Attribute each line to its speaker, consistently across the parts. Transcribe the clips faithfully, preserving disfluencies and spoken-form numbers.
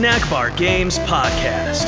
Speaker 1: Snack Bar Games Podcast.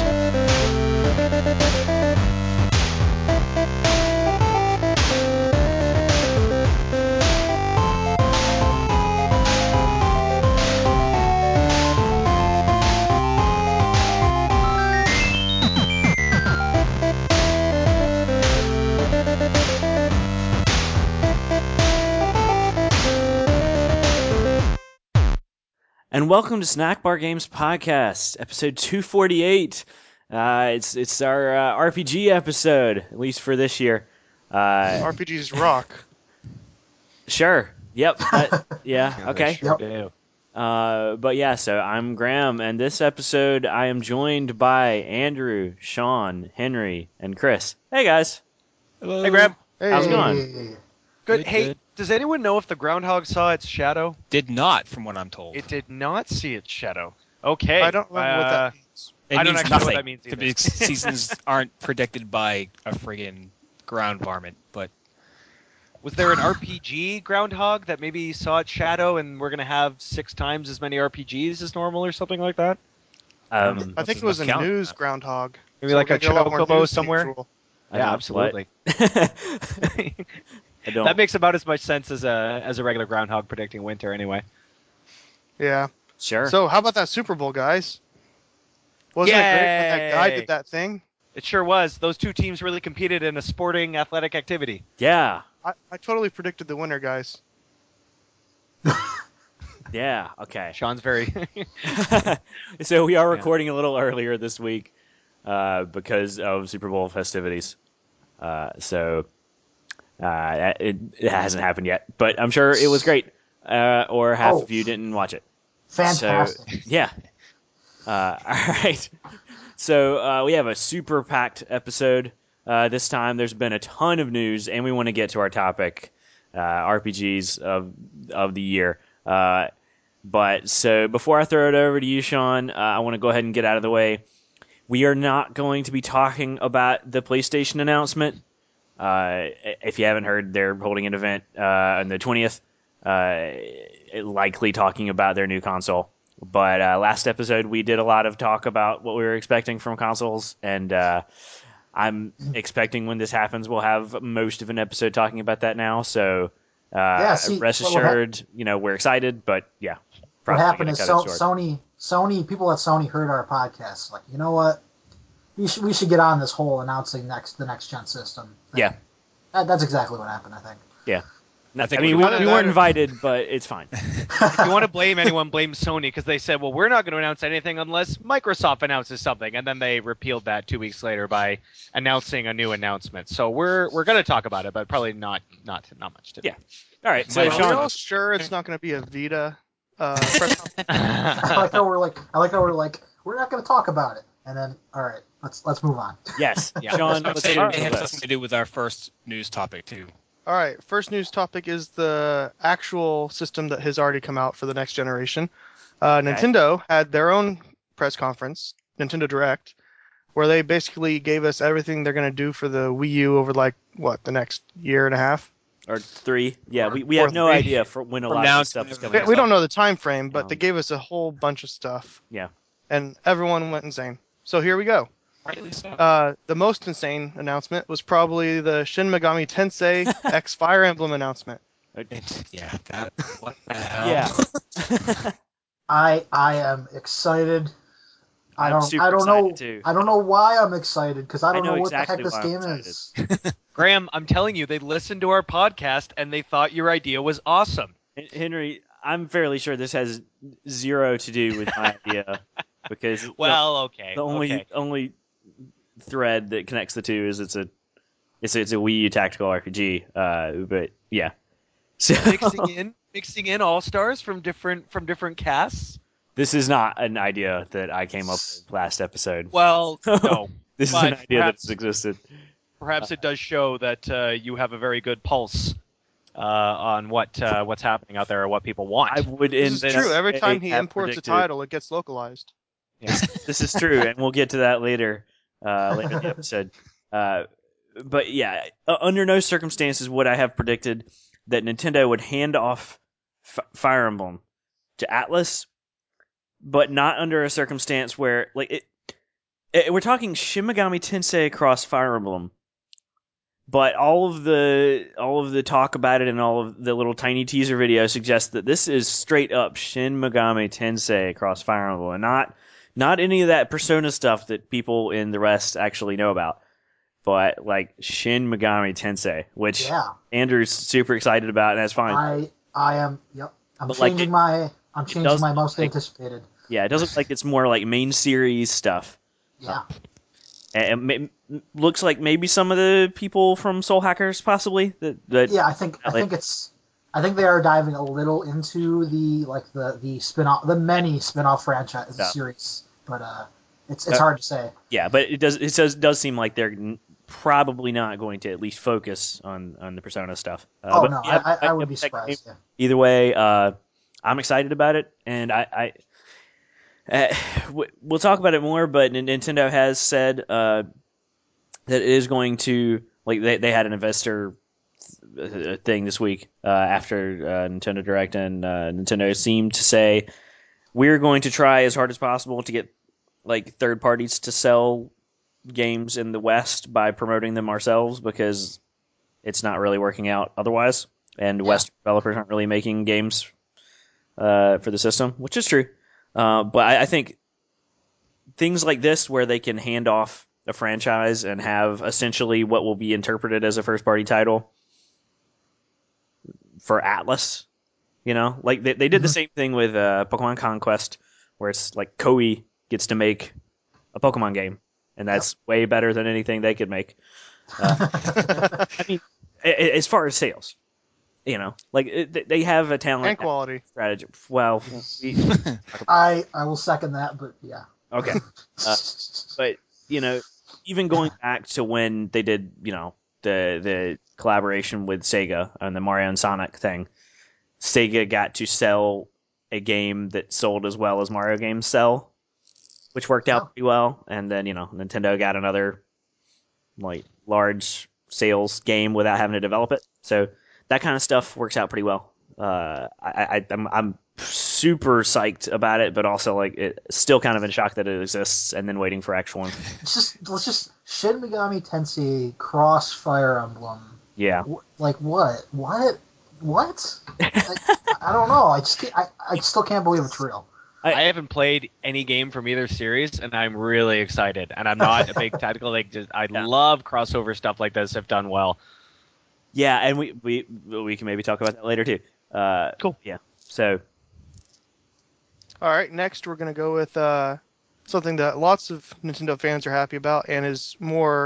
Speaker 2: And welcome to Snack Bar Games Podcast, episode two forty-eight. Uh, it's it's our uh, R P G episode, at least for this year. Uh,
Speaker 3: R P Gs rock.
Speaker 2: Sure. Yep. That, yeah.
Speaker 4: Yeah, they
Speaker 2: Okay.
Speaker 4: sure do.
Speaker 2: Uh, but yeah, so I'm Graham, and this episode I am joined by Andrew, Sean, Henry, and Chris. Hey guys.
Speaker 4: Hello.
Speaker 5: Hey, Graham.
Speaker 2: How's it
Speaker 3: Hey.
Speaker 2: going?
Speaker 5: Good.
Speaker 4: Good,
Speaker 5: Hey,
Speaker 4: good.
Speaker 5: does anyone know if the groundhog saw its shadow?
Speaker 4: Did not, from what I'm told.
Speaker 5: It did not see its shadow. Okay.
Speaker 3: I don't remember what
Speaker 5: uh,
Speaker 3: that means.
Speaker 4: It
Speaker 5: I don't
Speaker 4: means
Speaker 5: actually know what
Speaker 4: nothing.
Speaker 5: that means
Speaker 4: The
Speaker 5: either.
Speaker 4: big seasons aren't predicted by a friggin' ground varmint, but
Speaker 5: Was there an R P G groundhog that maybe saw its shadow, and we're gonna have six times as many R P Gs as normal, or something like that?
Speaker 2: Um,
Speaker 3: I think it was a
Speaker 4: count.
Speaker 3: news groundhog.
Speaker 5: Maybe
Speaker 3: So
Speaker 5: like
Speaker 3: we're
Speaker 5: a
Speaker 3: gonna get lot more
Speaker 5: chocobo
Speaker 3: news
Speaker 5: somewhere?
Speaker 3: mutual.
Speaker 2: I
Speaker 5: Yeah,
Speaker 2: don't-
Speaker 5: absolutely.
Speaker 2: what? I don't.
Speaker 5: That makes about as much sense as a as a regular groundhog predicting winter, anyway.
Speaker 3: Yeah.
Speaker 2: Sure.
Speaker 3: So how about that Super Bowl, guys? Wasn't it great when that guy
Speaker 5: Yay!
Speaker 3: did that thing?
Speaker 5: It sure was. Those two teams really competed in a sporting athletic activity.
Speaker 2: yeah.
Speaker 3: I, I totally predicted the winner, guys.
Speaker 2: Yeah. Okay.
Speaker 5: Sean's very.
Speaker 2: So we are
Speaker 5: Yeah.
Speaker 2: recording a little earlier this week uh, because of Super Bowl festivities. Uh, so uh, it, it hasn't happened yet, but I'm sure it was great. Uh, or half
Speaker 6: Oh.
Speaker 2: of you didn't watch it.
Speaker 6: Fantastic.
Speaker 2: So, yeah. Uh, all right. So uh, we have a super packed episode uh, this time. There's been a ton of news, and we want to get to our topic, uh, R P Gs of of the year. Uh, but so before I throw it over to you, Sean, uh, I want to go ahead and get out of the way. We are not going to be talking about the PlayStation announcement. Uh, if you haven't heard, they're holding an event uh, on the twentieth, uh, likely talking about their new console. But uh, last episode, we did a lot of talk about what we were expecting from consoles, and uh, I'm expecting when this happens, we'll have most of an episode talking about that now. So uh,
Speaker 6: Yeah, see,
Speaker 2: rest
Speaker 6: what hap-
Speaker 2: assured, you know, we're excited, but yeah.
Speaker 6: What
Speaker 2: probably
Speaker 6: happened
Speaker 2: gonna
Speaker 6: is
Speaker 2: cut
Speaker 6: so,
Speaker 2: it short.
Speaker 6: Sony, Sony, people at Sony heard our podcast. Like, you know what? We should we should get on this whole announcing next the next gen system thing.
Speaker 2: Yeah.
Speaker 6: That, that's exactly what happened. I think.
Speaker 2: I,
Speaker 4: think
Speaker 2: mean,
Speaker 4: we-
Speaker 2: we, we weren't invited, but it's fine.
Speaker 5: If you want to blame anyone, blame Sony, because they said, well, we're not going to announce anything unless Microsoft announces something, and then they repealed that two weeks later by announcing a new announcement. So we're we're going to talk about it, but probably not not not much today.
Speaker 2: All right, so
Speaker 5: Are
Speaker 3: Are we
Speaker 2: Sean,
Speaker 3: all sure it's not going to be a Vita uh, press conference?
Speaker 6: I like how we're like I like how we're like we're not going to talk about it, and then all right, let's let's move on.
Speaker 2: yes,
Speaker 5: Yeah.
Speaker 2: Sean,
Speaker 4: I
Speaker 2: let's
Speaker 4: say
Speaker 2: get
Speaker 4: it
Speaker 2: into
Speaker 4: has
Speaker 2: this.
Speaker 4: something to do with our first news topic too.
Speaker 3: All right. First news topic is the actual system that has already come out for the next generation. Uh,
Speaker 2: Okay.
Speaker 3: Nintendo had their own press conference, Nintendo Direct, where they basically gave us everything they're going to do for the Wii U over like what the next year and a half.
Speaker 2: Or three. Yeah,
Speaker 3: Or-
Speaker 2: we, we
Speaker 3: or
Speaker 2: have no
Speaker 3: three.
Speaker 2: idea for when a
Speaker 4: From
Speaker 2: lot
Speaker 4: now
Speaker 2: of this
Speaker 4: to
Speaker 2: stuff is
Speaker 4: the-
Speaker 3: We,
Speaker 2: coming.
Speaker 3: we
Speaker 2: out.
Speaker 3: don't know the time frame, but they
Speaker 2: Um,
Speaker 3: gave us a whole bunch of stuff.
Speaker 2: Yeah.
Speaker 3: And everyone went insane. So here we go.
Speaker 4: Rightly so.
Speaker 3: Uh, the most insane announcement was probably the Shin Megami Tensei X Fire Emblem announcement.
Speaker 4: It- yeah, that. What the hell?
Speaker 2: Yeah.
Speaker 6: I I am excited. I
Speaker 2: I'm
Speaker 6: don't
Speaker 2: super
Speaker 6: I don't know
Speaker 2: excited, too.
Speaker 6: I don't know why I'm excited because I
Speaker 2: I
Speaker 6: don't
Speaker 2: know
Speaker 6: know,
Speaker 2: exactly
Speaker 6: what the heck
Speaker 2: why I'm
Speaker 6: this game is.
Speaker 5: Graham, I'm telling you, they listened to our podcast and they thought your idea was awesome.
Speaker 2: Henry, I'm fairly sure this has zero to do with my idea because
Speaker 5: Well, okay.
Speaker 2: the, the only
Speaker 5: okay.
Speaker 2: only thread that connects the two is it's a it's a, it's a Wii U tactical R P G. Uh, but yeah, so
Speaker 5: mixing in mixing in all stars from different from different casts.
Speaker 2: this is not an idea that I came up with last episode.
Speaker 5: Well, no.
Speaker 2: This is
Speaker 5: but
Speaker 2: an idea
Speaker 5: perhaps-
Speaker 2: that's existed.
Speaker 5: Perhaps it does show that uh, you have a very good pulse uh, on what uh, what's happening out there or what people want.
Speaker 2: I would.
Speaker 3: This
Speaker 2: in
Speaker 3: is true. Every time he
Speaker 2: have
Speaker 3: imports
Speaker 2: predicted-
Speaker 3: a title, it gets localized.
Speaker 2: This is true, and we'll get to that later, uh, later in the episode. Uh, but yeah, uh, under no circumstances would I have predicted that Nintendo would hand off F- Fire Emblem to Atlas, but not under a circumstance where like it, it we're talking Shin Megami Tensei across Fire Emblem. But all of the all of the talk about it and all of the little tiny teaser videos suggest that this is straight up Shin Megami Tensei across Fire Emblem, and not not any of that Persona stuff that people in the rest actually know about. But like Shin Megami Tensei, which
Speaker 6: Yeah.
Speaker 2: Andrew's super excited about, and that's fine.
Speaker 6: I I am. Yep. I'm
Speaker 2: But, like,
Speaker 6: changing
Speaker 2: it-
Speaker 6: my. I'm changing
Speaker 2: does
Speaker 6: my
Speaker 2: look
Speaker 6: most
Speaker 2: like-
Speaker 6: anticipated.
Speaker 2: Yeah, it doesn't look like it's more like main series stuff.
Speaker 6: Yeah.
Speaker 2: And it ma- looks like maybe some of the people from Soul Hackers possibly that, that
Speaker 6: Yeah. I think. I
Speaker 2: like-
Speaker 6: think it's. I think they are diving a little into the like the the spin-off, the many spin-off franchise
Speaker 2: Yeah.
Speaker 6: series, but uh, it's it's
Speaker 2: Uh,
Speaker 6: hard to say.
Speaker 2: yeah, but it does it does does seem like they're n- probably not going to at least focus on, on the Persona stuff. Uh,
Speaker 6: Oh
Speaker 2: but
Speaker 6: no,
Speaker 2: yeah,
Speaker 6: I, I, I would
Speaker 2: yeah,
Speaker 6: be
Speaker 2: that game-
Speaker 6: surprised. Yeah.
Speaker 2: Either way, uh, I'm excited about it, and I, I uh, w- we'll talk about it more. But N- Nintendo has said uh, that it is going to like they they had an investor th- thing this week uh, after uh, Nintendo Direct, and uh, Nintendo seemed to say we're going to try as hard as possible to get like third parties to sell games in the West by promoting them ourselves because it's not really working out otherwise, and
Speaker 6: Yeah.
Speaker 2: West developers aren't really making games uh, for the system, which is true. Uh, but I, I think things like this, where they can hand off a franchise and have essentially what will be interpreted as a first-party title for Atlas, you know, like they, they did the
Speaker 6: Mhm.
Speaker 2: same thing with uh, Pokemon Conquest, where it's like Koei gets to make a Pokemon game, and that's way better than anything they could make. I mean, a- a- as far as sales, you know, like it, they have a talent
Speaker 3: And quality.
Speaker 2: strategy. Well, we,
Speaker 6: I I will second that, but yeah.
Speaker 2: okay, Uh, but you know, even going back to when they did, you know, the the collaboration with Sega on the Mario and Sonic thing, Sega got to sell a game that sold as well as Mario games sell, which worked out
Speaker 6: Oh.
Speaker 2: pretty well. And then, you know, Nintendo got another like large sales game without having to develop it. So that kind of stuff works out pretty well. Uh, I, I, I'm, I'm super psyched about it, but also like it, still kind of in shock that it exists, and then waiting for actual.
Speaker 6: It's just let's just Shin Megami Tensei Cross Fire Emblem.
Speaker 2: Yeah,
Speaker 6: Wh- Like what? What? What? I, I don't know. I just can't, I I still can't believe it's real.
Speaker 5: I haven't played any game from either series, and I'm really excited. And I'm not a big tactical like. Just I
Speaker 2: Yeah.
Speaker 5: love crossover stuff like this if done well.
Speaker 2: yeah, and we we we can maybe talk about that later too. Uh,
Speaker 5: Cool.
Speaker 2: Yeah. So
Speaker 3: All right, next we're going to go with uh, something that lots of Nintendo fans are happy about and is more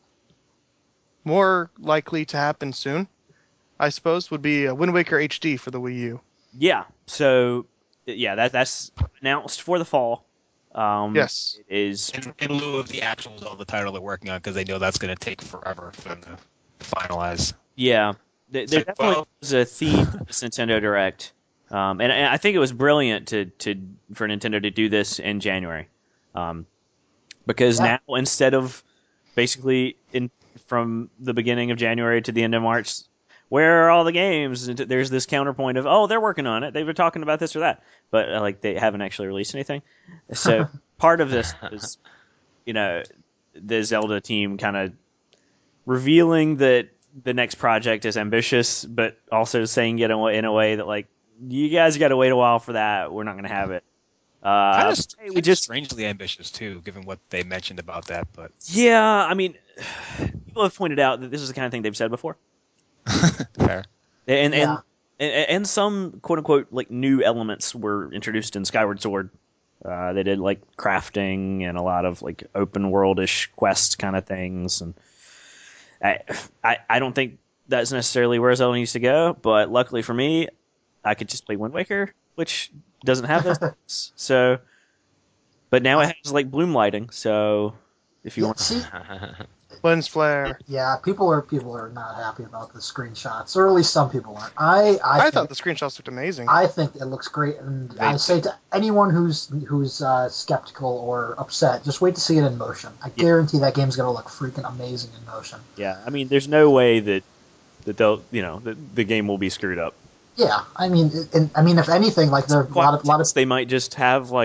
Speaker 3: more likely to happen soon, I suppose, would be uh, Wind Waker H D for the Wii U.
Speaker 2: yeah, so yeah, that that's announced for the fall. Um,
Speaker 3: Yes.
Speaker 2: it is.
Speaker 4: In, in lieu of the actual Zelda title they're working on, because they know that's going to take forever for them to finalize.
Speaker 2: Yeah, there, there
Speaker 4: Like,
Speaker 2: definitely
Speaker 4: well-
Speaker 2: was a theme to this Nintendo Direct, um, and, and I think it was brilliant to, to for Nintendo to do this in January, um, because
Speaker 6: Yeah.
Speaker 2: now instead of basically in from the beginning of January to the end of March, where are all the games? And there's this counterpoint of, oh, they're working on it. They were talking about this or that, but uh, like they haven't actually released anything. So part of this is, you know, the Zelda team kind of revealing that the next project is ambitious, but also saying it in a way, in a way that like, you guys got to wait a while for that. We're not going to have it. Uh,
Speaker 4: Kind of,
Speaker 2: hey, we just
Speaker 4: strangely ambitious too, given what they mentioned about that. But
Speaker 2: yeah. I mean, people have pointed out that this is the kind of thing they've said before,
Speaker 4: fair.
Speaker 2: and
Speaker 6: Yeah.
Speaker 2: and, and and some quote unquote like new elements were introduced in Skyward Sword. Uh, they did like crafting and a lot of like open world-ish quest kind of things, and I, I I don't think that's necessarily where Zelda needs to go. But luckily for me, I could just play Wind Waker, which doesn't have those things. So, but now it has like bloom lighting. So if you
Speaker 6: Yeah,
Speaker 2: want,
Speaker 6: see,
Speaker 3: Lens flare.
Speaker 6: yeah, people are people are not happy about the screenshots, or at least some people aren't. I I,
Speaker 3: I,
Speaker 6: think,
Speaker 3: thought the screenshots looked amazing.
Speaker 6: I think it looks great, and
Speaker 4: They-
Speaker 6: I say to anyone who's who's uh, skeptical or upset, just wait to see it in motion. I guarantee that game's gonna look freaking amazing in motion.
Speaker 2: yeah, I mean, there's no way that that they'll you know that the game will be screwed up.
Speaker 6: Yeah, I mean, it, and I mean, if anything, like there are a lot of lot of
Speaker 2: They might just have like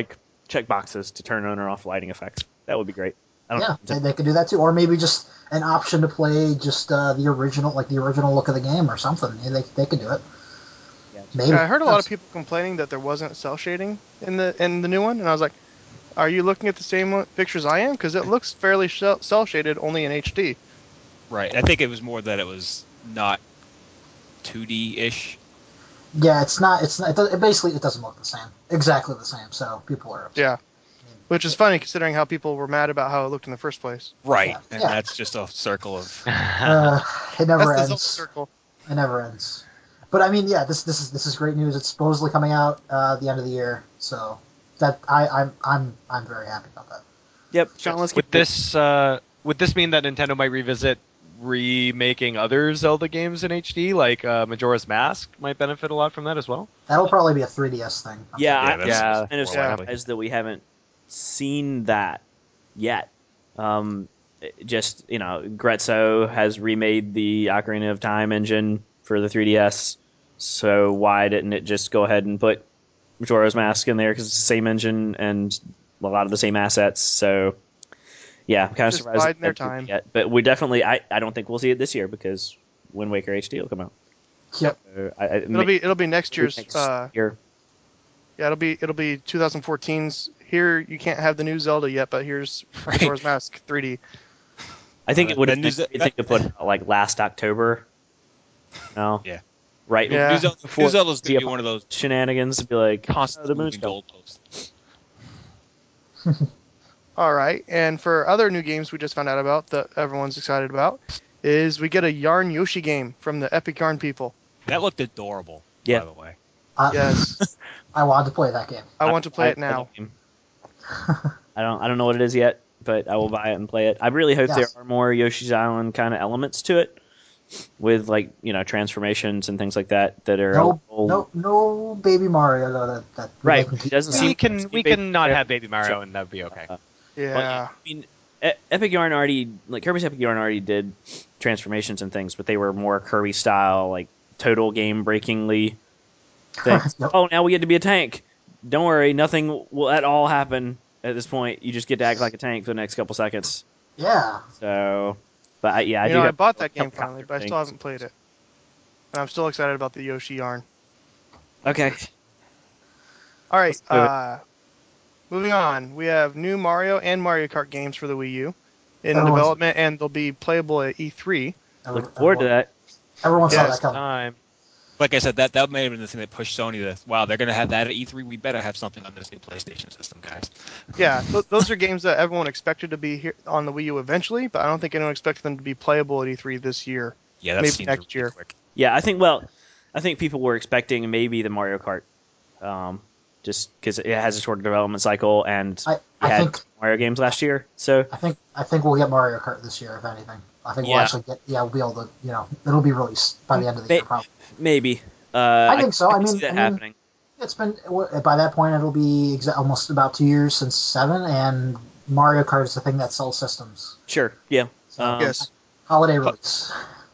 Speaker 2: check boxes to turn on or off lighting effects. That would be great. I don't
Speaker 6: Yeah,
Speaker 2: know.
Speaker 6: they, they could do that too, or maybe just an option to play just uh, the original, like the original look of the game or something. Yeah, they they could do it.
Speaker 2: Yeah.
Speaker 6: Maybe.
Speaker 3: I heard a lot of people complaining that there wasn't cell shading in the in the new one, and I was like, "Are you looking at the same one- pictures I am? Because it looks fairly cell shaded, only in H D."
Speaker 4: Right. I think it was more that it was not two D-ish.
Speaker 6: Yeah, it's not. It's not. It, does, it basically it doesn't look the same, exactly the same. So people are upset.
Speaker 3: Yeah, which is funny considering how people were mad about how it looked in the first place.
Speaker 4: Right.
Speaker 6: Yeah.
Speaker 4: And
Speaker 6: Yeah.
Speaker 4: that's just a circle of...
Speaker 6: Uh, it never
Speaker 3: That's the
Speaker 6: ends.
Speaker 3: Zelda circle.
Speaker 6: It never ends. But I mean, yeah, this this is this is great news. It's supposedly coming out uh, at the end of the year, so that I I'm I'm I'm very happy about that.
Speaker 2: Yep, Sean, let's
Speaker 5: Would
Speaker 2: keep
Speaker 5: this uh, would this mean that Nintendo might revisit remaking other Zelda games in H D, like uh, Majora's Mask might benefit a lot from that as well?
Speaker 6: That'll probably be a three D S thing. I'm
Speaker 2: Yeah,
Speaker 4: Yeah,
Speaker 2: I,
Speaker 4: that's
Speaker 2: yeah,
Speaker 5: more
Speaker 2: kind of
Speaker 3: likely.
Speaker 2: surprised that we haven't seen that yet. Um, it- just you know, Grezzo has remade the Ocarina of Time engine for the three D S, so why didn't it just go ahead and put Majora's Mask in there because it's the same engine and a lot of the same assets? So yeah, I'm kind of
Speaker 3: Just
Speaker 2: surprised
Speaker 3: biding their
Speaker 2: that didn't
Speaker 3: time.
Speaker 2: yet. But we definitely, I, I don't think we'll see it this year because Wind Waker H D will come out.
Speaker 6: Yep.
Speaker 2: So I, I,
Speaker 3: It'll be it'll be next year's.
Speaker 2: next
Speaker 3: Uh,
Speaker 2: year.
Speaker 3: yeah, it'll be it'll be twenty fourteen's. Here you can't have the new Zelda yet, but here's
Speaker 4: Right.
Speaker 3: Majora's Mask three D.
Speaker 2: I think
Speaker 4: Uh,
Speaker 2: it would have
Speaker 4: that
Speaker 2: been
Speaker 4: news-
Speaker 2: a great thing to put out, like last October. No.
Speaker 4: Yeah.
Speaker 2: Right.
Speaker 3: Yeah.
Speaker 4: New Zelda,
Speaker 2: Before
Speaker 4: New Zelda's going
Speaker 2: the
Speaker 4: to be one of those
Speaker 2: shenanigans to be like oh,
Speaker 4: constant
Speaker 2: the moon's
Speaker 4: moving
Speaker 2: coming.
Speaker 4: goalposts.
Speaker 3: All right, and for other new games we just found out about that everyone's excited about is we get a Yarn Yoshi game from the Epic Yarn people.
Speaker 4: That looked adorable,
Speaker 2: Yeah.
Speaker 4: by the way.
Speaker 6: Uh,
Speaker 3: Yes,
Speaker 6: I wanted to play that game.
Speaker 3: I want to play
Speaker 2: I-
Speaker 3: it now.
Speaker 2: I don't I don't know what it is yet, but I will buy it and play it. I really hope
Speaker 6: Yes.
Speaker 2: there are more Yoshi's Island kind of elements to it, with like you know transformations and things like that that are a
Speaker 6: No,
Speaker 2: little-
Speaker 6: no, no, Baby Mario though. That, that
Speaker 2: Right,
Speaker 6: they can keep-
Speaker 2: doesn't
Speaker 6: yeah.
Speaker 2: seem-
Speaker 5: We can we
Speaker 2: Baby
Speaker 5: can not
Speaker 2: Mario.
Speaker 5: have Baby Mario, and that'd be okay.
Speaker 2: Uh,
Speaker 3: Yeah,
Speaker 2: Well, I mean, E- Epic Yarn already like Kirby's Epic Yarn already did transformations and things, but they were more Kirby style, like total game breakingly things.
Speaker 6: Yep.
Speaker 2: Oh, now we get to be a tank. Don't worry, nothing will at all happen at this point. You just get to act like a tank for the next couple seconds.
Speaker 6: Yeah.
Speaker 2: So, but I, yeah, I
Speaker 3: you
Speaker 2: do.
Speaker 3: know, I
Speaker 2: have
Speaker 3: bought
Speaker 2: a
Speaker 3: that game
Speaker 2: couple
Speaker 3: finally, but I still
Speaker 2: things.
Speaker 3: haven't played it. And I'm still excited about the Yoshi Yarn.
Speaker 2: Okay.
Speaker 3: All right,
Speaker 2: Let's do it.
Speaker 3: uh, moving on. We have new Mario and Mario Kart games for the Wii U in
Speaker 6: Everyone's-
Speaker 3: development, and they'll be playable at E three.
Speaker 6: Every-
Speaker 2: Look forward to
Speaker 6: everyone,
Speaker 2: that.
Speaker 6: Everyone saw
Speaker 3: Yes.
Speaker 6: that coming.
Speaker 5: Time.
Speaker 4: Like I said, that that may have been the thing that pushed Sony to, wow, they're going to have that at E three. We better have something on this new PlayStation system, guys.
Speaker 3: Yeah, th- those are games that everyone expected to be here on the Wii U eventually, but I don't think anyone expected them to be playable at E three this year.
Speaker 4: Yeah, that
Speaker 3: Maybe
Speaker 4: seems
Speaker 3: next
Speaker 4: really
Speaker 3: year.
Speaker 4: quick.
Speaker 2: Yeah, I think. Well, I think people were expecting maybe the Mario Kart, um, just because it has a shorter development cycle, and
Speaker 6: I,
Speaker 2: we
Speaker 6: I
Speaker 2: had
Speaker 6: think
Speaker 2: Mario games last year. So
Speaker 6: I think I think we'll get Mario Kart this year, if anything. I think we'll
Speaker 2: Yeah.
Speaker 6: actually get. Yeah, we'll be able to. You know, it'll be released by the end of the
Speaker 2: May-
Speaker 6: year, probably.
Speaker 2: maybe. Uh,
Speaker 6: I think so.
Speaker 2: I,
Speaker 6: I
Speaker 2: can
Speaker 6: mean-
Speaker 2: see that
Speaker 6: I mean-
Speaker 2: happening.
Speaker 6: It's been by that point. It'll be exa- almost about two years since seven, and Mario Kart is the thing that sells systems.
Speaker 2: Sure. Yeah.
Speaker 6: So,
Speaker 2: Um,
Speaker 3: Yes.
Speaker 6: holiday release.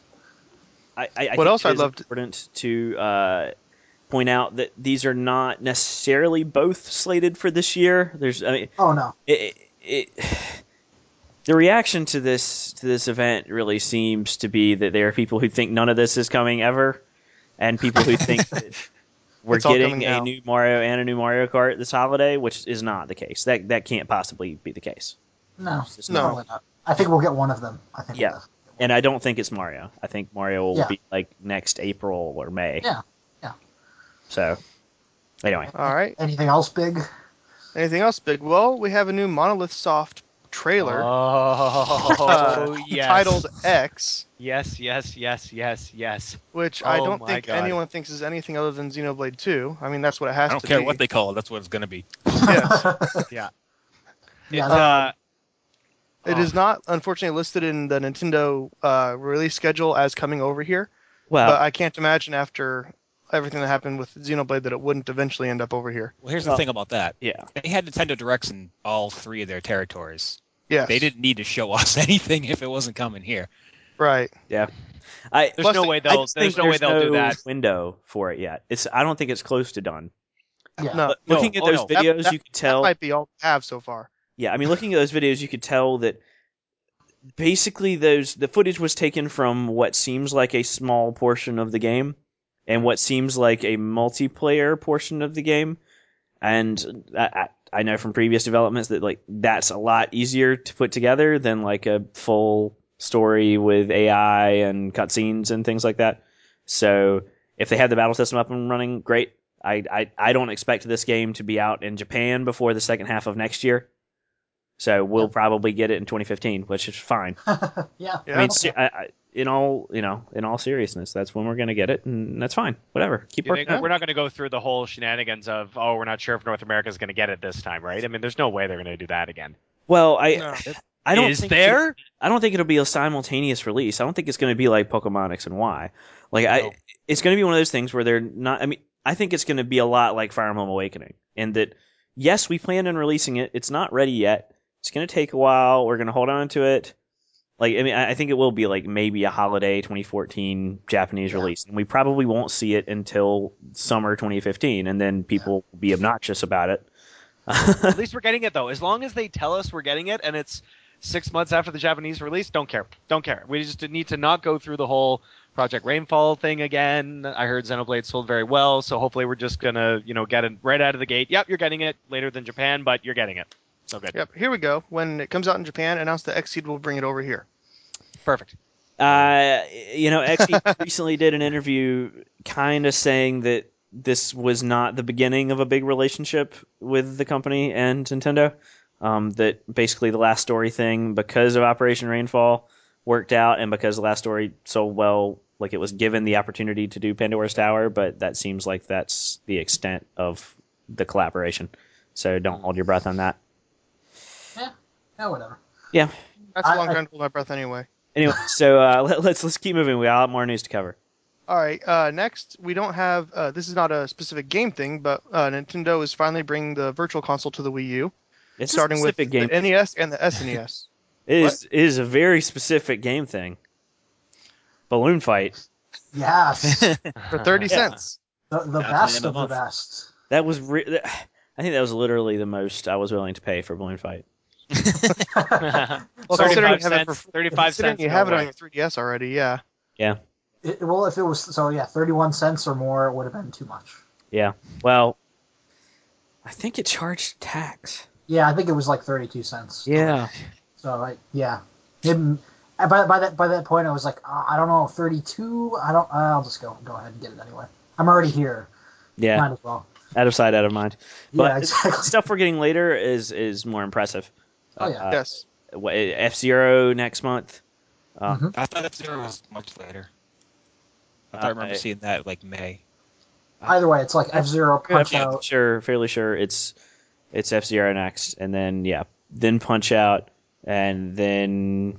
Speaker 2: I, I, I
Speaker 3: What
Speaker 2: think
Speaker 3: else
Speaker 2: it
Speaker 3: I'd
Speaker 2: is
Speaker 3: love to-
Speaker 2: important to uh, point out that these are not necessarily both slated for this year. There's, I mean,
Speaker 6: Oh no.
Speaker 2: it, it, it, the reaction to this to this event really seems to be that there are people who think none of this is coming ever, and people who think that we're
Speaker 3: It's all
Speaker 2: getting
Speaker 3: coming
Speaker 2: a
Speaker 3: now.
Speaker 2: new Mario and a new Mario Kart this holiday, which is not the case. That that can't possibly be the case.
Speaker 6: No.
Speaker 2: It's just
Speaker 3: No.
Speaker 2: not.
Speaker 6: Probably not. I think we'll get one of them. I think.
Speaker 2: Yeah.
Speaker 6: We'll
Speaker 2: And I don't think it's Mario. I think Mario will
Speaker 6: Yeah.
Speaker 2: be like next April or May.
Speaker 6: Yeah, yeah.
Speaker 2: So, anyway.
Speaker 3: All right.
Speaker 6: Anything else big?
Speaker 3: Anything else big? Well, we have a new Monolith Soft trailer
Speaker 5: Oh
Speaker 3: uh,
Speaker 5: yes.
Speaker 3: titled X,
Speaker 5: Yes, yes, yes, yes, yes.
Speaker 3: which I
Speaker 5: Oh
Speaker 3: don't
Speaker 5: my
Speaker 3: think
Speaker 5: God.
Speaker 3: anyone thinks is anything other than Xenoblade two. I mean, that's what it has
Speaker 4: I don't
Speaker 3: to
Speaker 4: care
Speaker 3: be.
Speaker 4: what they call it. That's what it's going to be.
Speaker 3: Yes.
Speaker 6: Yeah,
Speaker 5: It's,
Speaker 6: that-
Speaker 5: uh,
Speaker 3: It
Speaker 5: Oh.
Speaker 3: is not, unfortunately, listed in the Nintendo uh, release schedule as coming over here,
Speaker 2: Well,
Speaker 3: but I can't imagine after everything that happened with Xenoblade that it wouldn't eventually end up over here.
Speaker 4: Well, here's
Speaker 2: Well-
Speaker 4: the thing about that.
Speaker 2: yeah.
Speaker 4: They had Nintendo Directs in all three of their territories.
Speaker 3: Yes.
Speaker 4: They didn't need to show us anything if it wasn't coming here.
Speaker 3: Right.
Speaker 2: I,
Speaker 5: There's
Speaker 3: Plus,
Speaker 5: no way
Speaker 2: I
Speaker 5: they'll.
Speaker 2: just
Speaker 5: There's
Speaker 2: think
Speaker 5: no way
Speaker 2: there's
Speaker 5: they'll do
Speaker 2: no
Speaker 5: that.
Speaker 2: window for it yet. It's. I don't think it's close to done.
Speaker 6: Yeah.
Speaker 3: No,
Speaker 2: But looking
Speaker 5: No.
Speaker 2: at
Speaker 5: Oh,
Speaker 2: those
Speaker 5: no.
Speaker 3: That-
Speaker 2: videos,
Speaker 3: that-
Speaker 2: you could
Speaker 3: that
Speaker 2: tell.
Speaker 3: might be all we have so far.
Speaker 2: Yeah, I mean, looking at those videos, you could tell that basically those the footage was taken from what seems like a small portion of the game and what seems like a multiplayer portion of the game. And I, I I know from previous developments that like that's a lot easier to put together than like a full story with A I and cutscenes and things like that. So if they have the battle system up and running, great. I, I, I don't expect this game to be out in Japan before the second half of next year. So we'll
Speaker 6: Yeah.
Speaker 2: probably get it in twenty fifteen, which is fine.
Speaker 6: yeah.
Speaker 3: Yeah.
Speaker 2: I mean, se- I, I, in all you know, in all seriousness, that's when we're gonna get it, and that's fine. Whatever, keep
Speaker 5: You
Speaker 2: working.
Speaker 5: think we're not going to go through the whole shenanigans of, oh, we're not sure if North America is going to get it this time, right? I mean, there's no way they're going to do that again.
Speaker 2: Well, I
Speaker 3: No.
Speaker 2: I don't
Speaker 5: is
Speaker 2: think
Speaker 5: there?
Speaker 2: I don't think it'll be a simultaneous release. I don't think it's going to be like Pokemon X and Y. Like I,
Speaker 5: No.
Speaker 2: it's going to be one of those things where they're not. I mean, I think it's going to be a lot like Fire Emblem Awakening, in that yes, we plan on releasing it. It's not ready yet. It's going to take a while. We're going to hold on to it. Like I mean, I I think it will be like maybe a holiday twenty fourteen Japanese
Speaker 6: Yeah.
Speaker 2: release, and we probably won't see it until summer twenty fifteen, and then people will be obnoxious about it.
Speaker 5: At least we're getting it, though. As long as they tell us we're getting it and it's six months after the Japanese release, don't care. Don't care. We just need to not go through the whole Project Rainfall thing again. I heard Xenoblade sold very well, so hopefully we're just going to, you know, get it right out of the gate. Yep, you're getting it later than Japan, but you're getting it. So good.
Speaker 3: Yep. Here we go. When it comes out in Japan, announce the Xseed will bring it over here.
Speaker 5: Perfect.
Speaker 2: Uh, you know, actually, recently did an interview, kind of saying that this was not the beginning of a big relationship with the company and Nintendo. Um, that basically the last story thing, because of Operation Rainfall, worked out, and because the last story sold well, like it was given the opportunity to do Pandora's Tower. But that seems like that's the extent of the collaboration. So don't hold your breath on that.
Speaker 6: Yeah, whatever.
Speaker 2: Yeah.
Speaker 3: That's
Speaker 6: I-
Speaker 3: a long
Speaker 6: I-
Speaker 3: time to hold my breath anyway.
Speaker 2: Anyway, so uh, let, let's let's keep moving. We got a lot more news to cover.
Speaker 3: All right. Uh, next, we don't have. Uh, this is not a specific game thing, but uh, Nintendo is finally bringing the Virtual Console to the Wii U,
Speaker 2: It's
Speaker 3: starting
Speaker 2: a
Speaker 3: with
Speaker 2: specific game.
Speaker 3: the N E S and the S N E S.
Speaker 2: It is, it is a very specific game thing. Balloon fight.
Speaker 6: Yes.
Speaker 3: For thirty
Speaker 2: Yeah.
Speaker 3: cents.
Speaker 6: the the
Speaker 4: Yeah,
Speaker 6: best
Speaker 4: end of
Speaker 6: of the
Speaker 4: month.
Speaker 6: best.
Speaker 2: That was. Re- I think that was literally the most I was willing to pay for balloon fight.
Speaker 3: Well,
Speaker 6: So-
Speaker 3: considering you
Speaker 5: thirty-five
Speaker 3: have it for
Speaker 5: cents. thirty-five
Speaker 3: considering
Speaker 5: cents.
Speaker 3: you
Speaker 5: no
Speaker 3: have it
Speaker 5: way.
Speaker 3: on your three D S already, yeah.
Speaker 6: It, well, if it was so, yeah, thirty-one cents or more, it would have been too much.
Speaker 2: Yeah. Well, I think it charged tax.
Speaker 6: Yeah, I think it was like thirty-two cents.
Speaker 2: Yeah.
Speaker 6: So like, yeah, it, by by that by that point, I was like, uh, I don't know, thirty-two. I don't. I'll just go go ahead and get it anyway. I'm already here.
Speaker 2: Yeah.
Speaker 6: Might as well.
Speaker 2: Out of sight, out of mind.
Speaker 6: Yeah,
Speaker 2: But
Speaker 6: exactly.
Speaker 2: the stuff we're getting later is is more impressive.
Speaker 6: Oh, yeah.
Speaker 2: Uh,
Speaker 3: Yes.
Speaker 2: F Zero next month. Uh,
Speaker 6: Mhm.
Speaker 4: I thought F Zero was much later. I thought I remember
Speaker 2: Uh,
Speaker 4: seeing that like May.
Speaker 6: Either way, it's like F Zero Punch
Speaker 2: yeah,
Speaker 6: Out.
Speaker 2: sure, fairly sure it's it's F Zero next, and then yeah, then Punch Out, and then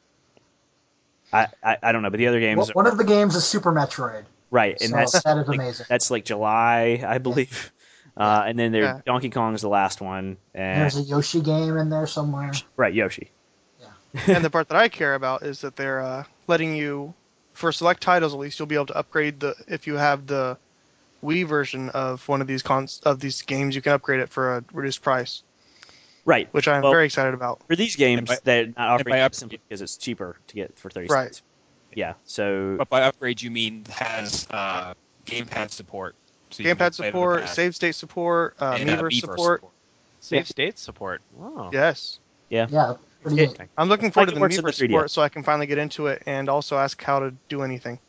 Speaker 2: I I, I don't know, but the other games
Speaker 6: Well, one
Speaker 2: are,
Speaker 6: of the games is Super Metroid.
Speaker 2: right, and
Speaker 6: so
Speaker 2: that's
Speaker 6: that is
Speaker 2: like,
Speaker 6: amazing.
Speaker 2: that's like July, I believe. Uh, and then there
Speaker 3: Yeah.
Speaker 2: Donkey Kong's the last one, and
Speaker 6: There's a Yoshi game in there somewhere.
Speaker 2: right Yoshi.
Speaker 3: And the part that I care about is that they're uh, letting you, for select titles at least, you'll be able to upgrade the if you have the Wii version of one of these cons of these games, you can upgrade it for a reduced price,
Speaker 2: Right,
Speaker 3: which I'm
Speaker 2: Well,
Speaker 3: very excited about.
Speaker 2: for these games,
Speaker 4: by-
Speaker 2: they're not offering
Speaker 4: by
Speaker 2: it
Speaker 4: up-
Speaker 2: simply because it's cheaper to get for thirty
Speaker 3: Right.
Speaker 2: cents. Yeah, so
Speaker 4: But by upgrade, you mean has uh, gamepad support. So you can
Speaker 3: Gamepad
Speaker 4: play it with
Speaker 3: support,
Speaker 4: a pad.
Speaker 3: save state support, uh,
Speaker 4: And, uh,
Speaker 3: Miiverse
Speaker 4: Miiverse
Speaker 3: support.
Speaker 5: Save
Speaker 2: Yeah.
Speaker 5: state support. Oh.
Speaker 3: Yes,
Speaker 6: Yeah, pretty
Speaker 2: It-
Speaker 6: neat.
Speaker 3: I'm looking
Speaker 2: Like
Speaker 3: forward
Speaker 2: it
Speaker 3: to the
Speaker 2: works in the
Speaker 3: Miiverse
Speaker 2: three D S.
Speaker 3: support so I can finally get into it and also ask how to do anything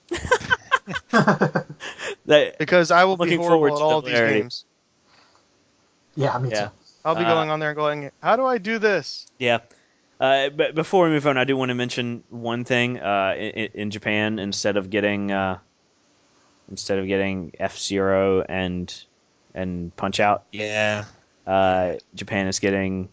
Speaker 2: that,
Speaker 3: because I will be
Speaker 2: Looking
Speaker 3: horrible
Speaker 2: forward
Speaker 3: at
Speaker 2: to
Speaker 3: all
Speaker 2: the
Speaker 3: of these
Speaker 2: clarity.
Speaker 3: games.
Speaker 6: yeah, me
Speaker 2: Yeah.
Speaker 6: too.
Speaker 3: I'll be
Speaker 2: Uh,
Speaker 3: going on there and going, how do I do this?
Speaker 2: Yeah. Uh, but before we move on, I do want to mention one thing. Uh, in, in Japan, instead of getting uh, instead of getting F Zero and and Punch Out,
Speaker 4: Yeah.
Speaker 2: uh, Japan is getting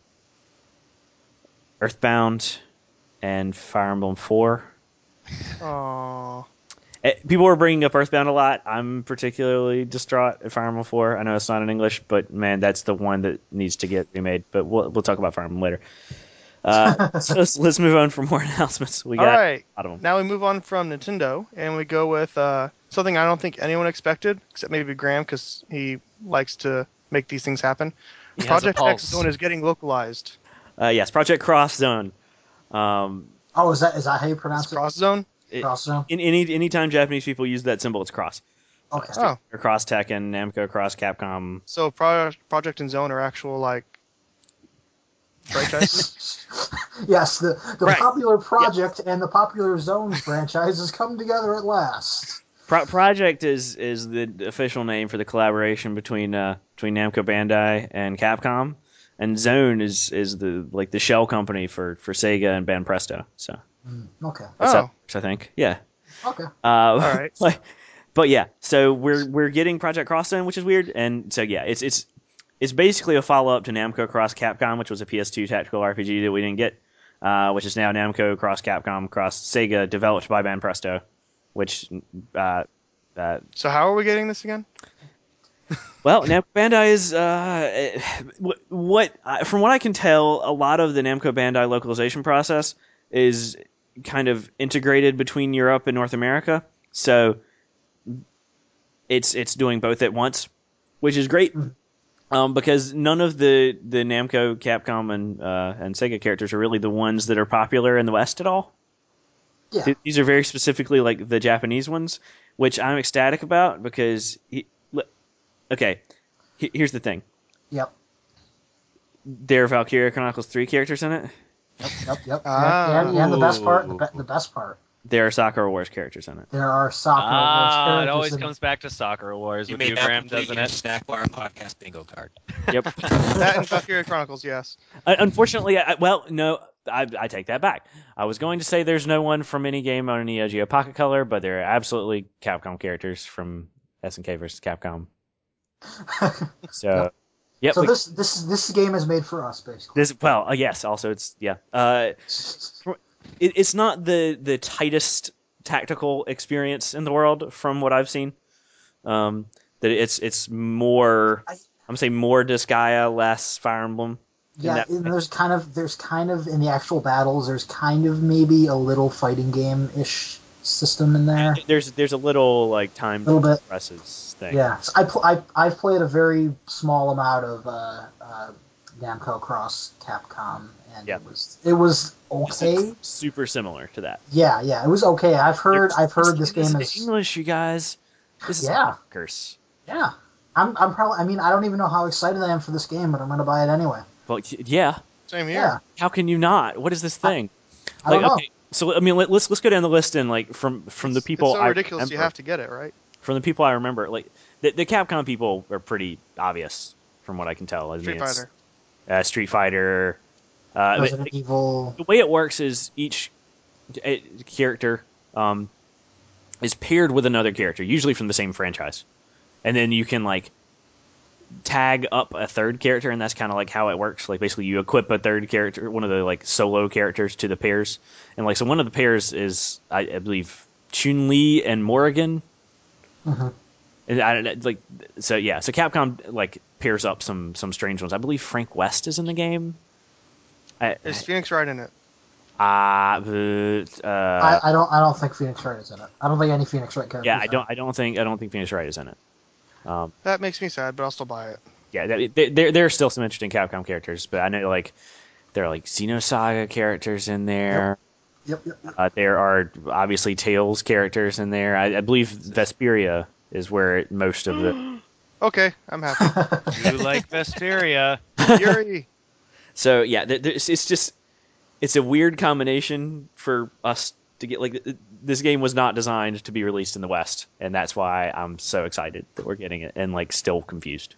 Speaker 2: Earthbound and Fire Emblem Four.
Speaker 3: Oh,
Speaker 2: Eh, People were bringing up Earthbound a lot. I'm particularly distraught at Fire Emblem Four. I know it's not in English, but man, that's the one that needs to get remade. But we'll we'll talk about Fire Emblem later. Uh, so let's, let's move on for more announcements. We
Speaker 3: all
Speaker 2: got
Speaker 3: right.
Speaker 2: a lot of them.
Speaker 3: Now we move on from Nintendo and we go with uh, something I don't think anyone expected, except maybe Graham, because he likes to make these things happen.
Speaker 5: He has a
Speaker 3: Project
Speaker 5: pulse.
Speaker 3: X Zone is getting localized.
Speaker 2: Uh, yes, Project Cross Zone. Um,
Speaker 6: Oh, is that is that how you
Speaker 3: It's
Speaker 6: pronounce it?
Speaker 3: Cross Zone.
Speaker 2: it,
Speaker 6: Cross Zone?
Speaker 2: in any anytime Japanese people use that symbol, it's cross.
Speaker 6: Okay.
Speaker 3: Oh,
Speaker 2: Or cross Tekken, Namco, cross Capcom.
Speaker 3: so Pro- Project and Zone are actual like franchises.
Speaker 6: Yes, the, the
Speaker 2: Right.
Speaker 6: popular project and the popular Zones franchises come together at last.
Speaker 2: Pro- Project is is the official name for the collaboration between uh, between Namco Bandai and Capcom, and Zone is is the like the shell company for, for Sega and Banpresto. So
Speaker 6: Mm, okay.
Speaker 2: that's
Speaker 3: Oh.
Speaker 2: how it works, I think. Yeah.
Speaker 6: Okay.
Speaker 2: Uh,
Speaker 3: All right.
Speaker 2: like, but yeah, so we're we're getting Project Cross Zone, which is weird, and so yeah, it's it's it's basically a follow up to Namco Cross Capcom, which was a P S two tactical R P G that we didn't get, uh, which is now Namco Cross Capcom Cross Sega, developed by Banpresto, which uh, uh,
Speaker 3: So how are we getting this again?
Speaker 2: well, Namco Bandai is uh, what, what uh, from what I can tell, a lot of the Namco Bandai localization process is kind of integrated between Europe and North America. So it's it's doing both at once, which is great. Um, because none of the, the Namco, Capcom, and uh, and Sega characters are really the ones that are popular in the West at all.
Speaker 6: Yeah.
Speaker 2: Th- These are very specifically like the Japanese ones, which I'm ecstatic about because he, li- okay, he- here's the thing.
Speaker 6: Yep.
Speaker 2: There are Valkyria Chronicles three characters in it.
Speaker 6: Yep. Yep. Yep.
Speaker 3: Ah.
Speaker 6: and, and, and the best part, the, be, the best part,
Speaker 2: There are Sakura Wars characters in it.
Speaker 6: there are Sakura Wars
Speaker 5: Ah, it
Speaker 6: characters
Speaker 5: always
Speaker 6: in-
Speaker 5: comes back to Soccer Wars
Speaker 4: You
Speaker 5: with
Speaker 4: made
Speaker 5: you,
Speaker 4: that
Speaker 5: Graham,
Speaker 4: complete
Speaker 5: doesn't
Speaker 4: your
Speaker 5: it?
Speaker 4: Snack Bar podcast bingo card.
Speaker 2: Yep.
Speaker 3: That and Valkyria Chronicles, yes.
Speaker 2: Un- Unfortunately, I, well, no, I, I take that back. I was going to say there's no one from any game on Neo Geo Pocket Color, but there are absolutely Capcom characters from S N K versus Capcom. So, yep.
Speaker 6: so
Speaker 2: we-
Speaker 6: this this this game is made for us, basically.
Speaker 2: this well, uh, yes. Also, it's yeah. Uh, it, it's not the the tightest tactical experience in the world from what I've seen. Um, that it's it's more.
Speaker 6: I-
Speaker 2: I'm gonna say more Disgaea, less Fire Emblem.
Speaker 6: Yeah,
Speaker 2: that-
Speaker 6: and there's kind of there's kind of in the actual battles, there's kind of maybe a little fighting game ish system in there.
Speaker 2: There's there's a little like time
Speaker 6: Little bit.
Speaker 2: presses thing.
Speaker 6: Yeah, so I, pl- I I've played a very small amount of uh, uh, Namco Cross Capcom, and
Speaker 2: Yeah.
Speaker 6: it was it was okay.
Speaker 2: Super similar to that.
Speaker 6: Yeah, yeah, it was okay. I've heard
Speaker 2: There's-
Speaker 6: I've heard this
Speaker 2: this
Speaker 6: game
Speaker 2: is
Speaker 6: is
Speaker 2: English, you guys. This is
Speaker 6: Yeah.
Speaker 2: curse.
Speaker 6: yeah. I'm I'm probably I mean I don't even know how excited I am for this game, but I'm gonna buy it anyway.
Speaker 2: Well, y- yeah.
Speaker 3: Same here.
Speaker 6: Yeah,
Speaker 2: How can you not? What is this thing?
Speaker 6: I don't
Speaker 2: like,
Speaker 6: know.
Speaker 2: okay, so I mean, let, let's let's go down the list and like from from the
Speaker 3: It's-
Speaker 2: people
Speaker 3: It's so
Speaker 2: I
Speaker 3: ridiculous you
Speaker 2: remember-
Speaker 3: have to get it, right?
Speaker 2: from the people I remember, like the, the Capcom people are pretty obvious from what I can tell. I
Speaker 3: Street
Speaker 2: mean, it's,
Speaker 3: Fighter.
Speaker 2: uh, Street Fighter. Uh,
Speaker 6: Resident Evil.
Speaker 2: the way it works is each uh, character um, is paired with another character, usually from the same franchise, and then you can like tag up a third character, and that's kind of like how it works. Like basically, you equip a third character, one of the like solo characters, to the pairs, and like so one of the pairs is I, I believe Chun Li and Morrigan.
Speaker 6: Mhm.
Speaker 2: And I don't like so yeah. So Capcom like pairs up some some strange ones. I believe Frank West is in the game. I,
Speaker 3: Is Phoenix Wright in it?
Speaker 2: Ah, but, uh,
Speaker 6: I, I don't I don't think Phoenix Wright is in it. I don't think any Phoenix Wright characters.
Speaker 2: yeah, I
Speaker 6: are.
Speaker 2: don't, I don't think, I don't think Phoenix Wright is in it. Um,
Speaker 3: That makes me sad, but I'll still buy it.
Speaker 2: yeah, that- there, there, there are still some interesting Capcom characters, but I know like there are like Xenosaga characters in there.
Speaker 6: Yep, yep, yep.
Speaker 2: Uh, there are obviously Tails characters in there. I, I believe Vesperia is where it, most of the.
Speaker 3: Okay, I'm happy.
Speaker 5: You like Vesperia.
Speaker 3: Yuri.
Speaker 2: So yeah, there, there's, it's just it's a weird combination for us to get. Like th- this game was not designed to be released in the West, and that's why I'm so excited that we're getting it, and like still confused.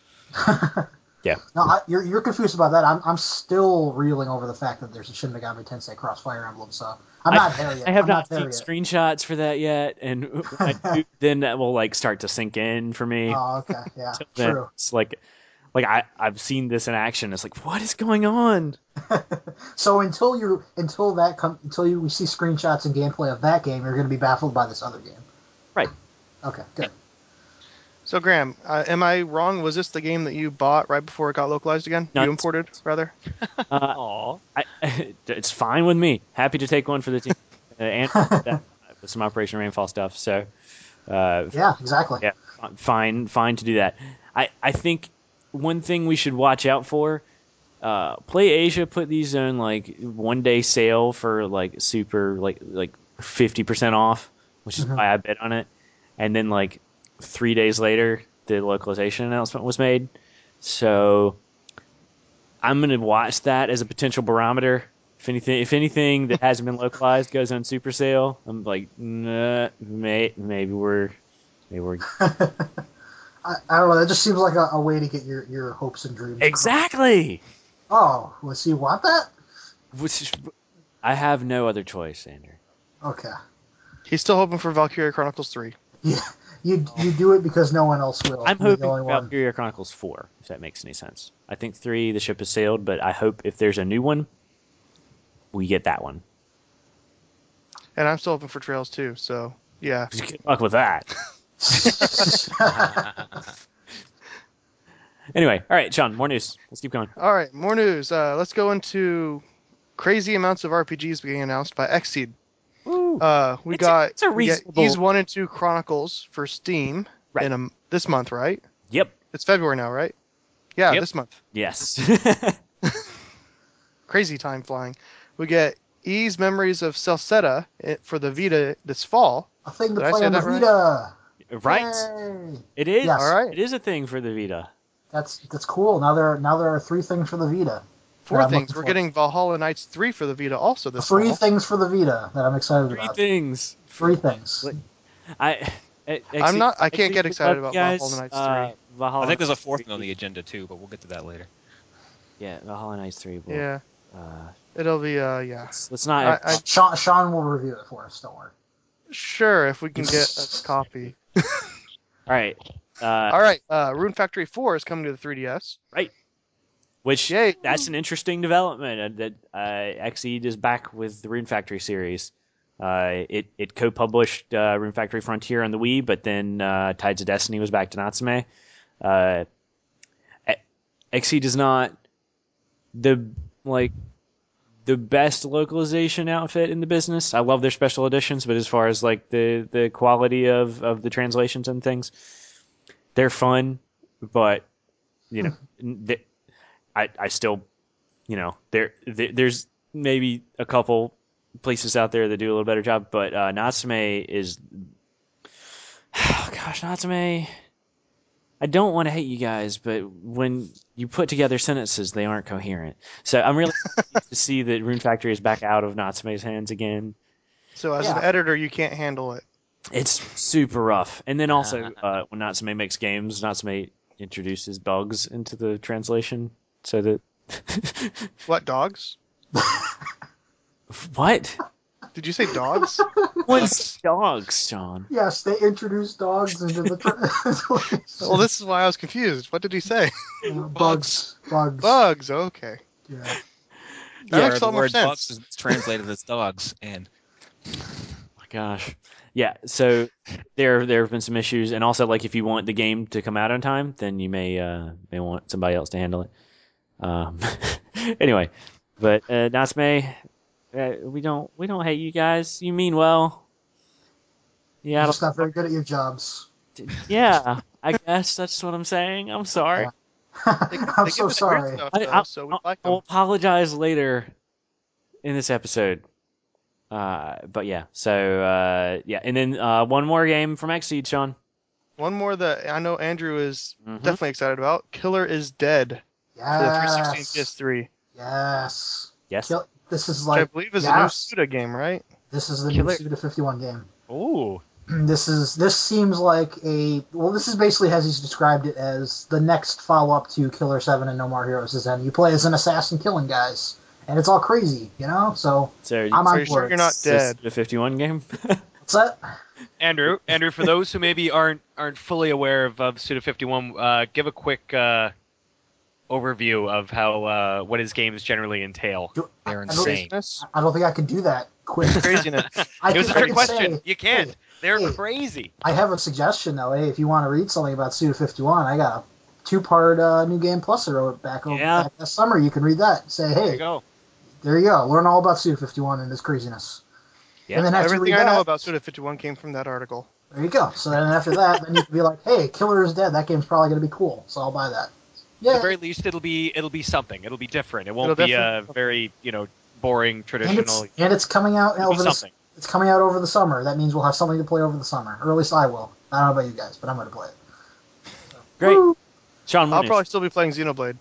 Speaker 2: Yeah.
Speaker 6: No, I, you're you're confused about that. I'm I'm still reeling over the fact that there's a Shin Megami Tensei Cross Fire Emblem. So I'm not there yet.
Speaker 2: I have
Speaker 6: I'm
Speaker 2: not,
Speaker 6: there
Speaker 2: seen
Speaker 6: yet.
Speaker 2: screenshots for that yet, and when I do, then that will like start to sink in for me.
Speaker 6: Oh, okay, yeah,
Speaker 2: Till then,
Speaker 6: true.
Speaker 2: It's like, like I I've seen this in action. It's like, what is going on?
Speaker 6: So until you until that come until you we see screenshots and gameplay of that game, you're going to be baffled by this other game.
Speaker 2: Right.
Speaker 6: Okay, good.
Speaker 3: So Graham, uh, am I wrong? Was this the game that you bought right before it got localized again?
Speaker 2: No,
Speaker 3: you
Speaker 2: it's-
Speaker 3: imported, rather?
Speaker 2: Uh,
Speaker 5: Aw.
Speaker 2: I, it's fine with me. Happy to take one for the team, uh, and that, with some Operation Rainfall stuff. So, uh,
Speaker 6: Yeah, exactly.
Speaker 2: yeah, fine, fine to do that. I, I think one thing we should watch out for. Uh, Play Asia put these on like one day sale for like super like like fifty percent off, which is
Speaker 6: Mhm.
Speaker 2: why I bet on it. And then like three days later, the localization announcement was made. So I'm gonna watch that as a potential barometer. If anything, if anything that hasn't been localized goes on super sale, I'm like, nah, may, maybe we're maybe we're
Speaker 6: I, I don't know. That just seems like a, a way to get your, your hopes and dreams.
Speaker 2: exactly.
Speaker 6: Oh, well, so you want that?
Speaker 2: Which is, I have no other choice, Andrew.
Speaker 6: Okay.
Speaker 3: He's still hoping for Valkyria Chronicles three.
Speaker 6: Yeah, you you do it because no one else will.
Speaker 2: I'm
Speaker 6: You're
Speaker 2: hoping
Speaker 6: the only
Speaker 2: for
Speaker 6: one.
Speaker 2: Valkyria Chronicles four, if that makes any sense. I think three, the ship has sailed, but I hope if there's a new one, we get that one.
Speaker 3: And I'm still hoping for Trails two, so yeah.
Speaker 2: Good luck with that. Anyway, all right, Sean, more news. Let's keep going.
Speaker 3: All right, more news. Uh, let's go into crazy amounts of R P Gs being announced by Xseed.
Speaker 2: Woo.
Speaker 3: Uh, we
Speaker 2: It's a-
Speaker 3: got
Speaker 2: it's a
Speaker 3: we get
Speaker 2: reasonable-
Speaker 3: Ys one and two Chronicles for Steam
Speaker 2: Right.
Speaker 3: in a, this month, right?
Speaker 2: Yep.
Speaker 3: It's February now, right? Yeah,
Speaker 2: Yep.
Speaker 3: this month.
Speaker 2: Yes.
Speaker 3: Crazy time flying. We get Ys Memories of Celceta eh, for the Vita this fall.
Speaker 6: A thing to
Speaker 3: Did I
Speaker 6: play
Speaker 3: say
Speaker 6: on the
Speaker 3: that right?
Speaker 6: Vita.
Speaker 2: Right.
Speaker 6: Yay.
Speaker 2: It is.
Speaker 6: Yes.
Speaker 3: All right.
Speaker 2: It is a thing for the Vita.
Speaker 6: That's that's cool. Now there now there are three things for the Vita.
Speaker 3: Four
Speaker 6: that I'm
Speaker 3: things.
Speaker 6: looking
Speaker 3: We're
Speaker 6: for.
Speaker 3: getting Valhalla Knights three for the Vita also this
Speaker 6: Three
Speaker 3: fall.
Speaker 6: things for the Vita that I'm excited
Speaker 2: Three
Speaker 6: about.
Speaker 2: things.
Speaker 6: Three things.
Speaker 2: What? I. I-
Speaker 3: I'm not- I can't
Speaker 2: actually,
Speaker 3: get
Speaker 2: we
Speaker 3: excited
Speaker 2: love
Speaker 3: about
Speaker 2: you guys.
Speaker 3: Valhalla Knights
Speaker 2: Uh,
Speaker 3: three.
Speaker 2: Valhalla
Speaker 4: I think there's a
Speaker 2: Knights
Speaker 4: fourth
Speaker 2: three.
Speaker 4: one on the agenda too, but we'll get to that later.
Speaker 2: Yeah, Valhalla Knights three. Will,
Speaker 3: Yeah,
Speaker 2: Uh,
Speaker 3: it'll be, uh, yeah.
Speaker 2: let's, let's not.
Speaker 3: I, I,
Speaker 6: Sean, Sean will review it for us. Don't worry.
Speaker 3: sure, if we can get a copy.
Speaker 2: all right. Uh,
Speaker 3: All right, uh, Rune Factory four is coming to the three D S.
Speaker 2: Which
Speaker 3: Yay.
Speaker 2: that's an interesting development uh, that uh, Xseed is back with the Rune Factory series. Uh, it it co-published uh, Rune Factory Frontier on the Wii, but then uh, Tides of Destiny was back to Natsume. Uh, Xseed is not the like the best localization outfit in the business. I love their special editions, but as far as like the the quality of, of the translations and things, they're fun, but you know, they, I I still, you know, there, there there's maybe a couple places out there that do a little better job, but uh, Natsume is, oh gosh, Natsume. I don't want to hate you guys, but when you put together sentences, they aren't coherent. So I'm really happy to see that Rune Factory is back out of Natsume's hands again.
Speaker 3: So as
Speaker 6: Yeah.
Speaker 3: an editor, you can't handle it.
Speaker 2: It's super rough. And then also, uh, when Natsume makes games, Natsume introduces bugs into the translation so that...
Speaker 3: What, dogs?
Speaker 2: What?
Speaker 3: Did you say dogs?
Speaker 2: What's dogs, John?
Speaker 6: Yes, they introduced dogs into the translation.
Speaker 3: Well, this is why I was confused. What did he say?
Speaker 6: Uh, bugs. Bugs.
Speaker 3: Bugs, okay.
Speaker 6: Yeah.
Speaker 3: That
Speaker 2: Yeah,
Speaker 3: makes
Speaker 4: the
Speaker 3: all more
Speaker 4: word
Speaker 3: sense.
Speaker 4: bugs is translated as dogs, and
Speaker 2: My gosh. Yeah, so there there have been some issues, and also like if you want the game to come out on time, then you may uh, may want somebody else to handle it. Um, anyway, but uh, Natsume, uh, we don't we don't hate you guys. You mean well. Yeah,
Speaker 6: You're
Speaker 2: I
Speaker 6: just
Speaker 2: don't-
Speaker 6: not very good at your jobs.
Speaker 2: yeah. I guess that's what I'm saying. I'm sorry.
Speaker 6: Yeah.
Speaker 3: They,
Speaker 6: I'm
Speaker 3: they
Speaker 6: so
Speaker 3: give us weird
Speaker 6: sorry.
Speaker 3: stuff,
Speaker 2: I,
Speaker 3: though,
Speaker 2: I,
Speaker 3: so we
Speaker 2: I'll,
Speaker 3: like
Speaker 2: I'll
Speaker 3: them.
Speaker 2: apologize later in this episode. Uh, but yeah, so uh, yeah, and then uh, one more game from Xseed, Sean.
Speaker 3: One more that I know Andrew is
Speaker 2: Mhm.
Speaker 3: definitely excited about. Killer is Dead for the three sixty and
Speaker 6: Yes.
Speaker 3: P S three.
Speaker 6: Yes.
Speaker 2: Yes.
Speaker 6: Kill- This is
Speaker 3: Which I
Speaker 6: like
Speaker 3: believe is
Speaker 6: yes.
Speaker 3: a new Suda game, right?
Speaker 6: This is the
Speaker 5: Killer-
Speaker 6: new Suda fifty-one game.
Speaker 5: Ooh.
Speaker 6: This is this seems like a well. This is basically as he's described it as the next follow up to Killer Seven and No More Heroes is End. You play as an assassin killing guys, and it's all crazy, you know. So
Speaker 2: So
Speaker 6: I'm
Speaker 3: Are
Speaker 6: on
Speaker 3: you sure
Speaker 6: board.
Speaker 3: you're not
Speaker 2: Is this
Speaker 3: dead?
Speaker 2: the fifty-one game?
Speaker 6: What's that?
Speaker 5: Andrew, Andrew, for those who maybe aren't aren't fully aware of, of Suda fifty-one, uh, give a quick uh, overview of how uh, what his games generally entail.
Speaker 6: Do, I,
Speaker 4: they're
Speaker 6: I don't,
Speaker 4: insane.
Speaker 3: Craziness?
Speaker 6: I don't think I can do that quick.
Speaker 3: Craziness.
Speaker 6: I
Speaker 5: It was a
Speaker 6: can- I
Speaker 5: trick
Speaker 6: can
Speaker 5: question.
Speaker 6: say,
Speaker 5: You can't.
Speaker 6: hey,
Speaker 5: They're
Speaker 6: hey.
Speaker 5: crazy.
Speaker 6: I have a suggestion though. Hey, if you want to read something about Suda fifty-one, I got a two-part uh, New Game Plus I wrote back over
Speaker 2: Yeah.
Speaker 6: back this summer. You can read that. Say,
Speaker 5: There you
Speaker 6: hey,
Speaker 5: go.
Speaker 6: there you go. Learn all about Suda fifty-one and his craziness.
Speaker 2: Yeah.
Speaker 6: And then after you
Speaker 3: Everything
Speaker 6: read
Speaker 3: I know
Speaker 6: that,
Speaker 3: about Suda fifty-one came from that article.
Speaker 6: there you go. So then after that, then you can be like, hey, Killer is Dead. That game's probably going to be cool, so I'll buy that. Yeah,
Speaker 5: the very least, it'll be it'll be something. It'll be different. It won't
Speaker 3: It'll
Speaker 5: be a
Speaker 3: definitely-
Speaker 5: very you know boring
Speaker 6: and
Speaker 5: traditional.
Speaker 6: it's and it's coming out
Speaker 5: It'll be
Speaker 6: over the
Speaker 5: something.
Speaker 6: it's coming out over the summer. That means we'll have something to play over the summer, or at least I will. I don't know about you guys, but I'm going to play it.
Speaker 2: Great.
Speaker 6: Woo!
Speaker 2: Sean,
Speaker 3: I'll
Speaker 2: what
Speaker 3: probably
Speaker 2: is-
Speaker 3: still be playing Xenoblade.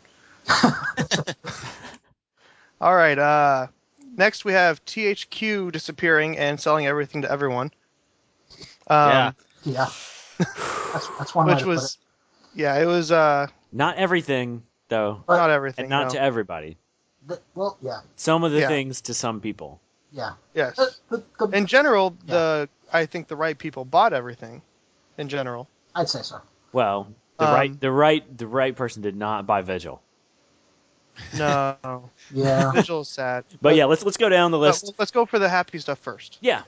Speaker 3: All right. Uh, next we have T H Q disappearing and selling everything to everyone. Um,
Speaker 5: Yeah.
Speaker 6: Yeah, that's that's one way
Speaker 3: Which
Speaker 6: to
Speaker 3: was, yeah, it was uh,
Speaker 2: not everything though,
Speaker 6: But-
Speaker 3: not everything.
Speaker 2: and not
Speaker 3: no.
Speaker 2: to everybody.
Speaker 6: put it. The, well, yeah,
Speaker 2: Some of the
Speaker 3: Yeah.
Speaker 2: things to some people.
Speaker 6: yeah.
Speaker 3: Yes.
Speaker 6: The, the, the,
Speaker 3: In general,
Speaker 6: Yeah.
Speaker 3: the I think the right people bought everything. In general.
Speaker 6: I'd say so.
Speaker 2: Well, the
Speaker 3: Um,
Speaker 2: right the right the right person did not buy Vigil.
Speaker 3: No.
Speaker 6: Yeah.
Speaker 3: Vigil's sad.
Speaker 2: But yeah, let's let's go down the
Speaker 3: But
Speaker 2: list.
Speaker 3: let's go for the happy stuff first.
Speaker 2: Yeah.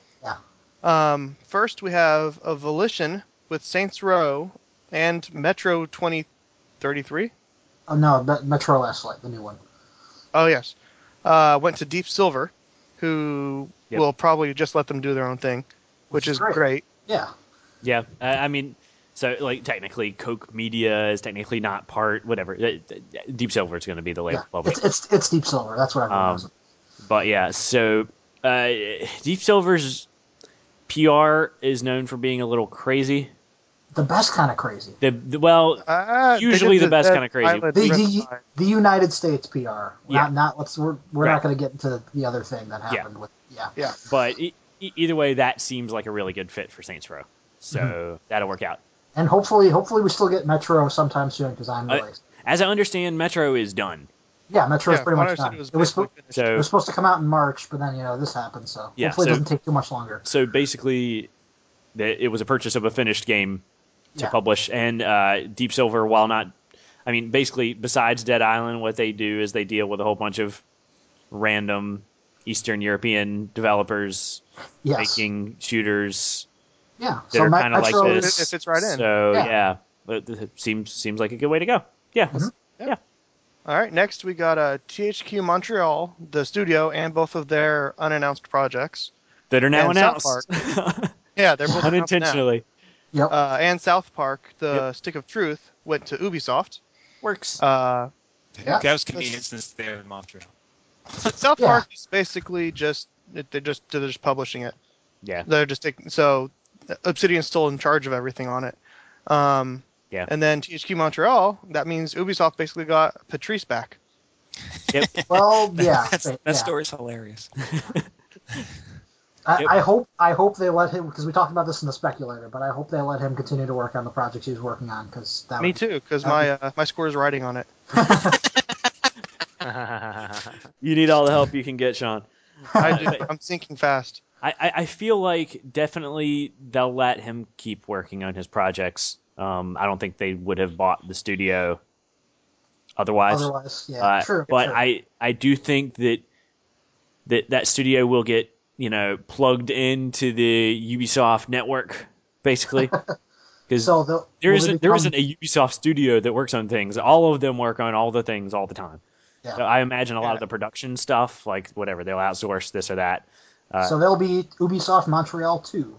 Speaker 3: Um, first, we have a Volition with Saints Row and Metro twenty thirty-three.
Speaker 6: Oh no, Me- Metro Last Light, the new one.
Speaker 3: Oh, yes. Uh, went to Deep Silver, who
Speaker 2: Yep.
Speaker 3: will probably just let them do their own thing, which,
Speaker 6: Which is
Speaker 3: is
Speaker 6: great.
Speaker 3: great.
Speaker 6: Yeah.
Speaker 2: Yeah. I, I mean, so like technically, Coke Media is technically not part. Whatever. Uh, Deep Silver is going to be the
Speaker 6: Yeah.
Speaker 2: label. publisher.
Speaker 6: It's it's it's Deep Silver. That's what everyone
Speaker 2: Um,
Speaker 6: knows.
Speaker 2: But yeah, so uh, Deep Silver's P R is known for being a little crazy.
Speaker 6: The best kind of crazy.
Speaker 2: The, the well,
Speaker 3: Uh, they
Speaker 2: Usually
Speaker 3: did
Speaker 2: the best
Speaker 3: Dead
Speaker 2: kinda crazy.
Speaker 3: Island
Speaker 6: The,
Speaker 3: Rift
Speaker 6: the,
Speaker 3: Side.
Speaker 6: the United States P R.
Speaker 2: Yeah.
Speaker 6: Not not let's we're we're
Speaker 2: Right.
Speaker 6: not going to get into the other thing that
Speaker 2: Yeah.
Speaker 6: happened with yeah.
Speaker 2: but e- e- either way, that seems like a really good fit for Saints Row. So
Speaker 6: Mm-hmm.
Speaker 2: that'll work out.
Speaker 6: And hopefully hopefully we still get Metro sometime soon because I'm
Speaker 2: I-
Speaker 6: really
Speaker 2: As I understand, Metro is done.
Speaker 6: yeah Metro's
Speaker 3: Yeah,
Speaker 6: pretty
Speaker 3: from what
Speaker 6: much
Speaker 3: I
Speaker 6: done.
Speaker 3: understood,
Speaker 6: It was,
Speaker 3: basically
Speaker 6: spo-
Speaker 3: finished.
Speaker 2: So
Speaker 6: it was supposed to come out in March, but then you know this happened, so
Speaker 2: Yeah,
Speaker 6: hopefully
Speaker 2: so-
Speaker 6: it doesn't take too much longer.
Speaker 2: so basically, the, it was a purchase of a finished game to
Speaker 6: Yeah.
Speaker 2: publish, and uh, Deep Silver, while not, I mean, basically, besides Dead Island, what they do is they deal with a whole bunch of random Eastern European developers
Speaker 6: Yes.
Speaker 2: making shooters
Speaker 6: Yeah.
Speaker 2: that
Speaker 6: So
Speaker 2: are
Speaker 6: Me-
Speaker 2: kind of like
Speaker 6: Metro
Speaker 2: this.
Speaker 3: It fits right in.
Speaker 2: So
Speaker 6: Yeah.
Speaker 2: yeah, but it seems seems like a good way to go. Yeah, let's-
Speaker 3: All right, next we got uh, T H Q Montreal, the studio, and both of their unannounced projects.
Speaker 2: that are now
Speaker 3: And South
Speaker 2: announced
Speaker 3: Yeah, they're both announced now.
Speaker 2: unintentionally.
Speaker 6: Yep.
Speaker 3: Uh, and South Park, the Stick of Truth, went to Ubisoft.
Speaker 2: Works.
Speaker 3: Uh,
Speaker 6: Yeah.
Speaker 4: That was convenient since they're in Montreal.
Speaker 3: South
Speaker 6: Yeah.
Speaker 3: Park is basically just they're just they're just publishing it.
Speaker 2: Yeah.
Speaker 3: They're just taking so Obsidian's still in charge of everything on it. Um,
Speaker 2: Yeah.
Speaker 3: And then T H Q Montreal, that means Ubisoft basically got Patrice back.
Speaker 6: Well, yeah.
Speaker 4: That's,
Speaker 6: they-
Speaker 4: that
Speaker 6: yeah.
Speaker 4: story's hilarious.
Speaker 6: I,
Speaker 2: Yep.
Speaker 6: I hope I hope they let him because we talked about this in the speculator, but I hope they let him continue to work on the projects he was working on because that
Speaker 3: Me
Speaker 6: would,
Speaker 3: too, because
Speaker 6: that
Speaker 3: my uh, my score is riding on it.
Speaker 2: You need all the help you can get, Sean.
Speaker 3: I do. I'm sinking fast.
Speaker 2: I, I, I feel like definitely they'll let him keep working on his projects. Um, I don't think they would have bought the studio otherwise.
Speaker 6: Otherwise, yeah,
Speaker 2: Uh,
Speaker 6: true.
Speaker 2: but
Speaker 6: true.
Speaker 2: I, I do think that that that studio will get you know plugged into the Ubisoft network basically because
Speaker 6: so they'll-
Speaker 2: there
Speaker 6: will
Speaker 2: isn't
Speaker 6: they
Speaker 2: there
Speaker 6: become-
Speaker 2: isn't a Ubisoft studio that works on things. All of them work on all the things all the time.
Speaker 6: Yeah.
Speaker 2: So I imagine a lot
Speaker 3: Yeah.
Speaker 2: of the production stuff, like whatever, they'll outsource this or that. Uh,
Speaker 6: so they'll be Ubisoft Montreal too.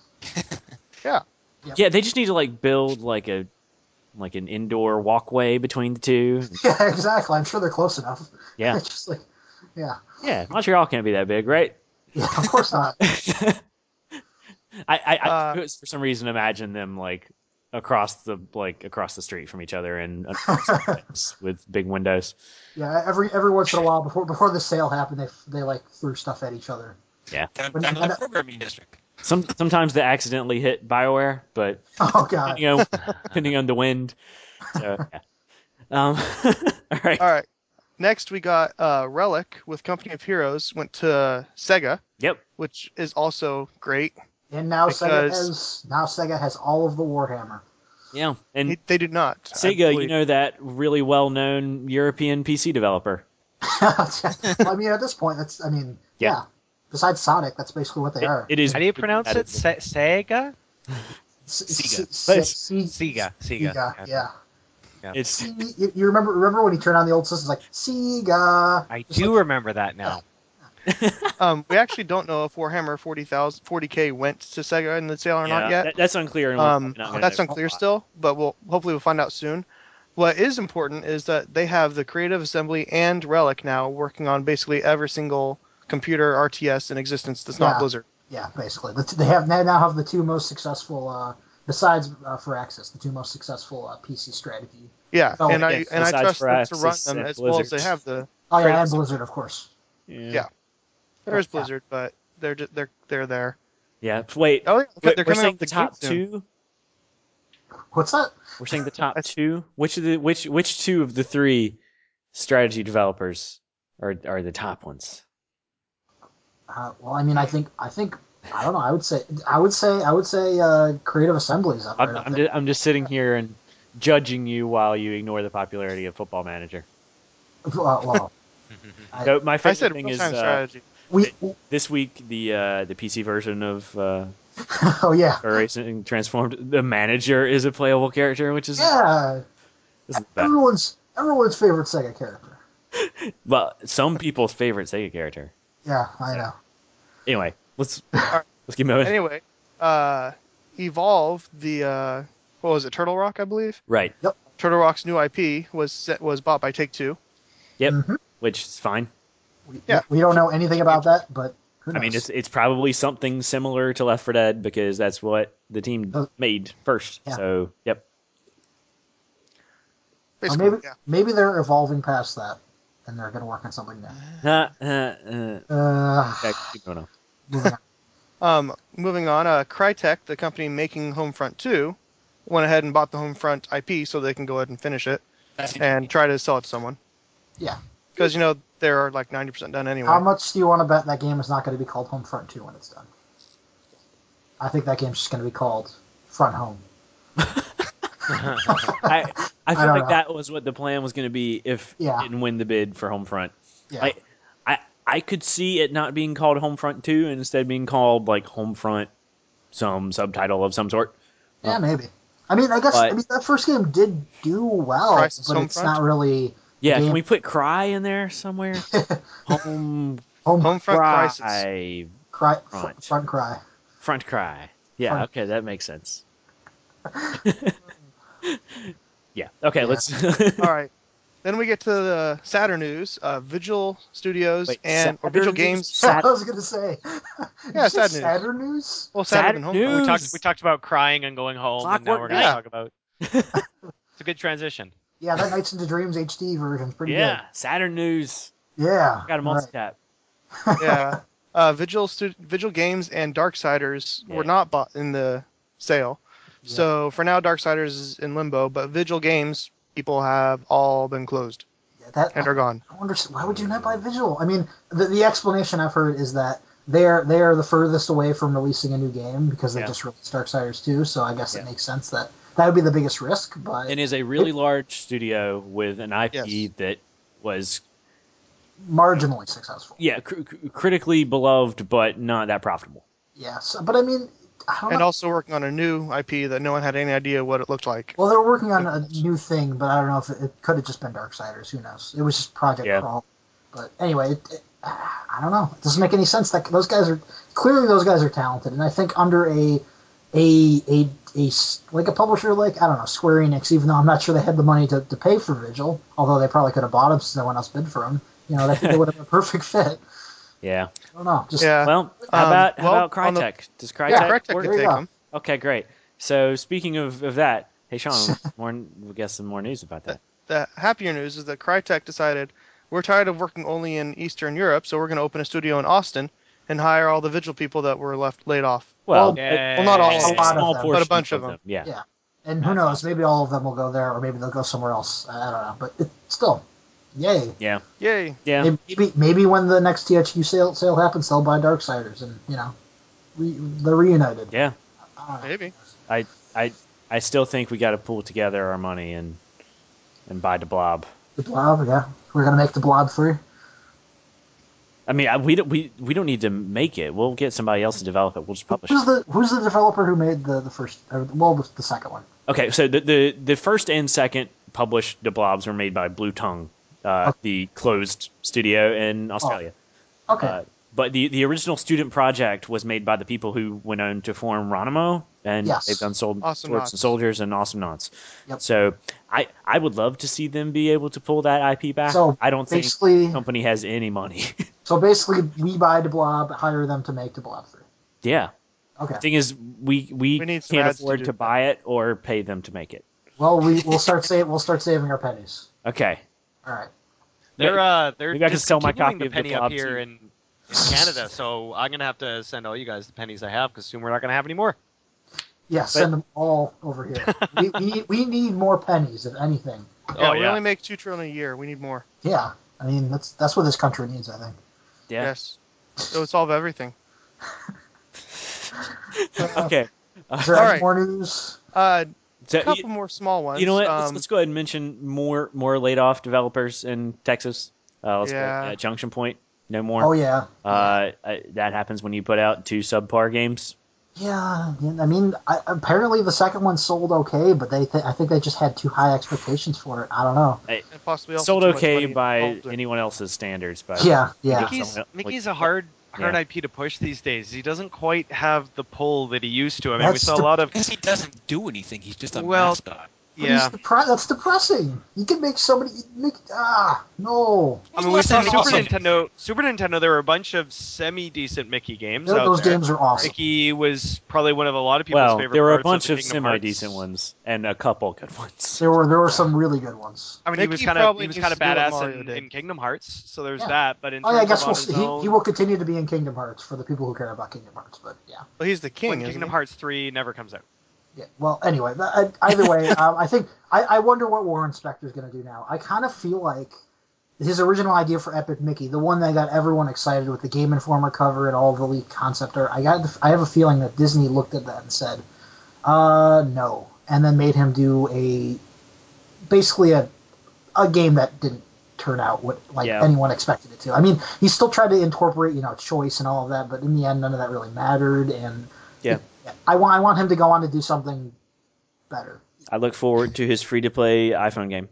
Speaker 2: yeah, they just need to like build like a like an indoor walkway between the two.
Speaker 6: Yeah, exactly. I'm sure they're close enough.
Speaker 2: Yeah,
Speaker 6: It's just like, yeah,
Speaker 2: yeah. Montreal can't be that big, right?
Speaker 6: yeah. Of course not.
Speaker 2: I, I, I
Speaker 3: Uh,
Speaker 2: for some reason imagine them like across the like across the street from each other and with big windows.
Speaker 6: Yeah, every every once in a while before before the sale happened, they they like threw stuff at each other.
Speaker 4: Down,
Speaker 6: When-
Speaker 4: down to
Speaker 6: and-
Speaker 4: the programming district.
Speaker 2: Some sometimes they accidentally hit Bioware, but
Speaker 6: Oh god.
Speaker 2: depending on depending on the wind. So, yeah. Um, all right.
Speaker 3: All right. Next, we got uh, Relic with Company of Heroes went to Sega,
Speaker 2: Yep.
Speaker 3: which is also great.
Speaker 6: And now Sega
Speaker 3: Because-
Speaker 6: has now Sega has all of the Warhammer.
Speaker 2: Yeah. And
Speaker 3: He- they did not. I
Speaker 2: Sega, you
Speaker 3: believe.
Speaker 2: know that really well-known European P C developer.
Speaker 6: Well, I mean, at this point, that's I mean,
Speaker 2: Yeah.
Speaker 6: yeah. Besides Sonic, that's basically what they
Speaker 2: It-
Speaker 6: are.
Speaker 2: it is.
Speaker 5: How do you pronounce it? Se- Sega?
Speaker 6: S-
Speaker 4: Sega.
Speaker 6: S- S- Se-
Speaker 5: Sega. Sega.
Speaker 6: Sega. Yeah.
Speaker 2: It's
Speaker 6: See, you, you remember remember when you turn on the old systems like Sega?
Speaker 5: I
Speaker 6: Just
Speaker 5: do
Speaker 6: like-
Speaker 5: remember that now.
Speaker 3: Um, we actually don't know if Warhammer forty thousand, forty K went to Sega in the sale or not
Speaker 2: yeah,
Speaker 3: yet.
Speaker 2: that- that's unclear. And we're
Speaker 3: Um,
Speaker 2: probably not gonna
Speaker 3: that's
Speaker 2: know.
Speaker 3: unclear still, but we'll hopefully we'll find out soon. what is important is that they have the Creative Assembly and Relic now working on basically every single computer R T S in existence that's not
Speaker 6: Yeah.
Speaker 3: Blizzard.
Speaker 6: Yeah, basically. The t- they have they now have the two most successful, uh, besides uh, for Access, the two most successful uh, P C strategy.
Speaker 3: Yeah,
Speaker 6: Oh,
Speaker 3: and I
Speaker 2: yes,
Speaker 3: and I
Speaker 2: besides
Speaker 3: trust them to run
Speaker 2: Firaxis
Speaker 3: them
Speaker 2: and
Speaker 3: as well as they
Speaker 2: Blizzard.
Speaker 3: have the.
Speaker 6: Oh yeah,
Speaker 3: Creative
Speaker 6: and
Speaker 3: Assembly.
Speaker 6: Blizzard, of course.
Speaker 3: Yeah. There's
Speaker 6: Yeah.
Speaker 3: Blizzard, but they're just, they're they're there.
Speaker 2: Yeah. Wait.
Speaker 3: Oh, yeah,
Speaker 2: We're,
Speaker 3: they're
Speaker 2: we're
Speaker 3: coming
Speaker 2: saying
Speaker 3: up
Speaker 2: the
Speaker 3: with the game
Speaker 2: top
Speaker 3: soon.
Speaker 2: two.
Speaker 6: What's that?
Speaker 2: We're saying the top
Speaker 3: That's-
Speaker 2: two. Which of the which which two of the three strategy developers are are the top ones?
Speaker 6: Uh, well, I mean, I think I think I don't know. I would say I would say I would say uh, Creative Assembly is up right
Speaker 2: I'm,
Speaker 6: up
Speaker 2: I'm,
Speaker 6: there.
Speaker 2: just, I'm just sitting here and judging you while you ignore the popularity of Football Manager.
Speaker 6: Well, well, I-
Speaker 2: So my
Speaker 3: I
Speaker 2: favorite
Speaker 3: said
Speaker 2: thing is
Speaker 3: real-time
Speaker 2: uh,
Speaker 3: strategy.
Speaker 6: we.
Speaker 2: this week the uh, the P C version of uh,
Speaker 6: Oh yeah,
Speaker 2: Star Racing Transformed. The manager is a playable character, which is
Speaker 6: yeah.
Speaker 2: this is the best.
Speaker 6: Everyone's everyone's favorite Sega character.
Speaker 2: Well, some people's favorite Sega character.
Speaker 6: Yeah, I know.
Speaker 2: Anyway, let's
Speaker 3: right.
Speaker 2: let's keep moving.
Speaker 3: Anyway, uh, Evolve, the uh, what was it, Turtle Rock, I believe.
Speaker 2: Right.
Speaker 3: Turtle Rock's new I P was set, was bought by Take Two.
Speaker 2: Yep.
Speaker 6: Mhm.
Speaker 2: Which is fine.
Speaker 6: We,
Speaker 3: Yeah.
Speaker 6: we don't know anything about that, but who knows?
Speaker 2: I mean, it's it's probably something similar to Left four Dead because that's what the team
Speaker 6: Uh,
Speaker 2: made first.
Speaker 6: yeah.
Speaker 2: So, yep.
Speaker 6: Or
Speaker 3: Basically,
Speaker 6: maybe
Speaker 3: yeah.
Speaker 6: maybe they're evolving past that, and they're going to work on something new.
Speaker 2: Uh, uh, uh,
Speaker 6: Uh,
Speaker 2: okay, keep going on.
Speaker 6: moving on.
Speaker 3: Um, moving on, uh, Crytek, the company making Homefront two, went ahead and bought the Homefront I P so they can go ahead and finish it and try to sell it to someone.
Speaker 6: Yeah.
Speaker 3: Because, you know, they're like ninety percent done anyway.
Speaker 6: How much do you want to bet that game is not going to be called Homefront two when it's done? I think that game's just going to be called Front Home.
Speaker 2: I I feel
Speaker 6: don't
Speaker 2: like
Speaker 6: know.
Speaker 2: that was what the plan was going to be if
Speaker 6: Yeah.
Speaker 2: it didn't win the bid for Homefront.
Speaker 6: Yeah.
Speaker 2: I, I I could see it not being called Homefront two and instead being called like Homefront, some subtitle of some sort.
Speaker 6: yeah, maybe. I mean, I guess
Speaker 2: But-
Speaker 6: I mean that first game did do well,
Speaker 3: Crisis
Speaker 6: but it's
Speaker 3: Homefront?
Speaker 6: not really
Speaker 2: Yeah,
Speaker 6: game.
Speaker 2: can we put Cry in there somewhere? Home
Speaker 6: Home
Speaker 3: Homefront
Speaker 2: Cry,
Speaker 3: Crisis.
Speaker 6: cry,
Speaker 2: Front.
Speaker 6: front. front cry.
Speaker 2: Front Cry. Yeah,
Speaker 6: Front.
Speaker 2: okay, that makes sense. yeah. Okay,
Speaker 6: Yeah.
Speaker 2: let's.
Speaker 3: All right. Then we get to the Saturn news. Uh, Vigil Studios
Speaker 2: Wait,
Speaker 3: and or
Speaker 2: Saturn
Speaker 3: Vigil
Speaker 2: news?
Speaker 3: Games.
Speaker 2: Sad-
Speaker 6: I was going to say.
Speaker 3: Yeah,
Speaker 6: Did you say
Speaker 3: sad news.
Speaker 6: Saturn news.
Speaker 3: Well, Saturn
Speaker 2: Sad
Speaker 3: and Homefront.
Speaker 2: news.
Speaker 5: We talked we talked about crying and going home, and now
Speaker 2: Clockwork
Speaker 5: we're going to
Speaker 3: Knight.
Speaker 5: talk about. It's a good transition.
Speaker 6: Yeah, that Nights into Dreams H D version's pretty
Speaker 2: yeah, Saturn News.
Speaker 6: good. Yeah.
Speaker 2: Got a
Speaker 6: all
Speaker 2: multi
Speaker 6: right.
Speaker 2: tap.
Speaker 3: Yeah. Uh, Vigil Stu- Vigil Games and Darksiders
Speaker 2: Yeah.
Speaker 3: were not bought in the sale.
Speaker 6: Yeah.
Speaker 3: So for now, Darksiders is in limbo, but Vigil Games people have all been closed
Speaker 6: Yeah, that,
Speaker 3: and are gone.
Speaker 6: I wonder why would you not buy Vigil? I mean, the, the explanation I've heard is that they're they are the furthest away from releasing a new game because they
Speaker 2: Yeah.
Speaker 6: just released Darksiders two. So I guess
Speaker 2: Yeah.
Speaker 6: it makes sense that that would be the biggest risk. But
Speaker 2: And is a really large studio with an I P
Speaker 3: Yes.
Speaker 2: that was,
Speaker 6: marginally successful.
Speaker 2: yeah, cr- cr- critically beloved, but not that profitable.
Speaker 6: Yes, but I mean, I don't
Speaker 3: And
Speaker 6: know.
Speaker 3: also working on a new I P that no one had any idea what it looked like.
Speaker 6: Well, they're working on a new thing, but I don't know if it, it could have just been Darksiders. Who knows? It was just Project
Speaker 2: Yeah.
Speaker 6: Crawl. But anyway, it, it, I don't know. It doesn't make any sense. That those guys are clearly those guys are talented, and I think under a a a, a s- like a publisher like I don't know Square Enix, even though I'm not sure they had the money to, to pay for Vigil, although they probably could have bought him since no one else bid for him. You know, I think they would have been a perfect fit.
Speaker 2: Yeah.
Speaker 6: I don't know. Just
Speaker 3: Yeah.
Speaker 2: Well, how
Speaker 3: Um,
Speaker 2: about how
Speaker 3: well,
Speaker 2: about
Speaker 3: on the-
Speaker 2: Crytek? Does Crytek
Speaker 3: Yeah, Crytek
Speaker 2: work?
Speaker 3: could
Speaker 6: There you
Speaker 3: take
Speaker 6: go.
Speaker 3: them.
Speaker 2: Okay, great. So speaking of, of that, hey Sean, more we got some more news about that.
Speaker 3: The happier news is that Crytek decided we're tired of working only in Eastern Europe, so we're going to open a studio in Austin and hire all the Vigil people that were left laid off.
Speaker 2: Well,
Speaker 6: Well,
Speaker 2: a,
Speaker 3: well, not all
Speaker 2: a
Speaker 3: of them.
Speaker 6: A lot of
Speaker 2: small
Speaker 6: them.
Speaker 2: portion
Speaker 3: But a bunch
Speaker 2: of
Speaker 3: of
Speaker 2: them. Yeah.
Speaker 6: Yeah. And who
Speaker 5: That's
Speaker 6: knows?
Speaker 5: awesome.
Speaker 6: Maybe all of them will go there, or maybe they'll go somewhere else. I don't know. But it, still, yay.
Speaker 2: Yeah.
Speaker 3: Yay!
Speaker 2: Yeah.
Speaker 6: Maybe maybe when the next T H Q sale sale happens, they'll buy Darksiders, and you know, re, they're reunited.
Speaker 2: Yeah.
Speaker 6: I don't know.
Speaker 3: Maybe.
Speaker 2: I I I still think we got to pull together our money and and buy the Blob.
Speaker 6: The Blob, yeah, we're gonna make the Blob three.
Speaker 2: I mean, I, we don't we, we don't need to make it. We'll get somebody else to develop it. We'll just publish
Speaker 6: Who's
Speaker 2: it.
Speaker 6: the Who's the developer who made the the first? Or, well, the, the second one.
Speaker 2: Okay, so the, the the first and second published the Blobs were made by Blue Tongue, uh,
Speaker 6: Okay.
Speaker 2: the closed studio in Australia.
Speaker 6: Okay.
Speaker 2: Uh, but the, the original student project was made by the people who went on to form Ronimo, and
Speaker 6: Yes.
Speaker 2: they've done sold,
Speaker 3: Awesome
Speaker 2: Swords
Speaker 3: Knots.
Speaker 2: and Soldiers and Awesome Knots.
Speaker 6: Yep.
Speaker 2: So I I would love to see them be able to pull that I P back.
Speaker 6: So
Speaker 2: I don't think
Speaker 6: basically,
Speaker 2: the company has any money.
Speaker 6: so basically, we buy the Blob, hire them to make the Blob three.
Speaker 2: yeah.
Speaker 6: Okay.
Speaker 2: The thing is, we we,
Speaker 3: We need some
Speaker 2: can't
Speaker 3: ads to
Speaker 2: afford
Speaker 3: do
Speaker 2: to,
Speaker 3: that.
Speaker 2: buy it or pay them to make it.
Speaker 6: Well, we we'll start save we'll start saving our pennies.
Speaker 2: Okay.
Speaker 6: All right.
Speaker 5: They're uh they're
Speaker 2: Maybe I can sell my
Speaker 5: discontinuing
Speaker 2: copy
Speaker 5: the
Speaker 2: of the
Speaker 5: penny up
Speaker 2: Blob
Speaker 5: here
Speaker 2: too.
Speaker 5: in, in Canada, so I'm gonna have to send all you guys the pennies I have because soon we're not gonna have any more.
Speaker 6: Yeah, send them all over here. we, we need we need more pennies, if anything.
Speaker 3: Yeah,
Speaker 5: oh
Speaker 3: we
Speaker 5: yeah.
Speaker 3: only make two trillion a year. We need more.
Speaker 6: Yeah, I mean that's that's what this country needs. I think.
Speaker 2: Yeah.
Speaker 3: Yes. It would solve everything.
Speaker 2: Okay.
Speaker 6: Is there
Speaker 3: All
Speaker 6: any
Speaker 3: right.
Speaker 6: more news?
Speaker 3: Uh,
Speaker 2: So,
Speaker 3: a couple more small ones.
Speaker 2: You know what? Let's,
Speaker 3: Um,
Speaker 2: let's go ahead and mention more more laid off developers in Texas. Uh, let's
Speaker 3: Yeah.
Speaker 2: go at Junction Point. No more.
Speaker 6: Oh yeah.
Speaker 2: Uh, uh, that happens when you put out two subpar games.
Speaker 6: Yeah, yeah, I mean, I, apparently the second one sold okay, but they th- I think they just had too high expectations for it. I don't know.
Speaker 3: and possibly also
Speaker 2: Sold
Speaker 3: too much
Speaker 2: okay
Speaker 3: money
Speaker 2: by
Speaker 3: involved in it.
Speaker 2: anyone else's standards, but
Speaker 6: Yeah, yeah.
Speaker 5: Mickey's
Speaker 2: someone-
Speaker 5: Mickey's
Speaker 2: like-
Speaker 5: a hard hard
Speaker 2: Yeah.
Speaker 5: I P to push these days. He doesn't quite have the pull that he used to. I mean, we
Speaker 6: That's
Speaker 5: saw a
Speaker 6: the-
Speaker 5: lot of
Speaker 4: Because he doesn't do anything. He's just a
Speaker 5: Well,
Speaker 4: mascot.
Speaker 6: But
Speaker 5: yeah.
Speaker 6: he's depre- that's depressing. You can make somebody make ah no.
Speaker 5: I mean, we saw
Speaker 4: Listen,
Speaker 5: Super
Speaker 4: also-
Speaker 5: Nintendo. Super Nintendo. There were a bunch of semi-decent Mickey games
Speaker 6: Those,
Speaker 5: out
Speaker 6: those
Speaker 5: there.
Speaker 6: games are awesome.
Speaker 5: Mickey was probably one of a lot of people's
Speaker 2: well,
Speaker 5: favorite
Speaker 2: there were a
Speaker 5: parts
Speaker 2: bunch
Speaker 5: of,
Speaker 2: of
Speaker 5: the Kingdom
Speaker 2: semi-decent
Speaker 5: Hearts.
Speaker 2: ones and a couple good ones.
Speaker 6: There were there were some really good ones.
Speaker 5: I mean, he was
Speaker 3: Mickey
Speaker 5: kind of
Speaker 3: probably
Speaker 5: he was
Speaker 3: needs
Speaker 5: kind of
Speaker 3: to do what
Speaker 5: badass
Speaker 3: Mario
Speaker 5: in,
Speaker 3: did.
Speaker 5: in Kingdom Hearts, so there's
Speaker 6: Yeah.
Speaker 5: that. But in
Speaker 6: Oh
Speaker 5: terms
Speaker 6: yeah, I guess
Speaker 5: of
Speaker 6: we'll
Speaker 5: on
Speaker 6: see.
Speaker 5: his
Speaker 6: He,
Speaker 5: own,
Speaker 6: he will continue to be in Kingdom Hearts for the people who care about Kingdom Hearts. But yeah,
Speaker 3: Well, he's the king.
Speaker 5: when
Speaker 3: isn't
Speaker 5: Kingdom
Speaker 3: he?
Speaker 5: Hearts three never comes out.
Speaker 6: yeah. Well, anyway, th- I- either way, um, I think I, I wonder what Warren Spector's going to do now. I kind of feel like his original idea for Epic Mickey, the one that got everyone excited with the Game Informer cover and all the leaked concept art, I got the, I have a feeling that Disney looked at that and said, uh, no, and then made him do a basically a a game that didn't turn out what like
Speaker 2: Yeah.
Speaker 6: anyone expected it to. I mean, he still tried to incorporate you know choice and all of that, but in the end, none of that really mattered. And
Speaker 2: Yeah.
Speaker 6: it- I want I want him to go on to do something better.
Speaker 2: I look forward to his free-to-play iPhone game.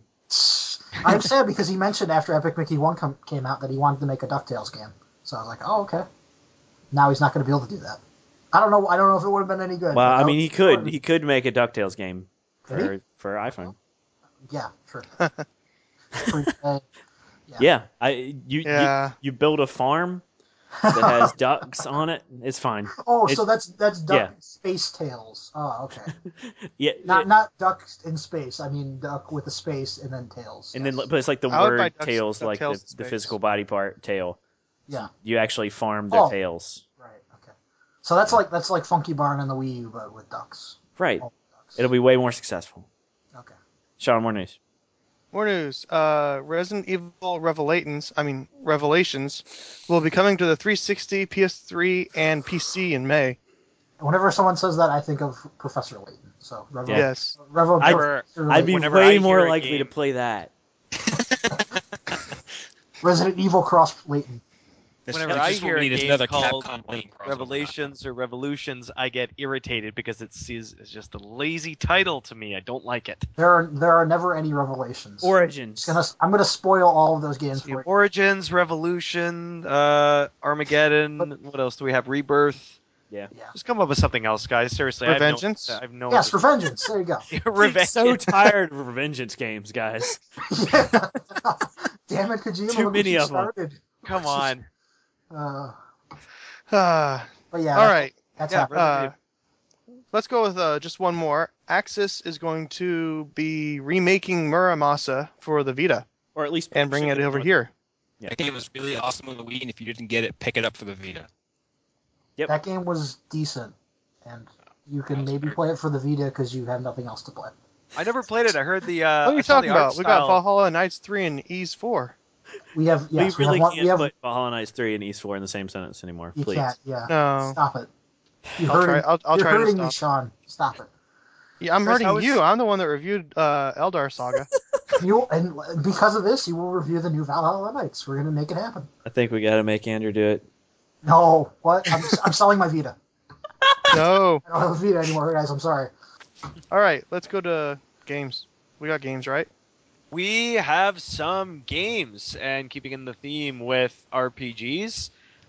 Speaker 6: I'm sad because he mentioned after Epic Mickey one com- came out that he wanted to make a DuckTales game. So I was like, oh, okay. Now he's not going to be able to do that. I don't know. I don't know if it would have been any good.
Speaker 2: Well,
Speaker 6: but
Speaker 2: I
Speaker 6: that
Speaker 2: mean,
Speaker 6: was-
Speaker 2: he could he could make a DuckTales game
Speaker 6: Could he?
Speaker 2: for for iPhone.
Speaker 6: Yeah, sure. Free to play. Yeah.
Speaker 2: Yeah, I you
Speaker 3: Yeah.
Speaker 2: you, you build a farm that has ducks on it. It's fine.
Speaker 6: Oh,
Speaker 2: It's-
Speaker 6: so that's that's Duck
Speaker 2: yeah.
Speaker 6: Space Tails. Oh, okay.
Speaker 2: Yeah,
Speaker 6: Not
Speaker 2: it-
Speaker 6: not Duck in space. I mean Duck with a space and then Tails.
Speaker 2: and
Speaker 6: yes.
Speaker 2: then but it's like the
Speaker 3: I would buy
Speaker 2: word
Speaker 3: Ducks-
Speaker 2: tails, like the,
Speaker 3: DuckTales in
Speaker 2: the
Speaker 3: space.
Speaker 2: physical body part tail.
Speaker 6: Yeah.
Speaker 2: You actually farm their
Speaker 6: Oh.
Speaker 2: tails.
Speaker 6: Right. Okay. So that's like that's like Funky Barn and the Wii U, but with ducks.
Speaker 2: Right.
Speaker 6: All ducks.
Speaker 2: It'll be way more successful.
Speaker 6: Okay.
Speaker 2: Sean, more news.
Speaker 3: More news. Uh, Resident Evil Revelations, I mean Revelations, will be coming to the three sixty, P S three, and P C in May.
Speaker 6: Whenever someone says that, I think of Professor Layton. So Revo,
Speaker 2: Yeah.
Speaker 3: Yes.
Speaker 6: Revo
Speaker 2: I'd-
Speaker 6: Professor
Speaker 2: I'd be
Speaker 6: Layton.
Speaker 5: Whenever I
Speaker 2: way
Speaker 5: hear
Speaker 2: more
Speaker 5: a
Speaker 2: likely to
Speaker 5: game-
Speaker 2: play that.
Speaker 6: Resident Evil Cross Layton.
Speaker 4: There's-
Speaker 5: Whenever
Speaker 4: there's
Speaker 5: I
Speaker 4: just what
Speaker 5: hear
Speaker 4: we
Speaker 5: a
Speaker 4: need is
Speaker 5: game
Speaker 4: another
Speaker 5: called
Speaker 4: Capcom Lane crossover.
Speaker 5: Revelations or Revolutions, I get irritated because it's, it's just a lazy title to me. I don't like it.
Speaker 6: There are there are never any revelations.
Speaker 2: Origins.
Speaker 6: Just gonna, I'm gonna spoil all of those games for you.
Speaker 5: Origins, Revolution, uh, Armageddon. What else do we have? Rebirth.
Speaker 6: Yeah.
Speaker 5: Just come up with something else, guys. Seriously,
Speaker 3: Revengeance?
Speaker 5: I have no. I have no
Speaker 6: Yes, Revengeance. There you go.
Speaker 5: Revenge.
Speaker 2: I'm so tired of Revengeance games, guys.
Speaker 6: Yeah. Damn it, Kojima.
Speaker 2: Too
Speaker 6: look what
Speaker 2: many
Speaker 6: you
Speaker 2: of 'em.
Speaker 6: started.
Speaker 5: Come on.
Speaker 6: Uh,
Speaker 3: Uh,
Speaker 6: but yeah.
Speaker 3: all
Speaker 6: that-
Speaker 3: right.
Speaker 6: That's
Speaker 5: Yeah,
Speaker 6: happening.
Speaker 3: Uh, let's go with uh, just one more. Axis is going to be remaking Muramasa for the Vita
Speaker 2: Or at least
Speaker 3: and bringing it over here.
Speaker 4: That game was really awesome on the Wii, and if you didn't get it, pick it up for the Vita.
Speaker 2: Yep.
Speaker 6: That game was decent, and you can
Speaker 4: That was
Speaker 6: maybe
Speaker 4: very
Speaker 6: play it for the Vita because you have nothing else to play.
Speaker 5: I never played it. I heard the. Uh,
Speaker 3: What are
Speaker 5: I
Speaker 3: you
Speaker 5: saw
Speaker 3: talking
Speaker 5: the art
Speaker 3: about? We got
Speaker 5: style.
Speaker 3: Valhalla Knights three and Ease four.
Speaker 6: We have yes,
Speaker 2: we really
Speaker 6: have one,
Speaker 2: can't
Speaker 6: we have
Speaker 2: put Valhalla Knights three and East four in the same sentence anymore.
Speaker 6: you
Speaker 2: Please.
Speaker 6: can't. Yeah.
Speaker 3: No.
Speaker 6: Stop it. You're
Speaker 3: I'll
Speaker 6: hurting,
Speaker 3: try- I'll- I'll
Speaker 6: you're
Speaker 3: try to
Speaker 6: hurting me,
Speaker 3: stop.
Speaker 6: Sean. Stop it.
Speaker 3: Yeah, I'm
Speaker 5: Chris,
Speaker 3: hurting
Speaker 5: how is-
Speaker 3: you. I'm the one that reviewed uh, Eldar Saga.
Speaker 6: You and because of this, you will review the new Valhalla Knights. We're gonna make it happen.
Speaker 2: I think we got to make Andrew do it.
Speaker 6: No, what? I'm, I'm selling my Vita.
Speaker 3: No.
Speaker 6: I don't have a Vita anymore, guys. I'm sorry.
Speaker 3: All right, let's go to games. We got games, right?
Speaker 5: We have some games, and keeping in the theme with R P Gs,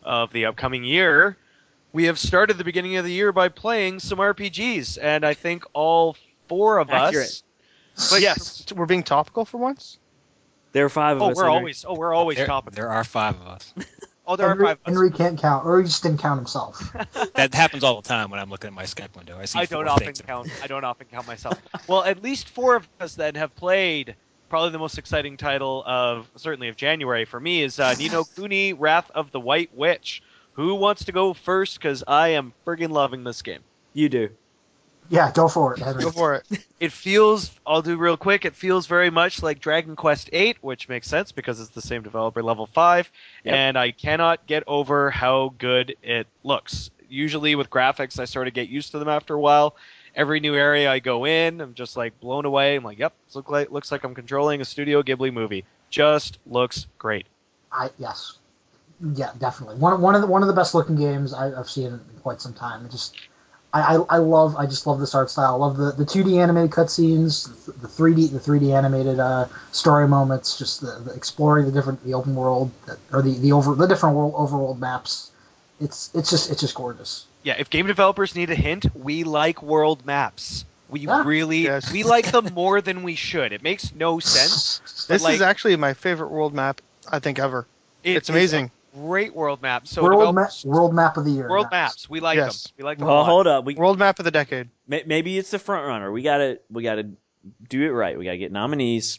Speaker 5: of the upcoming year, we have started the beginning of the year by playing some R P Gs, and I think all four of
Speaker 2: Accurate.
Speaker 5: us.
Speaker 3: But
Speaker 5: Yes.
Speaker 3: we're being topical for once.
Speaker 2: There are five of
Speaker 5: Oh,
Speaker 2: us.
Speaker 5: we're
Speaker 2: Henry.
Speaker 5: always. Oh, we're always
Speaker 4: There,
Speaker 5: topical.
Speaker 4: there are five of us.
Speaker 5: Oh, there
Speaker 6: Henry,
Speaker 5: are five of us.
Speaker 6: Henry can't count, or he just didn't count himself.
Speaker 4: That happens all the time when I'm looking at my Skype window. I see
Speaker 5: I
Speaker 4: four
Speaker 5: don't often
Speaker 4: things.
Speaker 5: count. I don't often count myself. Well, at least four of us then have played. Probably the most exciting title of certainly of January for me is uh, Ni no Kuni: Wrath of the White Witch. Who wants to go first? Because I am friggin' loving this game.
Speaker 2: You do.
Speaker 6: Yeah, go for it, Henry.
Speaker 3: Go for it.
Speaker 5: It feels. I'll do real quick. It feels very much like Dragon Quest eight, which makes sense because it's the same developer, Level Five,
Speaker 2: Yep.
Speaker 5: and I cannot get over how good it looks. Usually with graphics, I sort of get used to them after a while. Every new area I go in, I'm just like blown away. I'm like, yep, this look like, looks like I'm controlling a Studio Ghibli movie. Just looks great.
Speaker 6: I yes, yeah, definitely one one of the one of the best looking games I, I've seen in quite some time. It just I, I, I love I just love this art style. I love the, the two D animated cutscenes, the three D the three D animated uh, story moments, just the, the exploring the different the open world or the, the over the different world overworld maps. It's it's just it's just gorgeous.
Speaker 5: Yeah, if game developers need a hint, we like world maps. We
Speaker 6: Yeah.
Speaker 5: really
Speaker 3: Yes.
Speaker 5: we like them more than we should. It makes no sense.
Speaker 3: This
Speaker 5: like-
Speaker 3: is actually my favorite world map I think ever.
Speaker 5: It
Speaker 3: It's
Speaker 5: is
Speaker 3: amazing.
Speaker 5: a great world map. So
Speaker 6: world map
Speaker 5: developers,
Speaker 6: world map of the year.
Speaker 5: world
Speaker 6: yes.
Speaker 5: maps, we like
Speaker 3: Yes.
Speaker 5: them. We like them a
Speaker 2: Well,
Speaker 5: lot.
Speaker 2: hold up. We
Speaker 3: World map of the decade.
Speaker 2: may- maybe it's the front runner. We gotta we gotta do it right. We gotta get nominees.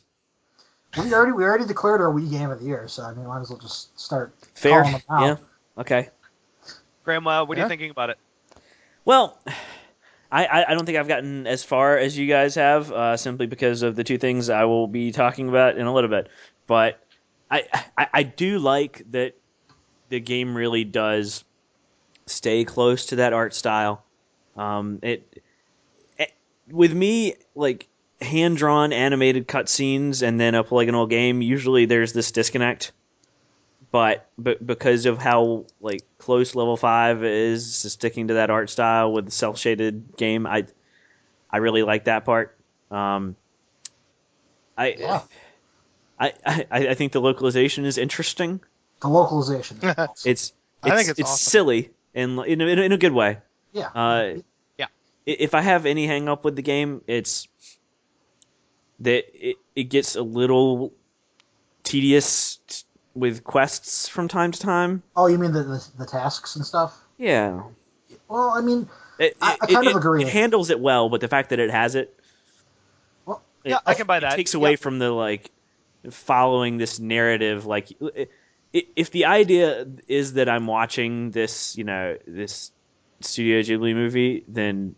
Speaker 6: We already we already declared our Wii game of the year, so I mean, might as well just start
Speaker 2: Fair.
Speaker 6: calling them out.
Speaker 2: Yeah. Okay.
Speaker 5: Grandma, what are
Speaker 3: Yeah.
Speaker 5: you thinking about it?
Speaker 2: Well, I, I I don't think I've gotten as far as you guys have, uh, simply because of the two things I will be talking about in a little bit. But I, I, I do like that the game really does stay close to that art style. Um, it, it with me, like hand drawn animated cutscenes and then a polygonal game. Usually there's this disconnect. But but because of how like close Level Five is to sticking to that art style with the cel shaded game, I I really like that part. Um, I,
Speaker 6: Yeah.
Speaker 2: I I I think the localization is interesting.
Speaker 6: The localization. Is awesome.
Speaker 2: It's
Speaker 3: I
Speaker 2: it's
Speaker 3: think it's awesome.
Speaker 2: silly and in a, in a, in a good way.
Speaker 6: yeah.
Speaker 2: Uh,
Speaker 5: Yeah.
Speaker 2: i- If I have any hang up with the game, it's that it, it gets a little tedious t- with quests from time to time.
Speaker 6: Oh, you mean the, the the tasks and stuff?
Speaker 2: Yeah.
Speaker 6: Well, I mean,
Speaker 2: It,
Speaker 6: I- I
Speaker 2: it-
Speaker 6: kind of
Speaker 2: it-
Speaker 6: agree.
Speaker 2: It handles it well, but the fact that it has it,
Speaker 6: Well,
Speaker 2: it-
Speaker 5: yeah, I can buy
Speaker 2: it
Speaker 5: that.
Speaker 2: takes away
Speaker 5: Yeah.
Speaker 2: from the like following this narrative. Like, i- i- if the idea is that I'm watching this, you know, this Studio Ghibli movie, then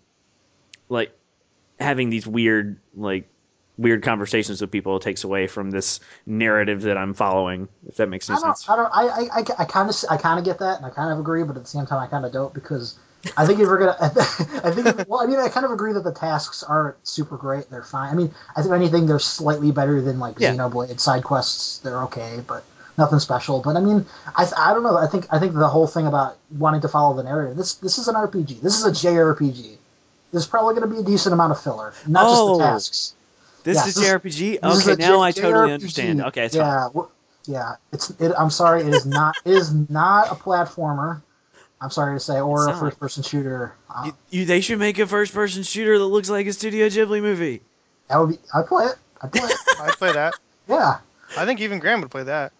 Speaker 2: like having these weird, like weird conversations with people takes away from this narrative that I'm following. If that makes
Speaker 6: I
Speaker 2: any
Speaker 6: don't,
Speaker 2: sense.
Speaker 6: I don't, I, I, I, I kind of, I kind of get that, and I kind of agree, but at the same time, I kind of don't because I think if we're gonna, I think, if, well, I mean, I kind of agree that the tasks aren't super great. They're fine. I mean, I think if anything, they're slightly better than like
Speaker 2: Yeah.
Speaker 6: Xenoblade side quests. They're okay, but nothing special. But I mean, I, I don't know. I think, I think the whole thing about wanting to follow the narrative. This, this is an R P G. This is a J R P G. There's probably going to be a decent amount of filler, not just
Speaker 2: Oh.
Speaker 6: the tasks.
Speaker 2: This
Speaker 6: Yes,
Speaker 2: is
Speaker 6: this-
Speaker 2: J R P G.
Speaker 6: This is
Speaker 2: Okay,
Speaker 6: a
Speaker 2: now
Speaker 6: J-
Speaker 2: I totally
Speaker 6: J R P G.
Speaker 2: understand. Okay, it's fine.
Speaker 6: yeah, w- yeah. It's. It, I'm sorry. It is not. It is not a platformer. I'm sorry to say, or
Speaker 2: It's
Speaker 6: a
Speaker 2: not.
Speaker 6: first-person shooter. Uh,
Speaker 2: You, you, they should make a first-person shooter that looks like a Studio Ghibli movie.
Speaker 6: that would be. I'd play it. I'd play it.
Speaker 3: I'd play that.
Speaker 6: Yeah.
Speaker 3: I think even Graham would play that.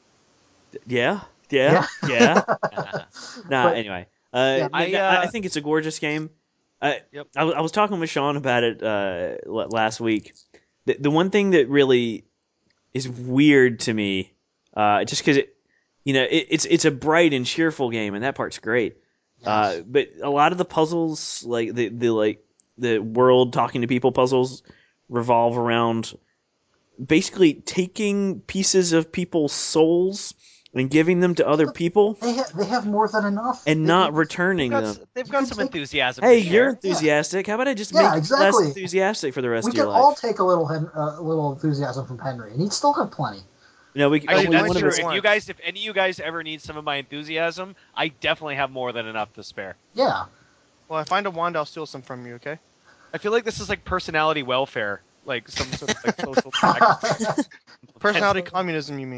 Speaker 2: Yeah, yeah, yeah. Nah,
Speaker 6: But-
Speaker 2: anyway. Uh,
Speaker 6: Yeah,
Speaker 2: I,
Speaker 5: I,
Speaker 2: I,
Speaker 5: uh,
Speaker 2: I think it's a gorgeous game. I,
Speaker 5: Yep.
Speaker 2: I, was- I was talking with Sean about it uh, l- last week. The, the one thing that really is weird to me, uh, just because it, you know, it, it's it's a bright and cheerful game, and that part's great. Uh,
Speaker 6: Yes.
Speaker 2: but a lot of the puzzles, like the, the like the world talking to people puzzles, revolve around basically taking pieces of people's souls and giving them to other people
Speaker 6: They have. They have more than enough.
Speaker 2: and
Speaker 6: They-
Speaker 2: not
Speaker 6: they-
Speaker 2: returning
Speaker 5: They've
Speaker 2: them.
Speaker 5: got, they've
Speaker 6: You
Speaker 5: got
Speaker 6: can
Speaker 5: some
Speaker 6: take-
Speaker 5: enthusiasm.
Speaker 2: Hey,
Speaker 5: to
Speaker 2: you're
Speaker 5: share.
Speaker 2: enthusiastic. How about I just
Speaker 6: Yeah,
Speaker 2: make you
Speaker 6: exactly.
Speaker 2: less enthusiastic for the rest
Speaker 6: We
Speaker 2: of your
Speaker 6: could
Speaker 2: life?
Speaker 6: all take a little, hen- uh, little enthusiasm from Henry, and he'd still have plenty.
Speaker 2: No, we.
Speaker 3: Oh,
Speaker 5: Actually,
Speaker 3: you
Speaker 2: one
Speaker 3: only
Speaker 5: that's
Speaker 2: of
Speaker 5: true.
Speaker 2: us-
Speaker 3: do
Speaker 5: If
Speaker 3: one.
Speaker 5: you guys, if any of you guys ever need some of my enthusiasm, I definitely have more than enough to spare.
Speaker 6: Yeah.
Speaker 3: Well, I find a wand, I'll steal some from you. Okay.
Speaker 5: I feel like this is like personality welfare, like some sort of like social. tax.
Speaker 3: Personality communism, you mean?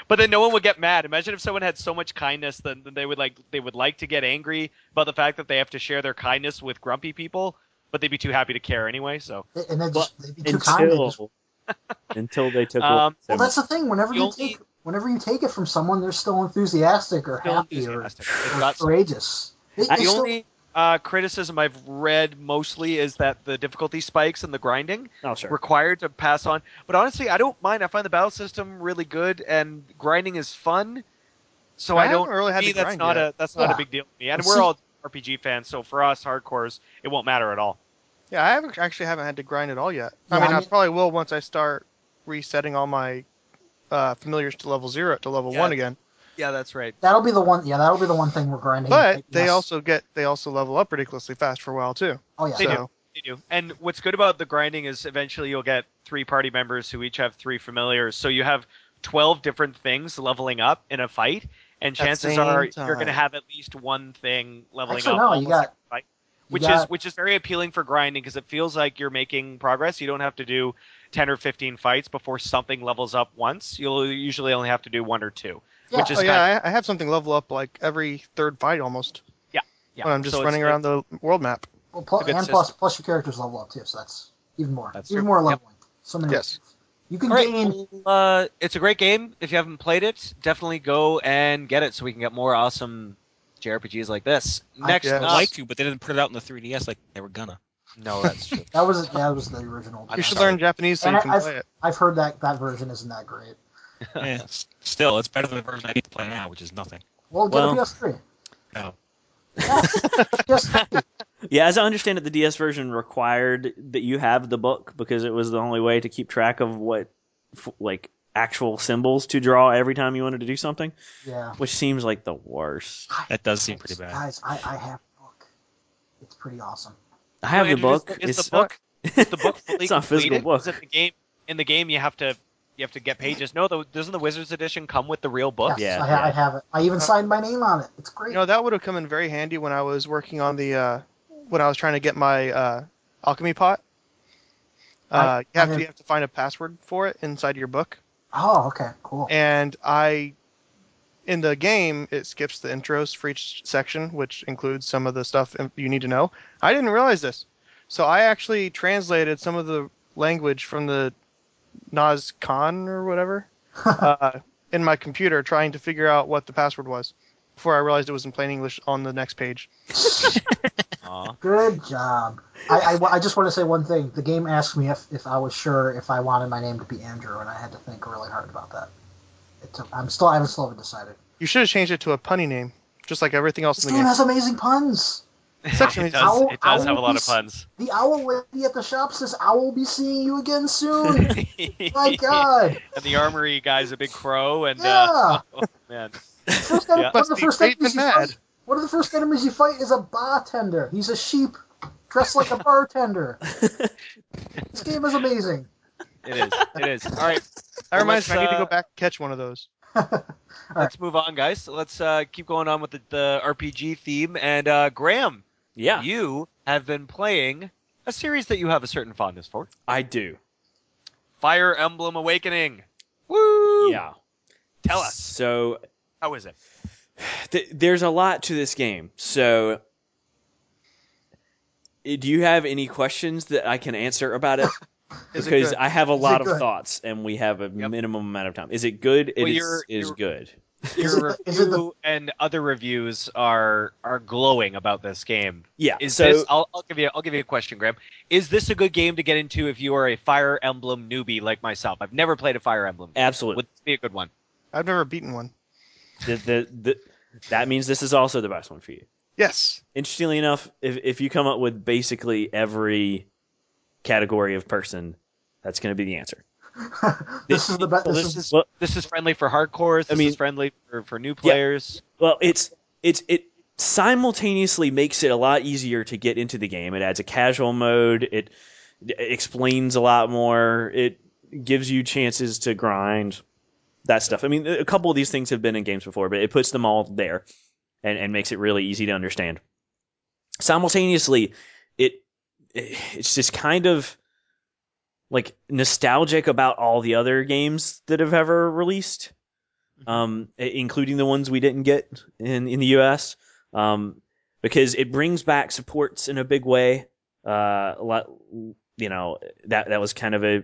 Speaker 5: But then no one would get mad. Imagine if someone had so much kindness that they would like they would like to get angry about the fact that they have to share their kindness with grumpy people, but they'd be too happy to care anyway. So
Speaker 6: And then
Speaker 2: Well,
Speaker 6: just they'd be too kind. They'd just-
Speaker 2: until until they took.
Speaker 5: Um,
Speaker 6: Well, that's the thing. Whenever
Speaker 5: The
Speaker 6: you
Speaker 5: only-
Speaker 6: take whenever you take it from someone, they're still enthusiastic or
Speaker 5: still
Speaker 6: happy
Speaker 5: enthusiastic.
Speaker 6: or,
Speaker 5: They've
Speaker 6: or
Speaker 5: got some-
Speaker 6: courageous. They,
Speaker 2: I-
Speaker 6: they
Speaker 5: the
Speaker 6: still-
Speaker 5: only uh, criticism I've read mostly is that the difficulty spikes and the grinding
Speaker 2: oh sure.
Speaker 5: required to pass on. But honestly, I don't mind. I find the battle system really good, and grinding is fun. So
Speaker 3: I
Speaker 5: I, don't
Speaker 3: haven't really had
Speaker 5: to me,
Speaker 3: to
Speaker 5: that's
Speaker 3: grind
Speaker 5: not
Speaker 3: yet.
Speaker 5: a that's not
Speaker 6: Yeah.
Speaker 5: a big deal to me. And
Speaker 6: But
Speaker 5: we're
Speaker 6: see-
Speaker 5: all R P G fans, so for us hardcores, it won't matter at all.
Speaker 3: Yeah, I haven't actually haven't had to grind at all yet. I
Speaker 6: Yeah,
Speaker 3: mean,
Speaker 6: I
Speaker 3: I,
Speaker 6: mean-
Speaker 3: probably will once I start resetting all my uh, familiars to level zero to level
Speaker 5: Yeah.
Speaker 3: one again.
Speaker 5: Yeah, that's right.
Speaker 6: That'll be the one. Yeah, that'll be the one thing we're grinding.
Speaker 3: But
Speaker 6: Like,
Speaker 3: they
Speaker 6: yes.
Speaker 3: also get they also level up ridiculously fast for a while too.
Speaker 6: Oh yeah.
Speaker 5: They
Speaker 3: so
Speaker 5: do. They do. And what's good about the grinding is eventually you'll get three party members who each have three familiars. So you have twelve different things leveling up in a fight, and
Speaker 3: At the
Speaker 5: chances
Speaker 3: same
Speaker 5: are you're going to
Speaker 3: time.
Speaker 5: have at least one thing leveling
Speaker 6: Actually,
Speaker 5: up
Speaker 6: no, you
Speaker 5: almost
Speaker 6: got-
Speaker 5: every fight.
Speaker 6: you
Speaker 5: Which
Speaker 6: got-
Speaker 5: is which is very appealing for grinding because it feels like you're making progress. You don't have to do ten or fifteen fights before something levels up once. You'll usually only have to do one or two,
Speaker 6: Yeah.
Speaker 5: which is
Speaker 3: oh
Speaker 5: kind
Speaker 3: yeah, I, I have something level up like every third fight almost
Speaker 5: yeah.
Speaker 3: when I'm just
Speaker 5: So it's-
Speaker 3: running around the world map.
Speaker 6: Well, pl-
Speaker 5: It's a good
Speaker 6: and plus,
Speaker 5: system.
Speaker 6: plus your characters level up too, so that's even more.
Speaker 5: That's
Speaker 6: even
Speaker 5: true.
Speaker 6: more
Speaker 5: Yep.
Speaker 6: leveling. So many.
Speaker 3: Yes.
Speaker 6: ways. You can
Speaker 5: All right,
Speaker 6: gain.
Speaker 5: well, uh, it's a great game. If you haven't played it, definitely go and get it so we can get more awesome J R P Gs like this.
Speaker 6: I-
Speaker 5: Next
Speaker 3: yeah.
Speaker 4: I'd
Speaker 5: up,
Speaker 4: like to, but they didn't put it out in the three D S like they were gonna.
Speaker 5: no, that's true.
Speaker 6: That was that was the original.
Speaker 3: You should
Speaker 4: sorry.
Speaker 3: learn Japanese so
Speaker 6: And
Speaker 3: you
Speaker 6: I-
Speaker 3: can
Speaker 6: I've-
Speaker 3: play it.
Speaker 6: I've heard that that version isn't that great.
Speaker 4: Eh, s- still, it's better than the version I need to play now, which is nothing.
Speaker 6: Well, get
Speaker 2: Well-
Speaker 6: a P S three.
Speaker 4: No.
Speaker 6: Yes. P S three.
Speaker 2: Yeah, as I understand it, the D S version required that you have the book because it was the only way to keep track of what, f- like, actual symbols to draw every time you wanted to do something,
Speaker 6: Yeah.
Speaker 2: which seems like the worst.
Speaker 4: That does seem pretty bad.
Speaker 6: Guys, I, I have the book. It's pretty awesome.
Speaker 2: I have the
Speaker 5: Andrew, is-
Speaker 2: book.
Speaker 5: Is,
Speaker 2: It's
Speaker 5: the book is the book fully
Speaker 2: It's not a physical
Speaker 5: completed?
Speaker 2: book.
Speaker 5: Is it the game in the game you have to you have to get pages? No, the, doesn't the Wizards edition come with the real book?
Speaker 6: Yes,
Speaker 2: Yeah,
Speaker 6: I, ha-
Speaker 2: yeah.
Speaker 6: I have it. I even signed my name on it. It's great.
Speaker 3: You know, that would have come in very handy when I was working on the uh, when I was trying to get my uh, alchemy pot. Uh,
Speaker 6: I-
Speaker 3: you have
Speaker 6: I
Speaker 3: to you have to find a password for it inside your book,
Speaker 6: Oh, okay, cool.
Speaker 3: and I in the game it skips the intros for each section, which includes some of the stuff you need to know. I didn't realize this, so I actually translated some of the language from the Naz Khan or whatever uh, in my computer, trying to figure out what the password was before I realized it was in plain English on the next page.
Speaker 5: Aw.
Speaker 6: Good job. I, I, I just want to say one thing. The game asked me if, if I was sure if I wanted my name to be Andrew, and I had to think really hard about that. It took, I'm still I haven't still haven't decided.
Speaker 3: You should have changed it to a punny name, just like everything else
Speaker 6: This
Speaker 3: in the
Speaker 6: game
Speaker 3: game.
Speaker 6: has amazing puns.
Speaker 3: Such
Speaker 5: it
Speaker 3: amazing-
Speaker 5: does.
Speaker 6: Owl-
Speaker 5: It does have a
Speaker 6: owl
Speaker 5: lot of
Speaker 6: is-
Speaker 5: puns.
Speaker 6: The owl lady at the shop says, "I will be seeing you again soon." My God.
Speaker 5: And the armory guy's a big crow, and
Speaker 6: Yeah.
Speaker 5: uh, oh man,
Speaker 6: First en-
Speaker 5: Yeah.
Speaker 6: one of the
Speaker 3: Must be
Speaker 6: first
Speaker 3: great
Speaker 6: enemies you
Speaker 3: and mad.
Speaker 6: fight. One of the first enemies you fight is a bartender. He's a sheep dressed like a bartender. This game is amazing.
Speaker 5: it is. It is. All right,
Speaker 3: That reminds
Speaker 5: let's,
Speaker 3: me, I need to
Speaker 5: uh,
Speaker 3: go back and catch one of those.
Speaker 5: let's move on, guys. So let's uh, keep going on with the, the R P G theme. And uh, Graham,
Speaker 2: Yeah,
Speaker 5: you have been playing a series that you have a certain fondness for.
Speaker 2: I do.
Speaker 5: Fire Emblem Awakening. Woo!
Speaker 2: Yeah.
Speaker 5: Tell us,
Speaker 2: So
Speaker 5: how is it?
Speaker 2: th- there's a lot to this game. So eh, do you have any questions that I can answer about it?
Speaker 3: Is it
Speaker 2: Because
Speaker 3: good?
Speaker 2: I have a
Speaker 6: Is
Speaker 2: lot
Speaker 6: it
Speaker 2: of
Speaker 6: good?
Speaker 2: thoughts, and we have a
Speaker 5: Yep.
Speaker 2: minimum amount of time. Is it good? It
Speaker 5: Well,
Speaker 2: is
Speaker 5: you're-
Speaker 2: is
Speaker 5: you're-
Speaker 2: good.
Speaker 6: Is
Speaker 5: Your
Speaker 6: it the- is it the-
Speaker 5: review and other reviews are are glowing about this game.
Speaker 2: Yeah.
Speaker 5: Is
Speaker 2: so
Speaker 5: this? I'll, I'll give you. I'll give you a question, Graham. Is this a good game to get into if you are a Fire Emblem newbie like myself? I've never played a Fire Emblem.
Speaker 2: absolutely.
Speaker 5: Would this be a good one?
Speaker 3: I've never beaten one.
Speaker 2: The, the, the, that means this is also the best one for you.
Speaker 3: Yes.
Speaker 2: Interestingly enough, if if you come up with basically every category of person, that's going to be the answer.
Speaker 6: This is the best.
Speaker 5: Well,
Speaker 6: This
Speaker 5: this
Speaker 6: is
Speaker 5: is
Speaker 2: Well-
Speaker 5: this is friendly for hardcores. This
Speaker 2: I mean-
Speaker 5: is friendly for, for new players.
Speaker 2: Well, it's it's it simultaneously makes it a lot easier to get into the game. It adds a casual mode. It, it explains a lot more. It gives you chances to grind that stuff. I mean, a couple of these things have been in games before, but it puts them all there and, and makes it really easy to understand. Simultaneously, it it's just kind of like nostalgic about all the other games that have ever released. um, i- including the ones we didn't get in, in the U S, um, because it brings back supports in a big way. Uh, a lot, you know, that that was kind of a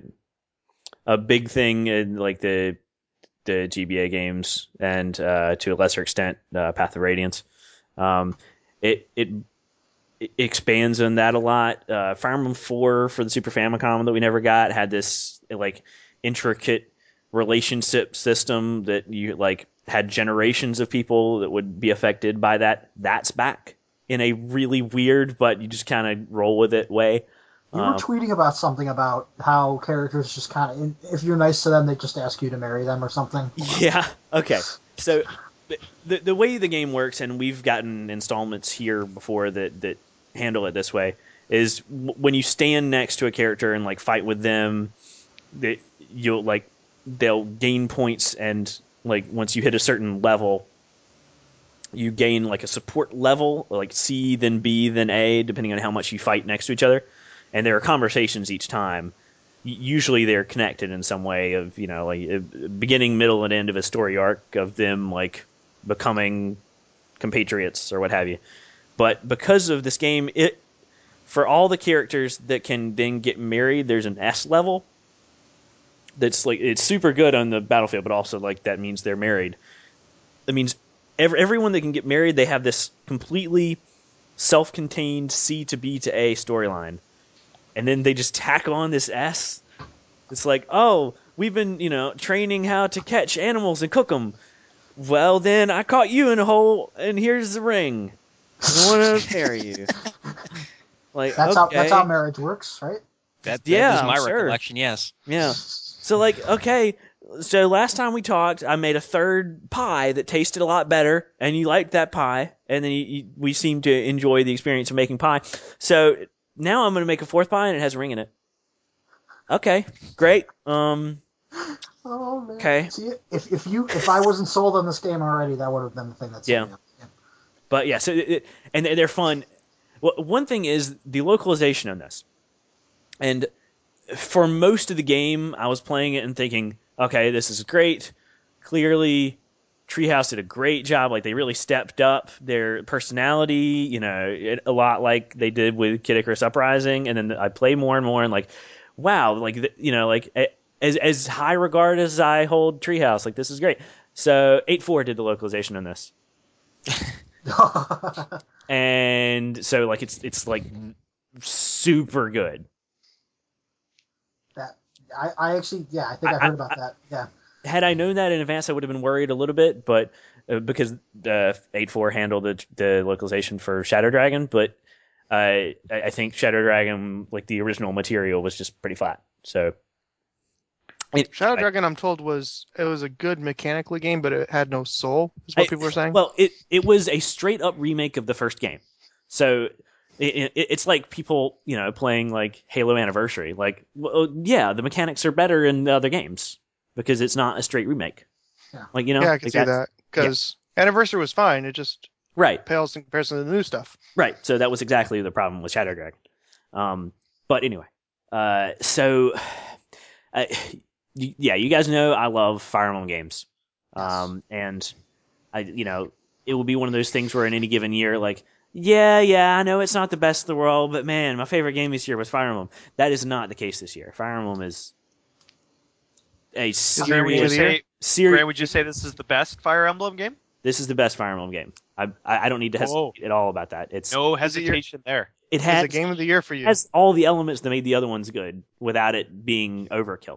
Speaker 2: a big thing in like the the G B A games, and uh, to a lesser extent, uh, Path of Radiance. Um, it it it expands on that a lot. Uh, Fire Emblem four for the Super Famicom that we never got had this like intricate relationship system that you like had generations of people that would be affected by that. That's back in a really weird, but you just kind of roll with it way.
Speaker 6: You were
Speaker 2: Um,
Speaker 6: tweeting about something about how characters just kind of, if you're nice to them, they just ask you to marry them or something.
Speaker 2: Yeah. Okay. So the the way the game works, and we've gotten installments here before that that handle it this way, is w- when you stand next to a character and like fight with them, that you'll like they'll gain points, and like once you hit a certain level, you gain like a support level, like C, then B, then A, depending on how much you fight next to each other. And there are conversations each time. Y- Usually they're connected in some way of, you know, like a beginning, middle, and end of a story arc of them like becoming compatriots or what have you. But because of this game, it for all the characters that can then get married, there's an S level. That's like it's super good on the battlefield, but also like that means they're married. That means every, everyone that can get married, they have this completely self-contained C to B to A storyline. And then they just tack on this S. It's like, oh, we've been, you know, training how to catch animals and cook them. Well, then I caught you in a hole, and here's the ring. I want to marry you. Like,
Speaker 6: That's
Speaker 2: okay,
Speaker 6: how that's how marriage works, right?
Speaker 4: That, that
Speaker 2: Yeah,
Speaker 4: is my
Speaker 2: sure.
Speaker 4: recollection. Yes.
Speaker 2: yeah. So, like, okay, so last time we talked, I made a third pie that tasted a lot better, and you liked that pie, and then you, you, we seemed to enjoy the experience of making pie. So now I'm going to make a fourth pie, and it has a ring in it. Okay, great. Um,
Speaker 6: Oh man.
Speaker 2: Okay.
Speaker 6: See, if if you if I wasn't sold on this game already, that would have been the thing that sold
Speaker 2: Yeah.
Speaker 6: me. Yeah.
Speaker 2: but yeah, so it, it- and they're fun. Well, one thing is the localization on this, and for most of the game, I was playing it and thinking, okay, this is great. Clearly, Treehouse did a great job. Like they really stepped up their personality, you know, it, a lot like they did with Kid Icarus Uprising. And then I play more and more, and like, wow, like the- you know, like a- as as high regard as I hold Treehouse, like this is great. So eight four did the localization on this, and so like it's it's like super good.
Speaker 6: that I, I actually yeah I think I,
Speaker 2: I-
Speaker 6: heard about that. Yeah.
Speaker 2: Had I known that in advance, I would have been worried a little bit, but uh, because uh, eight four handled the, the localization for Shadow Dragon, but uh, I, I think Shadow Dragon, like the original material, was just pretty flat. So it,
Speaker 3: Shadow
Speaker 2: I-
Speaker 3: Dragon, I'm told, was it was a good mechanically game, but it had no soul. Is what
Speaker 2: I-
Speaker 3: people were saying.
Speaker 2: Well, it it was a straight up remake of the first game, so it, it, it's like people you know playing like Halo Anniversary. Like, well, yeah, the mechanics are better in the other games because it's not a straight remake.
Speaker 6: Yeah.
Speaker 2: Like you know,
Speaker 3: yeah, I
Speaker 2: like
Speaker 3: can see
Speaker 2: that's-
Speaker 3: that because Anniversary was fine. It just
Speaker 2: Right.
Speaker 3: pales in comparison to the new stuff.
Speaker 2: Right. So that was exactly the problem with Shadow Dragon. Um, but anyway, uh, so uh, y- yeah, you guys know I love Fire Emblem games, um, and I, you know, it will be one of those things where in any given year, like, yeah, yeah, I know it's not the best in the world, but man, my favorite game this year was Fire Emblem. That is not the case this year. Fire Emblem is a
Speaker 3: there a game of
Speaker 2: serious,
Speaker 3: the year?
Speaker 5: Say,
Speaker 2: serious.
Speaker 5: Grant, would you say this is the best Fire Emblem game?
Speaker 2: This is the best Fire Emblem game. I, I, I don't need to hesitate
Speaker 5: Whoa.
Speaker 2: at all about that. It's
Speaker 5: No
Speaker 3: Is it your-
Speaker 5: hesitation there.
Speaker 2: it
Speaker 3: It's
Speaker 2: has
Speaker 3: a game of the year for you.
Speaker 2: has all the elements that made the other ones good without it being overkill.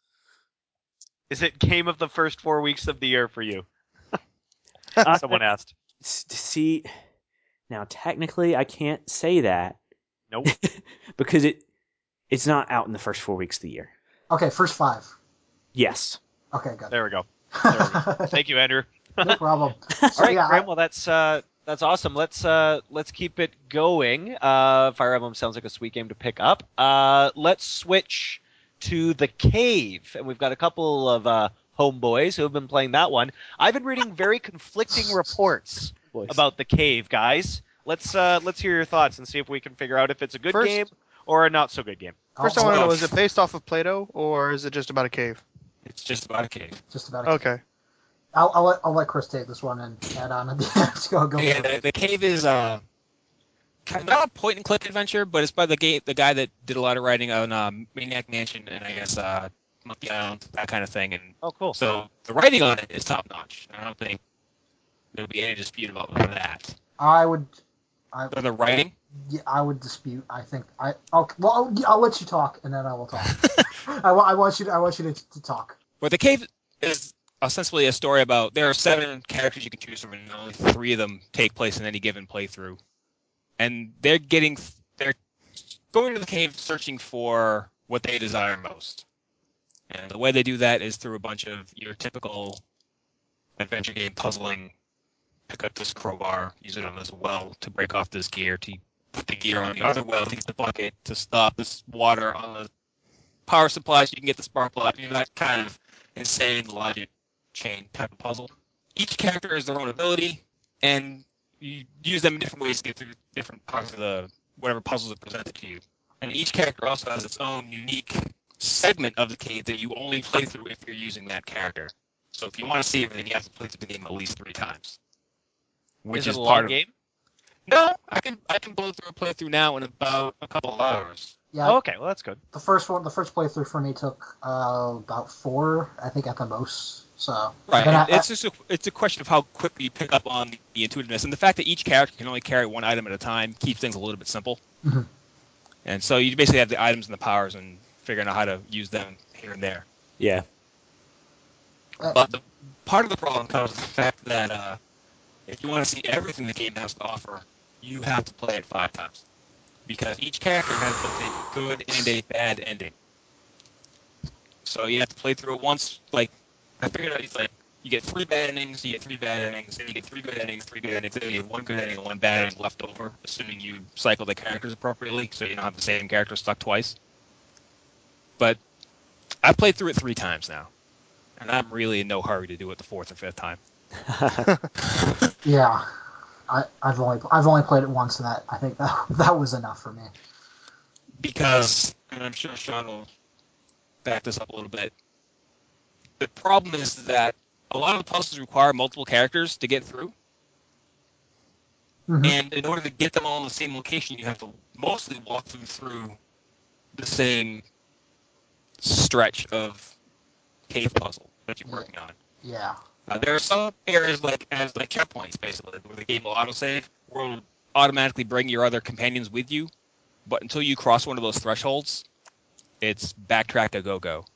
Speaker 5: Is it game of the first four weeks of the year for you?
Speaker 2: Uh,
Speaker 5: Someone asked.
Speaker 2: s- See, now technically I can't say that
Speaker 5: Nope.
Speaker 2: because it it's not out in the first four weeks of the year.
Speaker 6: Okay, first five.
Speaker 2: Yes.
Speaker 6: Okay, good.
Speaker 5: There we go. There we go. Thank you, Andrew.
Speaker 6: No problem.
Speaker 5: All
Speaker 6: So,
Speaker 5: right,
Speaker 6: yeah,
Speaker 5: Graham.
Speaker 6: I-
Speaker 5: Well, that's uh, that's awesome. Let's uh, let's keep it going. Uh, Fire Emblem sounds like a sweet game to pick up. Uh, let's switch to the Cave, and we've got a couple of uh, homeboys who have been playing that one. I've been reading very conflicting reports about the Cave, guys. Let's uh, let's hear your thoughts and see if we can figure out if it's a good
Speaker 3: First-
Speaker 5: game or a not so good game.
Speaker 3: First, I
Speaker 6: I'll-
Speaker 3: want to
Speaker 6: I'll-
Speaker 3: know: is it based off of Play-Doh or is it just about a cave?
Speaker 4: It's just about a cave.
Speaker 6: just about
Speaker 3: Okay.
Speaker 6: I'll, I'll let I'll let Chris take this one and add on at the end. Go go.
Speaker 4: Yeah,
Speaker 6: for it.
Speaker 4: the, the cave is uh, kind of not a point and click adventure, but it's by the game the guy that did a lot of writing on um, Maniac Mansion and I guess uh, Monkey Island, that kind of thing. And
Speaker 5: Oh, cool.
Speaker 4: so the writing on it is top notch. I don't think there'll be any dispute about that.
Speaker 6: I would. I,
Speaker 4: But the writing,
Speaker 6: yeah, I would dispute. I think I. Okay, well, I'll, I'll let you talk, and then I will talk. I, wa- I want you. To, I want you to, to talk.
Speaker 4: but the cave is ostensibly a story about there are seven characters you can choose from, and only three of them take place in any given playthrough. And they're getting they're going to the cave searching for what they desire most. And the way they do that is through a bunch of your typical adventure game puzzling. Pick up this crowbar, use it on this well to break off this gear, to put the gear on the other well, to use the bucket to stop this water on the power supply so you can get the spark plug. You know, that kind of insane logic chain type of puzzle. Each character has their own ability, and you use them in different ways to get through different parts of the whatever puzzles are presented to you. And each character also has its own unique segment of the cave that you only play through if you're using that character. So if you want to see everything, you have to play through the game at least three times. Which
Speaker 5: is it
Speaker 4: is
Speaker 5: a
Speaker 4: part
Speaker 5: long
Speaker 4: of
Speaker 5: game?
Speaker 4: No, I can I can blow through a playthrough now in about a couple of hours.
Speaker 6: Yeah.
Speaker 5: Oh, okay, well that's good.
Speaker 6: The first one, the first playthrough for me took uh, about four, I think, at the most. So
Speaker 4: Right,
Speaker 6: then
Speaker 4: and
Speaker 6: I,
Speaker 4: it's just a, it's a question of how quickly you pick up on the intuitiveness, and the fact that each character can only carry one item at a time keeps things a little bit simple.
Speaker 6: Mhm.
Speaker 4: And so you basically have the items and the powers, and figuring out how to use them here and there.
Speaker 2: Yeah.
Speaker 6: Uh,
Speaker 4: But the part of the problem comes with the fact that uh, if you want to see everything the game has to offer, you have to play it five times. Because each character has both a good and a bad ending. So you have to play through it once. Like, I figured out it's like, you get three bad endings, you get three bad endings, then you get three good endings, three good endings, then you have one good ending and one bad ending left over, assuming you cycle the characters appropriately, so you don't have the same character stuck twice. But I've played through it three times now. And I'm really in no hurry to do it the fourth or fifth time.
Speaker 6: yeah, I, I've only I've only played it once, and that I think that that was enough for me.
Speaker 4: Because, and I'm sure Sean will back this up a little bit, the problem is that a lot of the puzzles require multiple characters to get through.
Speaker 6: Mhm.
Speaker 4: And in order to get them all in the same location, you have to mostly walk them through the same stretch of cave puzzle that you're working on.
Speaker 6: Yeah.
Speaker 4: Uh, there are some areas like as like checkpoints, basically, where the game will autosave, where it will automatically bring your other companions with you. But until you cross one of those thresholds, it's backtrack to go go.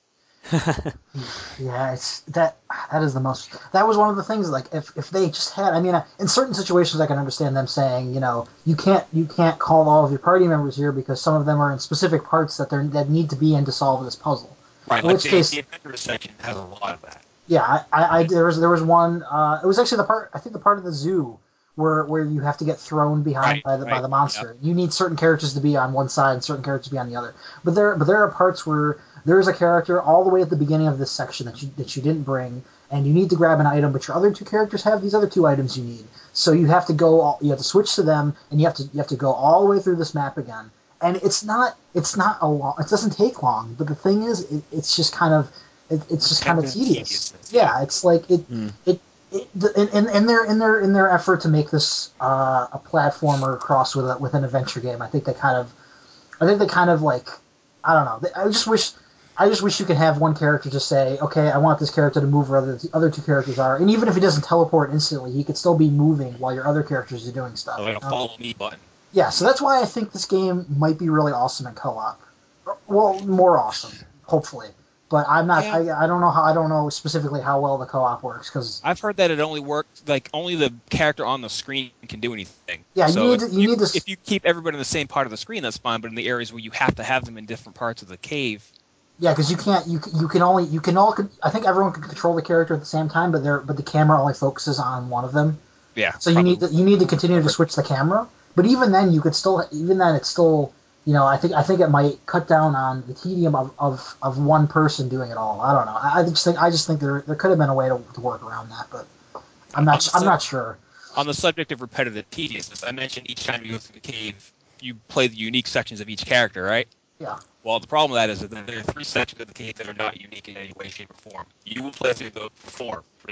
Speaker 6: Yeah, it's that that is the most. That was one of the things. Like, if, if they just had, I mean, uh, in certain situations, I can understand them saying, you know, you can't you can't call all of your party members here because some of them are in specific parts that they that need to be in to solve this puzzle.
Speaker 4: Right,
Speaker 6: In
Speaker 4: like
Speaker 6: which
Speaker 4: the,
Speaker 6: case,
Speaker 4: the adventure section has a lot of that.
Speaker 6: yeah, I, I, I there was there was one. Uh, it was actually the part I think the part of the zoo where where you have to get thrown behind
Speaker 4: Right,
Speaker 6: by the by
Speaker 4: right,
Speaker 6: the monster. You need certain characters to be on one side and certain characters to be on the other. But there but there are parts where there is a character all the way at the beginning of this section that you that you didn't bring, and you need to grab an item, but your other two characters have these other two items you need. So you have to go all, you have to switch to them, and you have to you have to go all the way through this map again. And it's not it's not a long. It doesn't take long, but the thing is, it, it's just kind of it, it's just kind of
Speaker 4: Repetitive
Speaker 6: tedious.
Speaker 4: tediousness,
Speaker 6: Yeah,
Speaker 4: yeah.
Speaker 6: it's like it
Speaker 2: Mm.
Speaker 6: it. It, in, in, in their in their in their effort to make this uh, a platformer cross with a, with an adventure game, I think they kind of, I think they kind of like, I don't know. They, I just wish, I just wish you could have one character just say, okay, I want this character to move where the other two characters are, and even if he doesn't teleport instantly, he could still be moving while your other characters are doing stuff.
Speaker 4: Like a
Speaker 6: you know?
Speaker 4: follow me button.
Speaker 6: Yeah, so that's why I think this game might be really awesome in co-op. Well, more awesome, hopefully. But I'm not.
Speaker 4: Yeah.
Speaker 6: I, I don't know how. I don't know specifically how well the co-op works because
Speaker 4: I've heard that it only works like only the character on the screen can do anything.
Speaker 6: Yeah, you
Speaker 4: so
Speaker 6: need
Speaker 4: if
Speaker 6: to- you need to s-
Speaker 4: if you keep everybody in the same part of the screen, that's fine. But in the areas where you have to have them in different parts of the cave,
Speaker 6: yeah, because you can't. You you can only you can all. I think everyone can control the character at the same time, but they're but the camera only focuses on one of them.
Speaker 4: yeah.
Speaker 6: So you
Speaker 4: probably
Speaker 6: need to, you need to continue to switch the camera. But even then, you could still even then it's still you know I think I think it might cut down on the tedium of, of, of one person doing it all. I don't know. I, I just think I just think there there could have been a way to, to work around that, but I'm not I'm not sure.
Speaker 4: On the subject of repetitive tediousness, I mentioned each time you go through the cave, you play the unique sections of each character, right?
Speaker 6: Yeah.
Speaker 4: Well, the problem with that is that there are three sections of the cave that are not unique in any way, shape, or form. You will play through the four, really.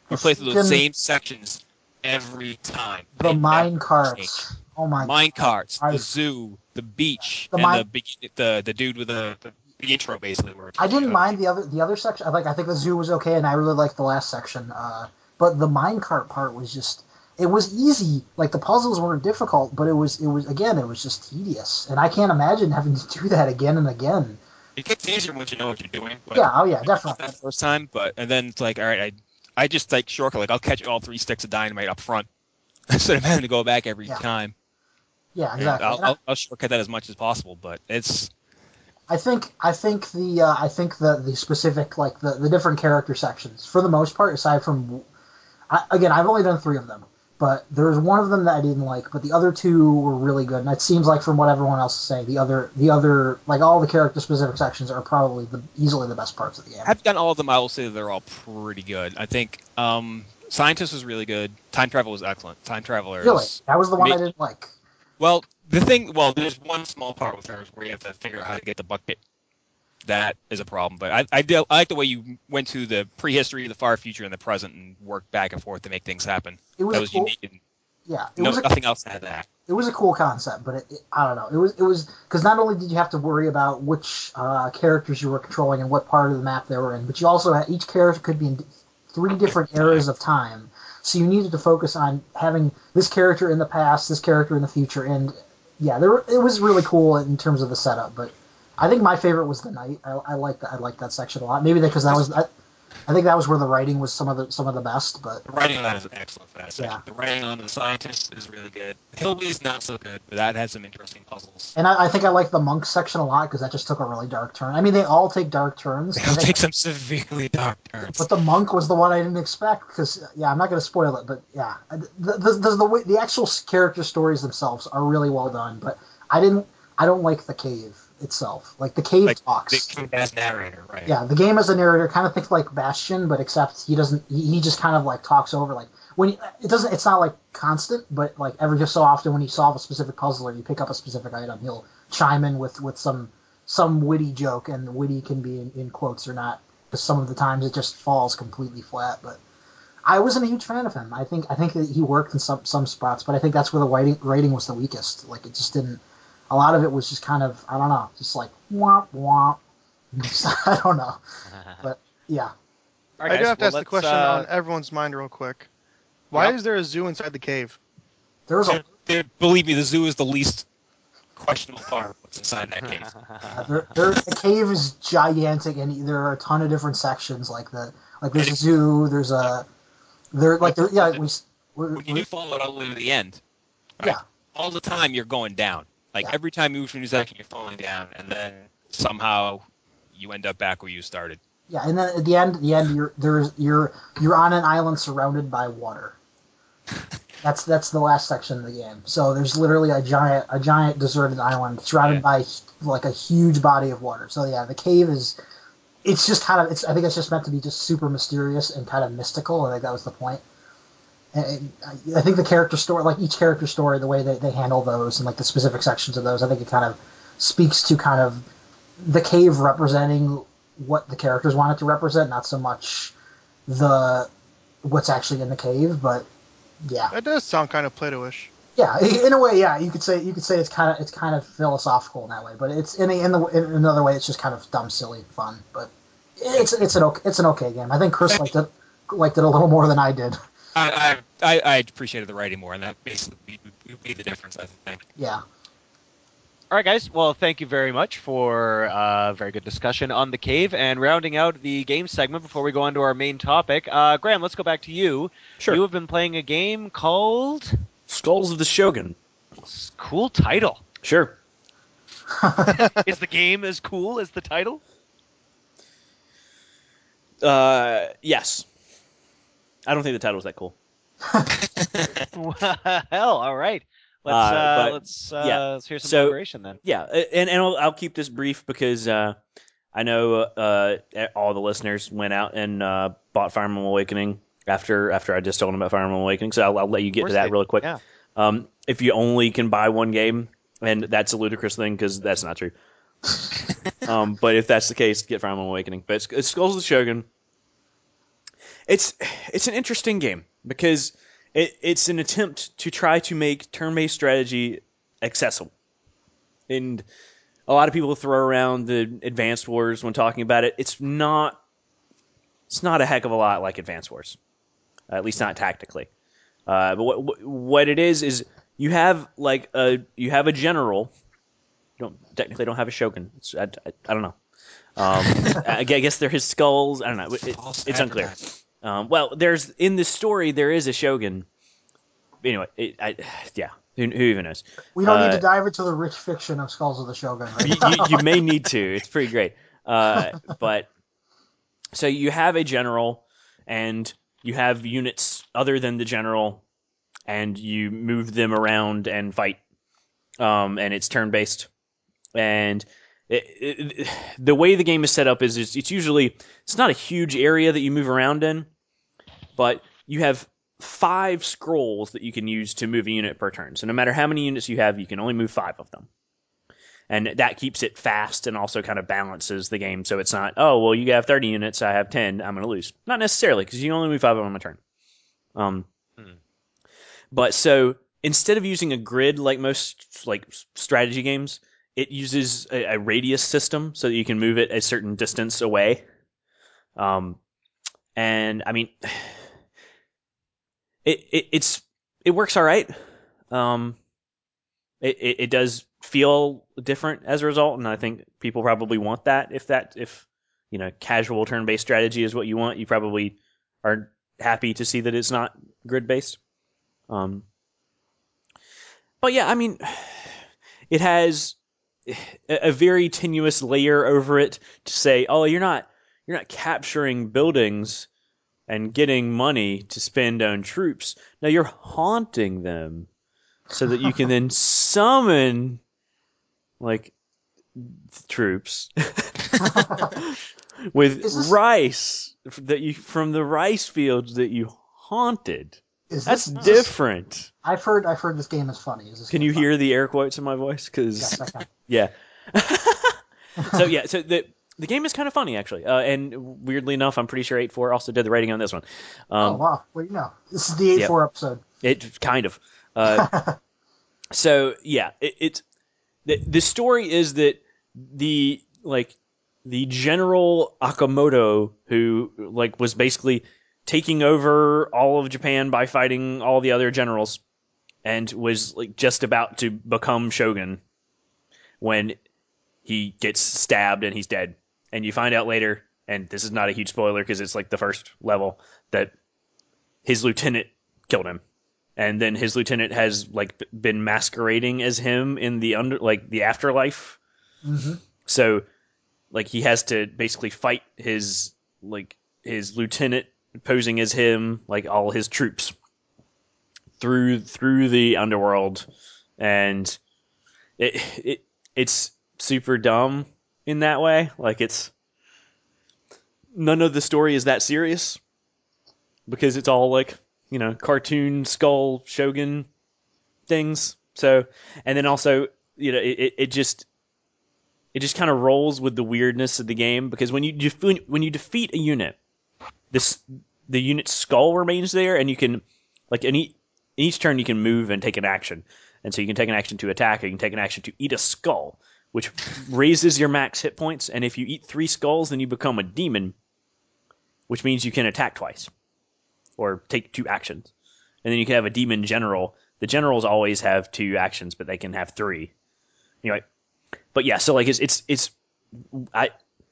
Speaker 4: You play through
Speaker 6: Freaking-
Speaker 4: those same sections every time.
Speaker 6: The
Speaker 4: They
Speaker 6: mine
Speaker 4: never
Speaker 6: carts.
Speaker 4: change.
Speaker 6: Oh my
Speaker 4: Mine
Speaker 6: god.
Speaker 4: carts,
Speaker 6: I-
Speaker 4: the zoo, the beach,
Speaker 6: The
Speaker 4: and
Speaker 6: mine-
Speaker 4: the, big, the the dude with the, the, the intro basically. Where
Speaker 6: I didn't mind the other the other section. Like I think the zoo was okay, and I really liked the last section. Uh, but the minecart part was just it was easy. Like the puzzles weren't difficult, but it was it was again it was just tedious, and I can't imagine having to do that again and again.
Speaker 4: It gets easier once you know what you're doing. But
Speaker 6: Yeah, oh yeah,
Speaker 4: it's
Speaker 6: definitely.
Speaker 4: That first time, but and then it's like, all right, I I just like shortcut. Like I'll catch all three sticks of dynamite up front instead of having to go back every
Speaker 6: Yeah.
Speaker 4: time.
Speaker 6: Yeah,
Speaker 4: And
Speaker 6: exactly.
Speaker 4: I'll,
Speaker 6: And I-
Speaker 4: I'll, I'll shortcut that as much as possible, but it's
Speaker 6: I think I think the uh, I think the the specific like the, the different character sections for the most part, aside from I, again I've only done three of them, but there was one of them that I didn't like, but the other two were really good. And it seems like from what everyone else is saying, the other the other like all the character specific sections are probably the easily the best parts of the game.
Speaker 4: I've done all of them. I will say that they're all pretty good. I think um, Scientist was really good. Time Travel was excellent. Time Traveler is
Speaker 6: Really, that was the one I
Speaker 4: ma-
Speaker 6: didn't like.
Speaker 4: Well, the thing, well, there's one small part with hers where you have to figure out how to get the bucket. That is a problem, but I I, do, I like the way you went to the prehistory, the far future, and the present, and worked back and forth to make things happen.
Speaker 6: It was
Speaker 4: That
Speaker 6: a
Speaker 4: was
Speaker 6: cool,
Speaker 4: unique. And
Speaker 6: yeah. It
Speaker 4: no,
Speaker 6: was a,
Speaker 4: nothing else had that.
Speaker 6: it was a cool concept, but it, it, I don't know. It was it was because not only did you have to worry about which uh, characters you were controlling and what part of the map they were in, but you also had each character could be in three different eras of time. So you needed to focus on having this character in the past, this character in the future, and yeah, there were, it was really cool in terms of the setup. But I think my favorite was the night. I, I liked that. I liked that section a lot. Maybe because that was I, I think that was where the writing was some of the some of the best. But
Speaker 4: The writing on that is excellent for that section.
Speaker 6: Yeah.
Speaker 4: The writing on the Scientist is really good. Hillbilly's not so good, but that has some interesting puzzles.
Speaker 6: and I, I think I liked the monk section a lot because that just took a really dark turn. I mean, they all take dark turns.
Speaker 4: They'll
Speaker 6: I think-
Speaker 4: take some severely dark turns.
Speaker 6: But the monk was the one I didn't expect because, yeah, I'm not going to spoil it, but yeah, the the the, the, way, the actual character stories themselves are really well done. But I didn't, I don't like the cave itself. Like the cave
Speaker 4: Like,
Speaker 6: talks.
Speaker 4: the as narrator, right?
Speaker 6: Yeah, the game as a narrator kind of thinks like Bastion, but except he doesn't. He, he just kind of like talks over like when he, it doesn't. It's not like constant, but like every just so often when you solve a specific puzzle or you pick up a specific item, he'll chime in with with some some witty joke, and witty can be in, in quotes or not. Because some of the times it just falls completely flat. But I wasn't a huge fan of him. I think I think that he worked in some some spots, but I think that's where the writing rating was the weakest. Like it just didn't. A lot of it was just kind of I don't know, just like womp womp. I don't know, but yeah.
Speaker 5: All
Speaker 3: I
Speaker 5: right,
Speaker 3: do
Speaker 5: guys,
Speaker 3: have to
Speaker 5: well,
Speaker 3: ask the
Speaker 5: let's,
Speaker 3: question
Speaker 5: uh,
Speaker 3: on everyone's mind real quick. Why
Speaker 5: Yep.
Speaker 3: is there a zoo inside the cave?
Speaker 6: There was a
Speaker 4: There- there- believe me, the zoo is the least questionable part of what's inside that cave.
Speaker 6: Uh, there, there, the cave is gigantic, and there are a ton of different sections. Like the, like there's a zoo. There's a, there, like there, yeah, we, we,
Speaker 4: When you
Speaker 6: we
Speaker 4: do follow it all the way to the end,
Speaker 6: yeah,
Speaker 4: all the time you're going down. Like
Speaker 6: Yeah.
Speaker 4: every time you move to a new section, you're falling down, and then somehow you end up back where you started.
Speaker 6: yeah, and then at the end, the end, you're there's you're you're on an island surrounded by water. That's that's the last section of the game. So there's literally a giant a giant deserted island surrounded
Speaker 4: Yeah.
Speaker 6: by like a huge body of water. So yeah, the cave is. It's just kind of. It's. I think it's just meant to be just super mysterious and kind of mystical. I think that was the point. And and I I think the character story, like each character story, the way they, they handle those and like the specific sections of those, I think it kind of speaks to kind of the cave representing what the characters want it to represent, not so much the what's actually in the cave. But yeah,
Speaker 3: That does sound kind of Plato-ish.
Speaker 6: yeah, in a way, yeah, you could say you could say it's kind of it's kind of philosophical in that way. But it's in a, in the in another way, it's just kind of dumb, silly fun. But it's it's an okay, it's an okay game. I think Chris liked it liked it a little more than I did.
Speaker 4: I I, I, I appreciated the writing more, and that basically would be the difference, I think.
Speaker 6: Yeah.
Speaker 5: All right, guys. Well, thank you very much for a very good discussion on the cave and rounding out the game segment before we go on to our main topic. Uh, Graham, let's go back to you.
Speaker 2: Sure.
Speaker 5: You have been playing a game called
Speaker 2: Skulls of the Shogun.
Speaker 5: Cool Title.
Speaker 2: Sure.
Speaker 5: Is the game as cool as the title?
Speaker 2: Uh, yes. I don't think the title was that cool.
Speaker 5: Well, all right. Let's
Speaker 2: Uh,
Speaker 5: uh,
Speaker 2: but,
Speaker 5: let's uh,
Speaker 2: yeah.
Speaker 5: let's hear some
Speaker 2: So-
Speaker 5: elaboration then.
Speaker 2: Yeah, and, and I'll, I'll keep this brief because uh, I know uh, all the listeners went out and uh, bought Fire Emblem Awakening after after I just told them about Fire Emblem Awakening, so I'll, I'll let you get
Speaker 5: course
Speaker 2: to that
Speaker 5: they-
Speaker 2: really quick.
Speaker 5: yeah.
Speaker 2: Um, if you only can buy one game, and that's a ludicrous thing because that's not true. um, but if that's the case, get Fire Emblem Awakening. But it's, it's Skulls of the Shogun. it's it's an interesting game because it, it's an attempt to try to make turn-based strategy accessible. And a lot of people throw around the Advanced Wars when talking about it. It's not it's not a heck of a lot like Advanced Wars, uh, at least not tactically. Uh, but what what it is is you have like a you have a general. You don't technically don't have a shogun. It's, I, I, I don't know. Um, I guess they're his skulls. I don't know. It, it's unclear. Um, well, there's in this story there is a shogun. Anyway, it, I, yeah, who, who even knows?
Speaker 6: We don't
Speaker 2: Uh,
Speaker 6: need to dive into the rich fiction of Skulls of the Shogun. Right
Speaker 2: you, you, you may need to. It's pretty great. Uh, but so you have a general, and you have units other than the general, and you move them around and fight. Um, and it's turn based, and it, it, the way the game is set up is it's, it's usually it's not a huge area that you move around in, but you have five scrolls that you can use to move a unit per turn. So no matter how many units you have, you can only move five of them. And that keeps it fast and also kind of balances the game. So it's not, oh, well, you have thirty units, I have ten, I'm going to lose. Not necessarily, because you can only move five of them on a turn. Um, hmm. But so instead of using a grid like most like strategy games, it uses a, a radius system so that you can move it a certain distance away. Um, and I mean... It, it it's it works all right. Um, it, it it does feel different as a result, and I think people probably want that. If that if you know casual turn-based strategy is what you want, you probably are happy to see that it's not grid-based. Um, but yeah, I mean, it has a, a very tenuous layer over it to say, oh, you're not you're not capturing buildings and getting money to spend on troops. Now you're haunting them so that you can then summon like troops with
Speaker 6: this,
Speaker 2: rice that you from the rice fields that you haunted.
Speaker 6: Is
Speaker 2: That's
Speaker 6: this,
Speaker 2: different.
Speaker 6: This, I've heard I've heard this game is funny. Is this
Speaker 2: can you
Speaker 6: funny?
Speaker 2: hear the air quotes in my voice? Cause,
Speaker 6: yes, I can.
Speaker 2: Yeah. so yeah, so the The game is kind of funny, actually. Uh, and weirdly enough, I'm pretty sure eight four also did the rating on this one. Um,
Speaker 6: oh, wow. Wait, no. This is the eight four yep. episode.
Speaker 2: It kind of. Uh, so, yeah, it, it's the, the story is that the, like, the General Akamoto, who, like, was basically taking over all of Japan by fighting all the other generals and was, like, just about to become shogun when he gets stabbed and he's dead. And you find out later, and this is not a huge spoiler because it's like the first level, that his lieutenant killed him. And then his lieutenant has like been masquerading as him in the under like the afterlife.
Speaker 6: Mm-hmm.
Speaker 2: So like he has to basically fight his like his lieutenant posing as him, like all his troops through through the underworld, and it it it's super dumb in that way. Like it's none of the story is that serious because it's all like, you know, cartoon skull shogun things. So, and then also, you know, it, it just it just kind of rolls with the weirdness of the game because when you def- when you defeat a unit, this the unit's skull remains there, and you can like in each, each turn you can move and take an action, and so you can take an action to attack, or you can take an action to eat a skull, which raises your max hit points, and if you eat three skulls, then you become a demon, which means you can attack twice, or take two actions. And then you can have a demon general. The generals always have two actions, but they can have three. Anyway, but yeah, so like it's it's it's I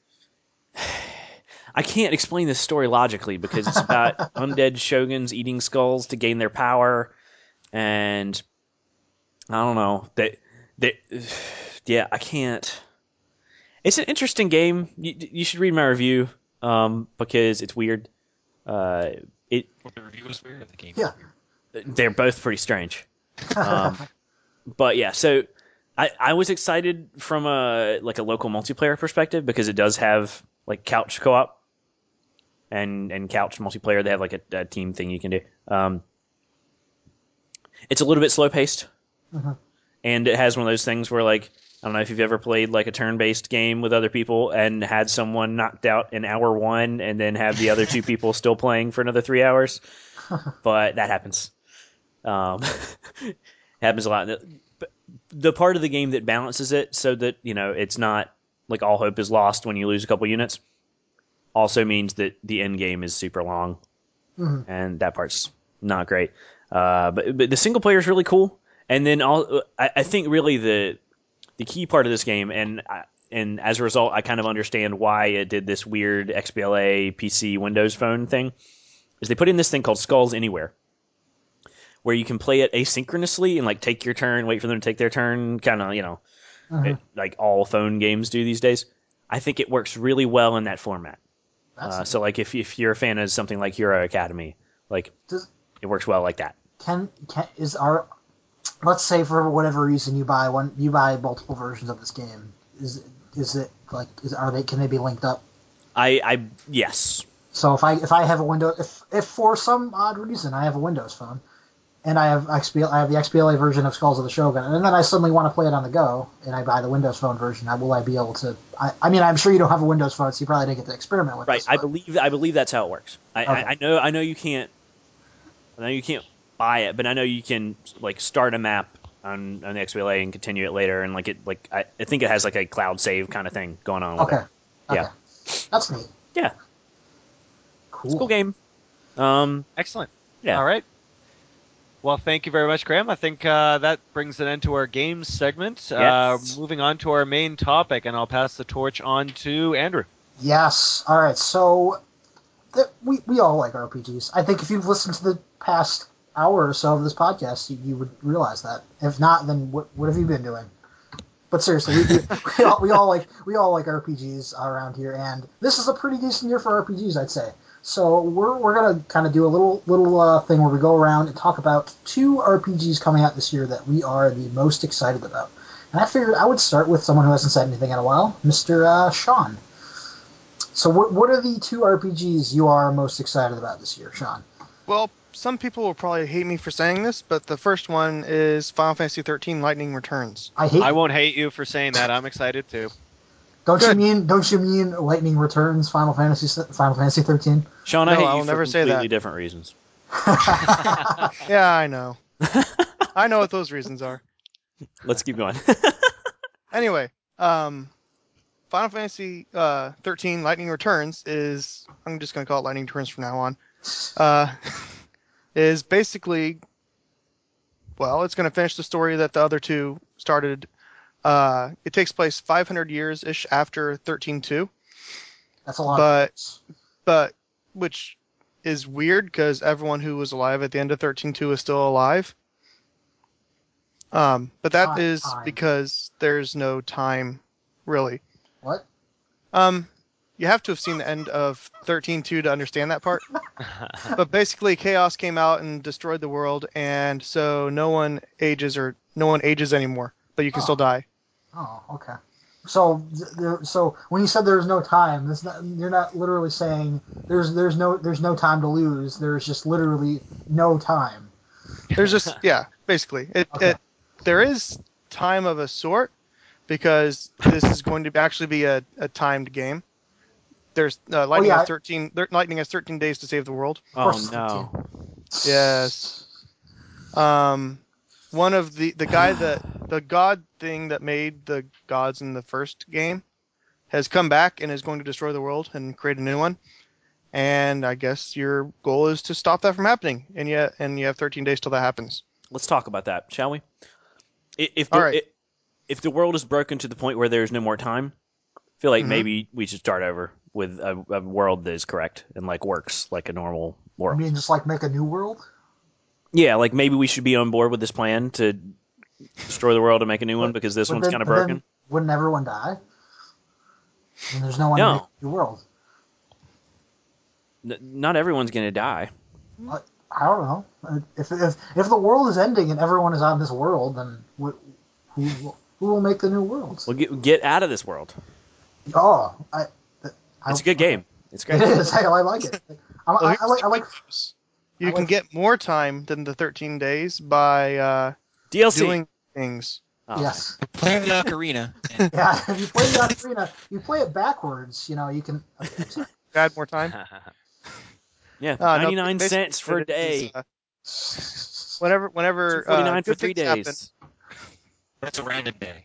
Speaker 2: I can't explain this story logically because it's about undead shoguns eating skulls to gain their power, and I don't know that that. Yeah, I can't. It's an interesting game. You, you should read my review um, because it's weird. Uh, it.
Speaker 4: Well, the review was weird. The game
Speaker 6: yeah.
Speaker 4: was weird.
Speaker 2: They're both pretty strange. Um, but yeah, so I, I was excited from a like a local multiplayer perspective because it does have like couch co-op and and couch multiplayer. They have like a, a team thing you can do. Um, it's a little bit slow paced,
Speaker 6: mm-hmm.
Speaker 2: and it has one of those things where like I don't know if you've ever played like a turn-based game with other people and had someone knocked out in hour one and then have the other two people still playing for another three hours. But that happens. Um, it happens a lot. The part of the game that balances it so that, you know, it's not like all hope is lost when you lose a couple units also means that the end game is super long.
Speaker 6: Mhm.
Speaker 2: And that part's not great. Uh, but, but the single player is really cool. And then all, I, I think really the the key part of this game, and I- and as a result, I kind of understand why it did this weird X B L A P C Windows Phone thing, is they put in this thing called Skulls Anywhere, where you can play it asynchronously and like take your turn, wait for them to take their turn, kind of, you know,
Speaker 6: Mhm.
Speaker 2: it, like all phone games do these days. I think it works really well in that format.
Speaker 6: That's
Speaker 2: Uh, so like if if you're a fan of something like Hero Academy, like
Speaker 6: Does-
Speaker 2: it works well like that.
Speaker 6: can can is our let's say for whatever reason you buy one you buy multiple versions of this game. Is is it like is are they can they be linked up?
Speaker 2: I I yes.
Speaker 6: So if I if I have a Windows if if for some odd reason I have a Windows phone and I have X B L I have the X B L A version of Skulls of the Shogun and then I suddenly want to play it on the go and I buy the Windows Phone version, I- will I be able to? I, I mean I'm sure you don't have a Windows Phone, so you probably didn't get to experiment with
Speaker 2: Right,
Speaker 6: this.
Speaker 2: I
Speaker 6: but-
Speaker 2: believe I believe that's how it works. I,
Speaker 6: Okay.
Speaker 2: I, I know I know you can't I know you can't buy it, but I know you can like start a map on, on the X B L A and continue it later, and like it like I, I think it has like a cloud save kind of thing going on with
Speaker 6: Okay.
Speaker 2: it.
Speaker 6: Okay.
Speaker 2: Yeah.
Speaker 6: That's neat.
Speaker 2: Yeah,
Speaker 6: Cool.
Speaker 2: it's a cool game. Um,
Speaker 5: Excellent.
Speaker 2: yeah.
Speaker 5: All right. Well, thank you very much, Graham. I think uh, that brings an end to our games segment. Uh,
Speaker 2: Yes.
Speaker 5: moving on to our main topic, and I'll pass the torch on to Andrew.
Speaker 6: Yes. All right. So th- we we all like R P Gs. I think if you've listened to the past hour or so of this podcast, you, you would realize that. If not, then what what have you been doing? But seriously, we, we, we, all, we all like we all like R P Gs around here, and this is a pretty decent year for R P Gs, I'd say. So we're we're gonna kind of do a little little uh, thing where we go around and talk about two R P Gs coming out this year that we are the most excited about. And I figured I would start with someone who hasn't said anything in a while, Mister Uh, Sean. So what what are the two R P Gs you are most excited about this year, Sean?
Speaker 3: Well, some people will probably hate me for saying this, but the first one is Final Fantasy thirteen Lightning Returns.
Speaker 6: I hate.
Speaker 5: I won't hate you for saying that. I'm excited too.
Speaker 6: Don't you
Speaker 3: Good.
Speaker 6: mean don't you mean Lightning Returns Final Fantasy Final Fantasy thirteen?
Speaker 2: Sean, I
Speaker 3: No,
Speaker 2: hate
Speaker 3: I
Speaker 2: you
Speaker 3: will
Speaker 2: for
Speaker 3: never say
Speaker 2: completely
Speaker 3: that.
Speaker 2: different reasons.
Speaker 3: Yeah, I know. I know what those reasons are.
Speaker 2: Let's keep going.
Speaker 3: Anyway, um, Final Fantasy uh, thirteen Lightning Returns is, I'm just going to call it Lightning Returns from now on, uh, is basically, well, it's going to finish the story that the other two started. Uh, it takes place five hundred years-ish after thirteen two,
Speaker 6: That's a lot.
Speaker 3: But-
Speaker 6: of things.
Speaker 3: but, which is weird because everyone who was alive at the end of thirteen two is still alive. Um, but that
Speaker 6: Time-
Speaker 3: is
Speaker 6: time.
Speaker 3: because there's no time, really.
Speaker 6: What?
Speaker 3: Um, you have to have seen the end of thirteen two to understand that part. But basically, Chaos came out and destroyed the world, and so no one ages or no one ages anymore, but you can
Speaker 6: Oh.
Speaker 3: still die.
Speaker 6: Oh, okay. So, th- there, so when you said there's no time, that's not, you're not literally saying there's there's no there's no time to lose. There's just literally no time.
Speaker 3: There's just yeah, basically it.
Speaker 6: Okay.
Speaker 3: it there is time of a sort because this is going to actually be a, a timed game. There's uh, Lightning
Speaker 6: yeah, I-
Speaker 3: has thirteen. there- Lightning has thirteen days to save the world.
Speaker 2: Oh
Speaker 6: course it's
Speaker 2: no.
Speaker 3: Yes. Um, one of the the guy that the god thing that made the gods in the first game has come back and is going to destroy the world and create a new one. And I guess your goal is to stop that from happening. And yet, and you have thirteen days till that happens.
Speaker 2: Let's talk about that, shall we? I- If the,
Speaker 3: All right.
Speaker 2: i- if the world is broken to the point where there's no more time, I feel like
Speaker 3: Mhm.
Speaker 2: maybe we should start over with a, a world that is correct and like works like a normal
Speaker 6: I
Speaker 2: world.
Speaker 6: mean, just like make a new world.
Speaker 2: Yeah, like maybe we should be on board with this plan to destroy the world and make a new one
Speaker 6: But-
Speaker 2: because this
Speaker 6: but
Speaker 2: one's
Speaker 6: then-
Speaker 2: kind of
Speaker 6: but then
Speaker 2: broken.
Speaker 6: Wouldn't everyone die? And there's no one
Speaker 2: No.
Speaker 6: to make a new world.
Speaker 2: N- not everyone's gonna die.
Speaker 6: I don't know. Uh, If if if the world is ending and everyone is on this world, then wh- who will- who will make the new world?
Speaker 2: We'll get get out of this world.
Speaker 6: Oh, I. I
Speaker 2: It's a good game. It's
Speaker 6: It
Speaker 2: great.
Speaker 6: is. I, I like it. I,
Speaker 3: Well,
Speaker 6: I,
Speaker 3: here's
Speaker 6: I like.
Speaker 3: the
Speaker 6: I like.
Speaker 3: good news. You
Speaker 6: I
Speaker 3: can
Speaker 6: like-
Speaker 3: get more time than the thirteen days by uh,
Speaker 2: D L C.
Speaker 3: doing things.
Speaker 2: Oh,
Speaker 6: Yes.
Speaker 4: Playing the ocarina. And
Speaker 6: Yeah. If you play the ocarina, you play it backwards. You know, you can. Okay, I'm sorry.
Speaker 3: Add more time.
Speaker 2: Yeah,
Speaker 3: Uh, no,
Speaker 2: ninety-nine
Speaker 3: basically
Speaker 2: cents for a
Speaker 3: what it is,
Speaker 2: day.
Speaker 3: uh, whenever, whenever
Speaker 2: two forty-nine
Speaker 3: uh,
Speaker 2: for
Speaker 3: good
Speaker 2: three
Speaker 3: things happen,
Speaker 2: days.
Speaker 4: that's a random day.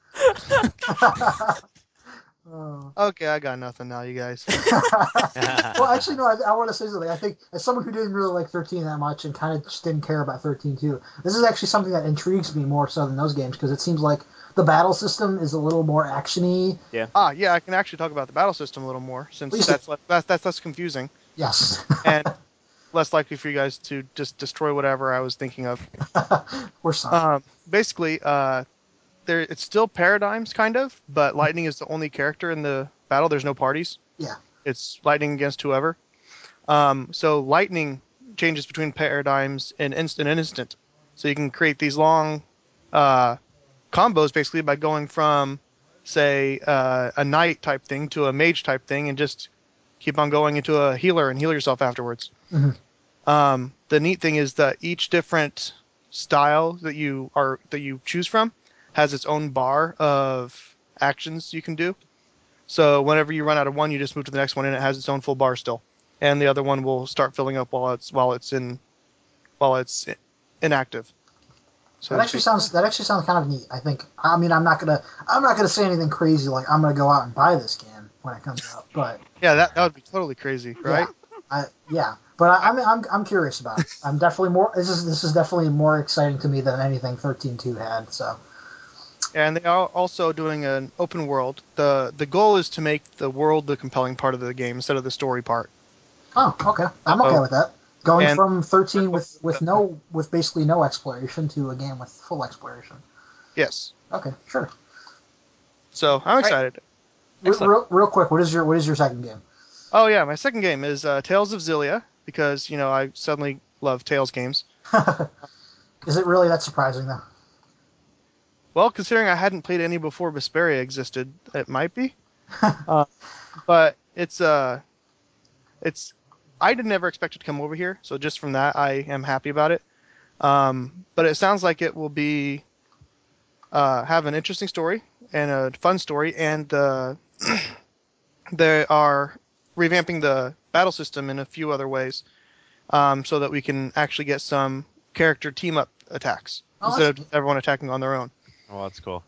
Speaker 6: Oh.
Speaker 3: okay, I got nothing now, you guys.
Speaker 6: Well, actually, no. I, I want to say something. I think as someone who didn't really like thirteen that much and kind of just didn't care about thirteen too, this is actually something that intrigues me more so than those games because it seems like the battle system is a little more actiony.
Speaker 3: Ah, yeah, I can actually talk about the battle system a little more since
Speaker 6: Please
Speaker 3: that's, le- that's that's less confusing
Speaker 6: Yes.
Speaker 3: and less likely for you guys to just destroy whatever I was thinking of.
Speaker 6: We're sorry.
Speaker 3: Um, basically, uh, there it's still paradigms kind of, but Lightning is the only character in the battle. There's no parties.
Speaker 6: Yeah.
Speaker 3: It's Lightning against whoever. Um, so Lightning changes between paradigms in instant and instant. So you can create these long uh, combos basically by going from, say, uh, a knight type thing to a mage type thing, and just keep on going into a healer and heal yourself afterwards.
Speaker 6: Mhm.
Speaker 3: Um, the neat thing is that each different style that you are that you choose from has its own bar of actions you can do. So whenever you run out of one, you just move to the next one, and it has its own full bar still, and the other one will start filling up while it's while it's in while it's inactive. So
Speaker 6: That
Speaker 3: to
Speaker 6: actually
Speaker 3: speak.
Speaker 6: sounds that actually sounds kind of neat. I think. I mean, I'm not gonna I'm not gonna say anything crazy like I'm gonna go out and buy this game when it comes out, but
Speaker 3: Yeah, that that would be totally crazy, right?
Speaker 6: yeah, I, yeah. But I, I'm I'm I'm curious about it. I'm definitely more. This is this is definitely more exciting to me than anything thirteen two had. So
Speaker 3: And they are also doing an open world. the The goal is to make the world the compelling part of the game instead of the story part.
Speaker 6: oh, okay. I'm okay
Speaker 3: So-
Speaker 6: with that. Going
Speaker 3: and-
Speaker 6: from thirteen with, with no with basically no exploration to a game with full exploration.
Speaker 3: Yes.
Speaker 6: Okay, sure.
Speaker 3: So I'm excited.
Speaker 6: Re-
Speaker 5: Excellent.
Speaker 6: real, real quick, what is your what is your second game?
Speaker 3: Oh yeah, my second game is uh, Tales of Xillia because you know I suddenly love Tales games.
Speaker 6: Is it really that surprising though?
Speaker 3: Well, considering I hadn't played any before Vesperia existed, it might be. uh, but it's uh, it's I did never expect it to come over here, so just from that I am happy about it. Um, but it sounds like it will be uh, have an interesting story and a fun story, and uh, they are revamping the battle system in a few other ways, um, so that we can actually get some character team up attacks
Speaker 6: Oh,
Speaker 3: instead
Speaker 6: that's
Speaker 3: of everyone attacking on their own.
Speaker 5: Oh, that's cool.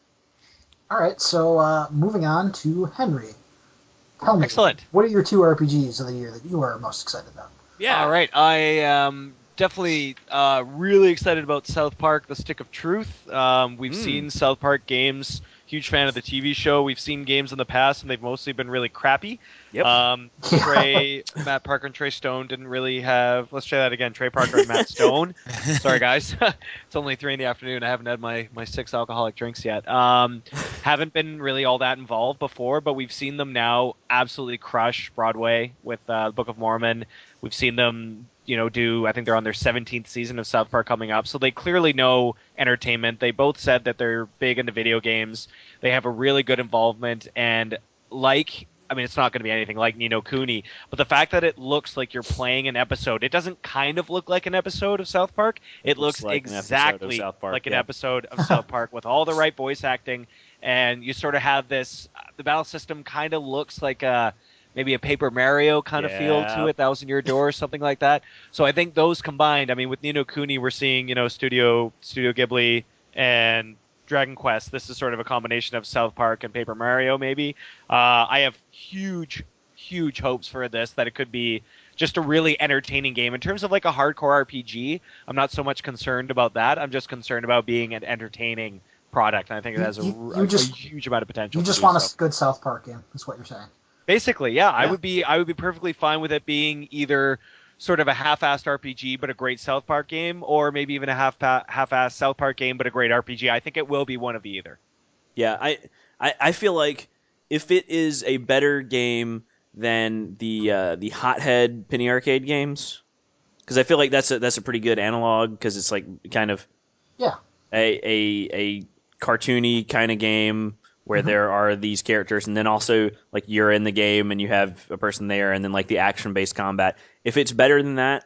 Speaker 6: All right, so uh, moving on to Henry. Tell me,
Speaker 5: Excellent.
Speaker 6: what are your two R P Gs of the year that you are most excited about?
Speaker 2: Yeah.
Speaker 5: All right, I am definitely uh, really excited about South Park: The Stick of Truth. Um, we've
Speaker 2: Mm.
Speaker 5: seen South Park games. Huge fan of the T V show. We've seen games in the past, and they've mostly been really crappy.
Speaker 2: Yep.
Speaker 5: Um,
Speaker 6: Yeah.
Speaker 5: Trey, Matt Parker, and Trey Stone didn't really have. Let's try that again. Trey Parker and Matt Stone. Sorry, guys. It's only three in the afternoon. I haven't had my, my six alcoholic drinks yet. Um, haven't been really all that involved before, but we've seen them now absolutely crush Broadway with uh, the Book of Mormon. We've seen them, you know, do. I think they're on their seventeenth season of South Park coming up, so they clearly know entertainment. They both said that they're big into video games. They have a really good involvement, and like. I mean, it's not going to be anything like Ni no Kuni, but the fact that it looks like you're playing an episode, it doesn't kind of look like an episode of South Park. It
Speaker 2: Looks
Speaker 5: looks,
Speaker 2: like an episode of
Speaker 5: exactly
Speaker 2: South Park,
Speaker 5: like an
Speaker 2: yeah.
Speaker 5: episode of South Park with all the right voice acting, and you sort of have this. The battle system kind of looks like a maybe a Paper Mario kind of feel
Speaker 2: Yeah.
Speaker 5: to it. Thousand Year Door or something like that. So I think those combined. I mean, with Ni no Kuni, we're seeing you know Studio Studio Ghibli and Dragon Quest. This is sort of a combination of South Park and Paper Mario, maybe. Uh, I have huge, huge hopes for this, that it could be just a really entertaining game. In terms of like a hardcore R P G, I'm not so much concerned about that. I'm just concerned about being an entertaining product, and I think it
Speaker 6: You-
Speaker 5: has a,
Speaker 6: you-
Speaker 5: a-
Speaker 6: you
Speaker 5: a
Speaker 6: just-
Speaker 5: huge amount of potential
Speaker 6: You
Speaker 5: to
Speaker 6: just
Speaker 5: do
Speaker 6: want
Speaker 5: so.
Speaker 6: a good South Park game. That's what you're saying.
Speaker 5: Basically, yeah, I
Speaker 2: Yeah.
Speaker 5: would be I would be perfectly fine with it being either sort of a half-assed R P G but a great South Park game, or maybe even a half half-assed South Park game but a great R P G. I think it will be one of either.
Speaker 2: Yeah, I, I I feel like if it is a better game than the uh, the Hothead Penny Arcade games, because I feel like that's a that's a pretty good analog because it's like kind of
Speaker 6: Yeah.
Speaker 2: a a, a cartoony kind of game where
Speaker 6: Mhm.
Speaker 2: there are these characters, and then also like you're in the game and you have a person there, and then like the action based combat. If it's better than that,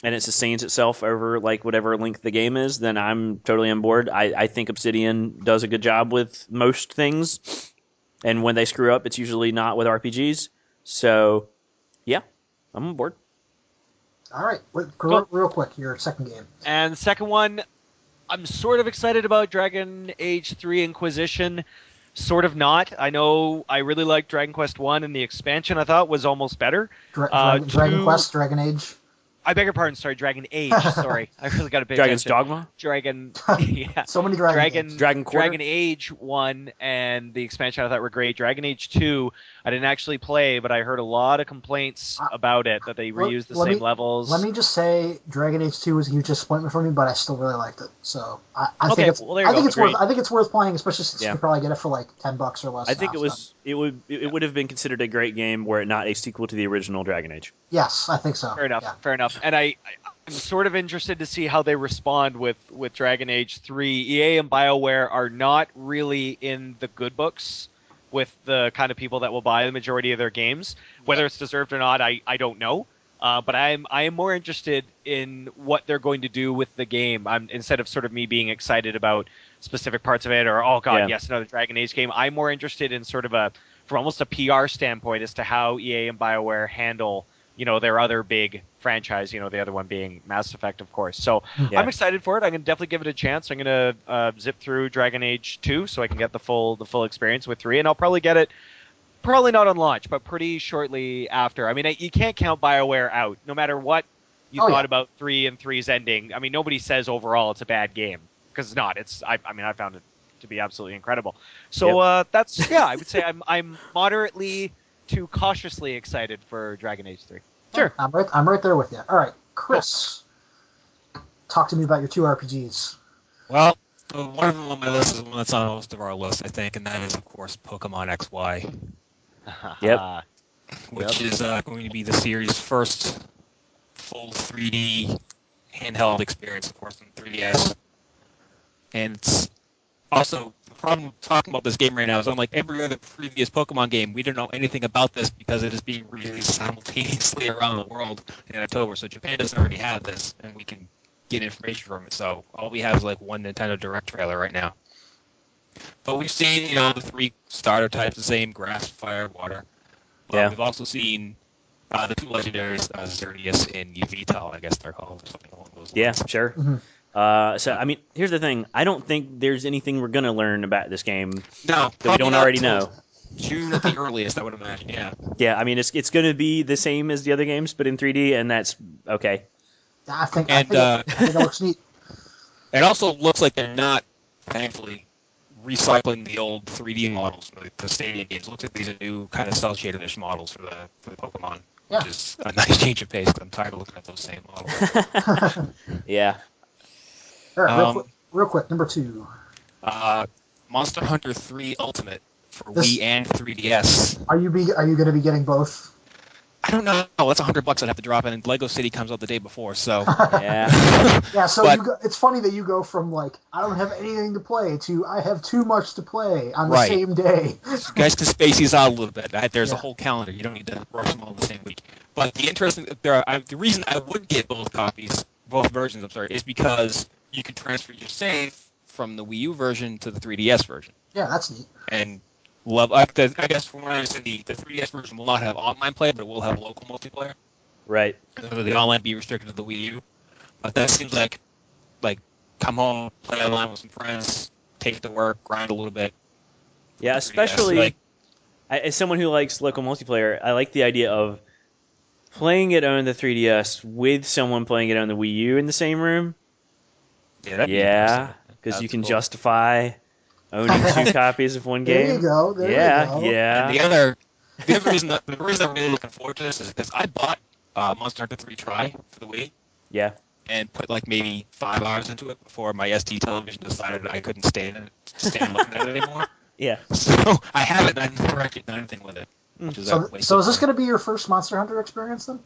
Speaker 2: and it sustains itself over like whatever length the game is, then I'm totally on board. I, I think Obsidian does a good job with most things, and when they screw up, it's usually not with R P Gs. So, yeah, I'm on board.
Speaker 6: All right, wait,
Speaker 5: Cool.
Speaker 6: real quick, your second game.
Speaker 5: And the second one, I'm sort of excited about Dragon Age three Inquisition. Sort of not. I know I really liked Dragon Quest one, and the expansion I thought was almost better.
Speaker 6: Dra-
Speaker 5: Uh,
Speaker 6: Dragon, Dragon
Speaker 5: two-
Speaker 6: Quest, Dragon Age.
Speaker 5: I beg your pardon, sorry, Dragon Age. Sorry, I really got to pay
Speaker 2: Dragon's
Speaker 5: attention.
Speaker 2: Dogma?
Speaker 5: Dragon, yeah.
Speaker 6: So many Dragon
Speaker 5: Dragon,
Speaker 6: games.
Speaker 2: Dragon Quarter?
Speaker 5: Dragon Age one and the expansion I thought were great. Dragon Age two, I didn't actually play, but I heard a lot of complaints
Speaker 6: Uh,
Speaker 5: about it, that they
Speaker 6: let-
Speaker 5: reused the
Speaker 6: let
Speaker 5: same
Speaker 6: me-
Speaker 5: levels.
Speaker 6: Let me just say, Dragon Age two was a huge disappointment for me, but I still really liked it. So I, I
Speaker 5: Okay,
Speaker 6: think it's
Speaker 5: well, there you
Speaker 6: I think
Speaker 5: go.
Speaker 6: it's worth
Speaker 5: Agreed.
Speaker 6: I think it's worth playing, especially since
Speaker 2: Yeah.
Speaker 6: you can probably get it for like ten bucks or less.
Speaker 2: I think
Speaker 6: now,
Speaker 2: it was it would it would have been considered a great game were it not a sequel to the original Dragon Age.
Speaker 6: So. Yes, I think so.
Speaker 5: Fair enough.
Speaker 6: Yeah.
Speaker 5: Fair enough. And I, I, I'm sort of interested to see how they respond with, with Dragon Age three. E A and BioWare are not really in the good books with the kind of people that will buy the majority of their games. Whether it's deserved or not, I, I don't know. Uh, but I'm I am more interested in what they're going to do with the game. I'm instead of sort of me being excited about specific parts of it or oh god
Speaker 2: Yeah.
Speaker 5: yes another Dragon Age game. I'm more interested in sort of a from almost a P R standpoint as to how E A and BioWare handle you know their other big franchise. You know the other one being Mass Effect, of course. So
Speaker 2: Yeah.
Speaker 5: I'm excited for it. I'm gonna definitely give it a chance. I'm gonna uh, zip through Dragon Age two so I can get the full the full experience with three, and I'll probably get it. Probably not on launch, but pretty shortly after. I mean, I- you can't count BioWare out. No matter what you
Speaker 6: Oh,
Speaker 5: thought
Speaker 6: yeah.
Speaker 5: about three and three's ending, I mean, nobody says overall it's a bad game because it's not. It's I, I mean, I found it to be absolutely incredible. So
Speaker 2: Yep.
Speaker 5: uh, that's yeah, I would say I'm I'm moderately to cautiously excited for Dragon Age three.
Speaker 2: Sure.
Speaker 6: I'm right. I'm right there with you. All right, Chris, talk to me about your two R P Gs.
Speaker 4: Well, uh, one of them on my list is one that's on most of our list, I think, and that is, of course, Pokemon X Y,
Speaker 2: Yep.
Speaker 4: which is uh, going to be the series' first full three D handheld experience, of course, on three D S. And it's also, the problem with talking about this game right now is unlike every other previous Pokemon game, we don't know anything about this because it is being released simultaneously around the world in October. So Japan doesn't already have this, and we can get information from it. So all we have is like one Nintendo Direct trailer right now. But we've seen, you know, the three starter types, the same: grass, fire, water. But
Speaker 2: Yeah.
Speaker 4: we've also seen uh, the two legendaries, uh, Xerneas and Yveltal, I guess they're called, or something along those
Speaker 2: Yeah,
Speaker 4: lines.
Speaker 2: sure.
Speaker 6: Mhm.
Speaker 2: Uh, so I mean, here's the thing. I don't think there's anything we're gonna learn about this game
Speaker 4: No,
Speaker 2: that we
Speaker 4: probably
Speaker 2: don't
Speaker 4: not
Speaker 2: already
Speaker 4: till
Speaker 2: know.
Speaker 4: June at the earliest, I would imagine. Yeah.
Speaker 2: Yeah, I mean, it's it's gonna be the same as the other games, but in three D, and that's okay.
Speaker 6: I think. I
Speaker 4: And,
Speaker 6: think,
Speaker 4: uh,
Speaker 6: it, I think it looks neat.
Speaker 4: It also looks like they're not, thankfully, recycling the old three D models from the, the Stadium games. It looks like these are new kind of cell shaded-ish models for the for the Pokemon,
Speaker 6: Yeah.
Speaker 4: which is a nice change of pace. Because I'm tired of looking at those same models.
Speaker 2: Yeah.
Speaker 6: All right, real,
Speaker 4: Um,
Speaker 6: quick, real quick. Number two.
Speaker 4: uh, Monster Hunter three Ultimate for
Speaker 6: This-
Speaker 4: Wii and three D S.
Speaker 6: Are you be Are you going to be getting both?
Speaker 4: I don't know. That's a hundred bucks I'd have to drop in, and Lego City comes out the day before, so.
Speaker 2: Yeah.
Speaker 6: Yeah, so
Speaker 4: But-
Speaker 6: you go, it's funny that you go from like I don't have anything to play to I have too much to play on the
Speaker 4: Right.
Speaker 6: same day.
Speaker 4: You guys can space these out a little bit. I, there's
Speaker 6: Yeah.
Speaker 4: a whole calendar. You don't need to rush them all the same week. But the interesting, there are, I, the reason I would get both copies, both versions, I'm sorry, is because you can transfer your save from the Wii U version to the three D S version.
Speaker 6: Yeah, that's neat.
Speaker 4: And love, I, the, I guess from what I understand, the, the three D S version will not have online play, but it will have local multiplayer.
Speaker 2: Right.
Speaker 4: So the online be restricted to the Wii U. But that seems like, like, come home, play online with some friends, take it to work, grind a little bit.
Speaker 2: Yeah,
Speaker 4: three D S,
Speaker 2: especially
Speaker 4: like,
Speaker 2: I, as someone who likes local multiplayer, I like the idea of playing it on the three D S with someone playing it on the Wii U in the same room.
Speaker 4: yeah, that'd be
Speaker 2: Yeah,
Speaker 4: interesting.
Speaker 2: because you
Speaker 5: That's
Speaker 2: can
Speaker 5: cool.
Speaker 2: justify owning two copies of one
Speaker 6: There
Speaker 2: game.
Speaker 6: you go. There
Speaker 2: yeah,
Speaker 6: you go.
Speaker 2: yeah.
Speaker 4: And the other, the other reason, that, the reason I'm really looking forward to this is because I bought uh, Monster Hunter three Try for the Wii
Speaker 2: Yeah.
Speaker 4: and put like maybe five hours into it before my S D television decided I couldn't stand it, stand looking at it anymore.
Speaker 2: Yeah.
Speaker 4: So I have it, and I've never actually done anything with it. Which is
Speaker 6: So,
Speaker 4: a waste
Speaker 6: so
Speaker 4: of
Speaker 6: is this
Speaker 4: money.
Speaker 6: going to be your first Monster Hunter experience then?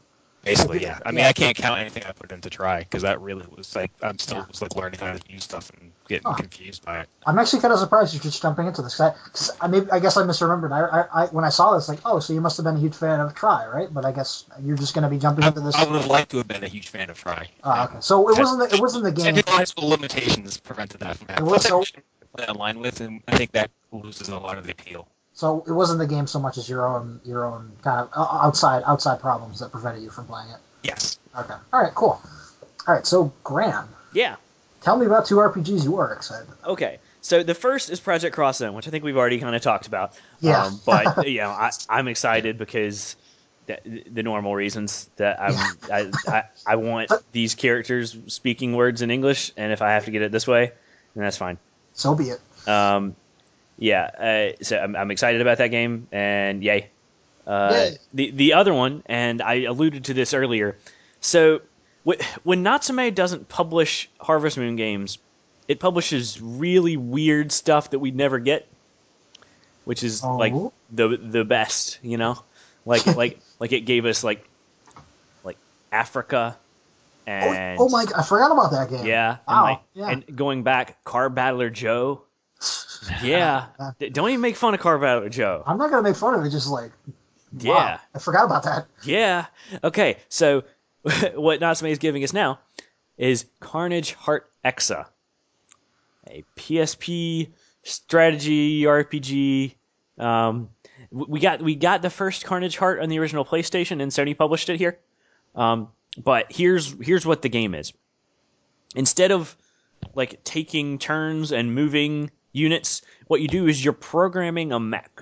Speaker 4: Basically, yeah. I mean,
Speaker 6: Yeah.
Speaker 4: I can't count anything I put in to try because that really was like I'm still
Speaker 6: Yeah.
Speaker 4: was like learning how to use stuff and getting
Speaker 6: Huh.
Speaker 4: confused by it.
Speaker 6: I'm actually kind of surprised you're just jumping into this. 'Cause I, 'cause I, maybe, I guess I misremembered. I, I, I, when I saw this, like, oh, so you must have been a huge fan of Try, right? But I guess you're just going to be jumping
Speaker 4: I,
Speaker 6: into this.
Speaker 4: I would have liked to have been a huge fan of Try.
Speaker 6: Oh, okay. So it wasn't the, it wasn't the game.
Speaker 4: Technological limitations prevented that from happening.
Speaker 6: It was
Speaker 4: Plus,
Speaker 6: so-
Speaker 4: I couldn't play online with, and I think that loses a lot of the appeal.
Speaker 6: So it wasn't the game so much as your own your own kind of uh, outside outside problems that prevented you from playing it.
Speaker 4: Yes.
Speaker 6: Okay. All right. Cool. All right. So Graham,
Speaker 2: Yeah.
Speaker 6: tell me about two R P Gs you are excited about.
Speaker 2: Okay. So the first is Project Cross Zone, which I think we've already kind of talked about.
Speaker 6: Yeah.
Speaker 2: Um, but you know, I, I'm excited because the, the normal reasons that I'm, I, I I want these characters speaking words in English, and if I have to get it this way, then that's fine.
Speaker 6: So be it.
Speaker 2: Um, yeah. Uh, so I'm, I'm excited about that game, and yay. Uh,
Speaker 6: Yay.
Speaker 2: The the other one, and I alluded to this earlier. So wh- when Natsume doesn't publish Harvest Moon games, it publishes really weird stuff that we'd never get, which is
Speaker 6: Oh.
Speaker 2: like the the best, you know, like like like it gave us like like Africa, and
Speaker 6: oh, oh my! I forgot about that game.
Speaker 2: yeah, and
Speaker 6: Wow.
Speaker 2: like
Speaker 6: yeah.
Speaker 2: and going back, Car Battler Joe, yeah, D- don't even make fun of Car Battler Joe.
Speaker 6: I'm not gonna make fun of it. Just like, wow,
Speaker 2: Yeah.
Speaker 6: I forgot about that.
Speaker 2: Yeah. Okay. So what Natsume is giving us now is Carnage Heart Exa, a P S P strategy R P G. Um, we got we got the first Carnage Heart on the original PlayStation, and Sony published it here. Um, but here's here's what the game is. Instead of like taking turns and moving units, what you do is you're programming a mech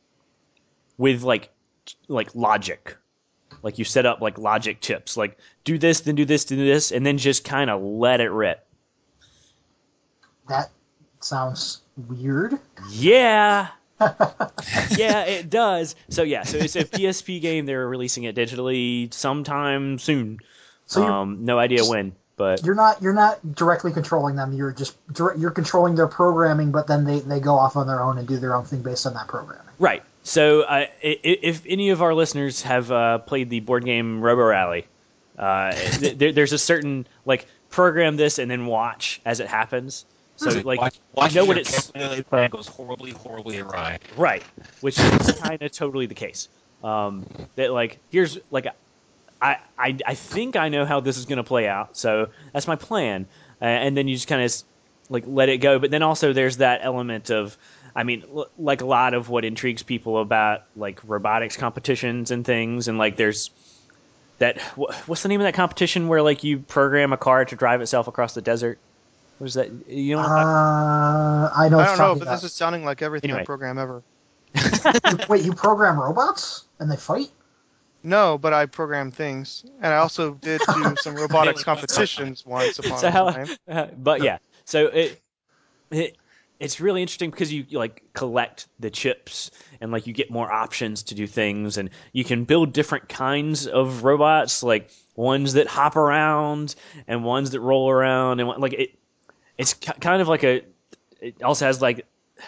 Speaker 2: with like like logic. Like you set up like logic chips, like do this, then do this, then do this, and then just kind of let it rip.
Speaker 6: That sounds weird.
Speaker 2: Yeah, yeah, it does. So yeah, so it's a P S P game. They're releasing it digitally sometime soon.
Speaker 6: So you're,
Speaker 2: Um, no idea when, but
Speaker 6: you're not you're not directly controlling them. You're just dir- you're controlling their programming, but then they, they go off on their own and do their own thing based on that programming.
Speaker 2: right. So uh, i- if any of our listeners have uh, played the board game Robo Rally, uh, th- there, there's a certain like program this and then watch as it happens. So like
Speaker 4: watch, watch
Speaker 2: you know what
Speaker 4: your
Speaker 2: it's
Speaker 4: calculated plan goes horribly, horribly awry.
Speaker 2: right, which is kind of totally the case. Um, that like here's like I, I I think I know how this is going to play out, so that's my plan. Uh, and then you just kind of like let it go. But then also there's that element of, I mean, l- like a lot of what intrigues people about like robotics competitions and things, and like there's that wh- what's the name of that competition where like you program a car to drive itself across the desert? What is that? You know what I'm talking
Speaker 6: Uh, I know.
Speaker 3: I
Speaker 6: what
Speaker 3: don't
Speaker 6: you're
Speaker 3: know,
Speaker 6: talking
Speaker 3: but
Speaker 6: about.
Speaker 3: this is sounding like everything
Speaker 2: Anyway.
Speaker 3: I program ever.
Speaker 6: You- wait, you program robots and they fight?
Speaker 3: No, but I program things, and I also did do some robotics competitions once upon
Speaker 2: so
Speaker 3: a
Speaker 2: how,
Speaker 3: time.
Speaker 2: uh, but yeah, so it, it it's really interesting because you, you like collect the chips and like you get more options to do things, and you can build different kinds of robots, like ones that hop around and ones that roll around, and like it it's ki- kind of like a it also has like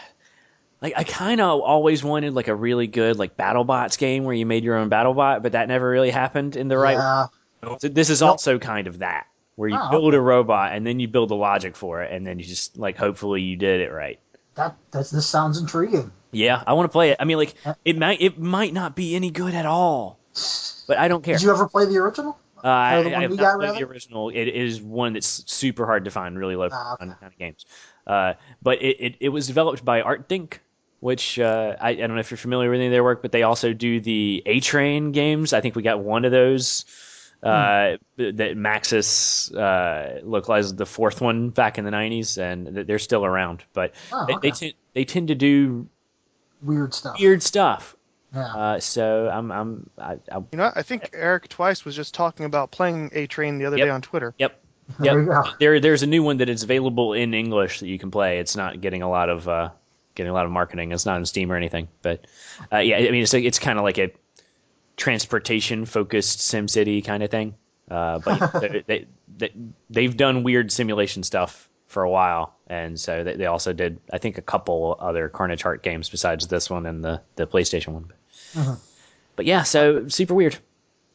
Speaker 2: like I kind of always wanted like a really good like BattleBots game where you made your own BattleBot, but that never really happened in the right
Speaker 6: Yeah.
Speaker 2: so this is
Speaker 6: Nope.
Speaker 2: also kind of that, where you
Speaker 6: Oh,
Speaker 2: build
Speaker 6: okay.
Speaker 2: a robot and then you build the logic for it, and then you just like hopefully you did it right.
Speaker 6: That that's this sounds intriguing.
Speaker 2: Yeah, I want to play it. I mean, like
Speaker 6: Uh,
Speaker 2: it might it might not be any good at all, but I don't care.
Speaker 6: Did you ever play the original?
Speaker 2: Uh, I,
Speaker 6: or the one
Speaker 2: I have
Speaker 6: we
Speaker 2: not
Speaker 6: got,
Speaker 2: played the
Speaker 6: rather?
Speaker 2: original. It is one that's super hard to find, really low
Speaker 6: Ah, okay.
Speaker 2: on kind of games. Uh, but it, it, it was developed by ArtDink, which uh, I, I don't know if you're familiar with any of their work, but they also do the A-Train games. I think we got one of those. Uh, that Maxis uh, localized the fourth one back in the nineties, and th- they're still around. But
Speaker 6: Oh,
Speaker 2: they,
Speaker 6: okay.
Speaker 2: they, tend, they tend to do
Speaker 6: Weird stuff.
Speaker 2: weird stuff.
Speaker 6: Yeah.
Speaker 2: Uh, so I'm I'm I, I,
Speaker 3: You know, what? I think Eric Twice was just talking about playing A Train the other
Speaker 2: Yep.
Speaker 3: day on Twitter.
Speaker 2: yep.
Speaker 6: There
Speaker 2: Yep.
Speaker 6: you go.
Speaker 2: There, there's a new one that is available in English that you can play. It's not getting a lot of uh, getting a lot of marketing. It's not on Steam or anything. But uh, yeah, I mean, it's like, it's kind of like a transportation focused SimCity kind of thing. Uh, but they, they, they they've done weird simulation stuff for a while, and so they, they also did I think a couple other Carnage Heart games besides this one and the the PlayStation one.
Speaker 6: Mhm.
Speaker 2: But yeah, so super weird.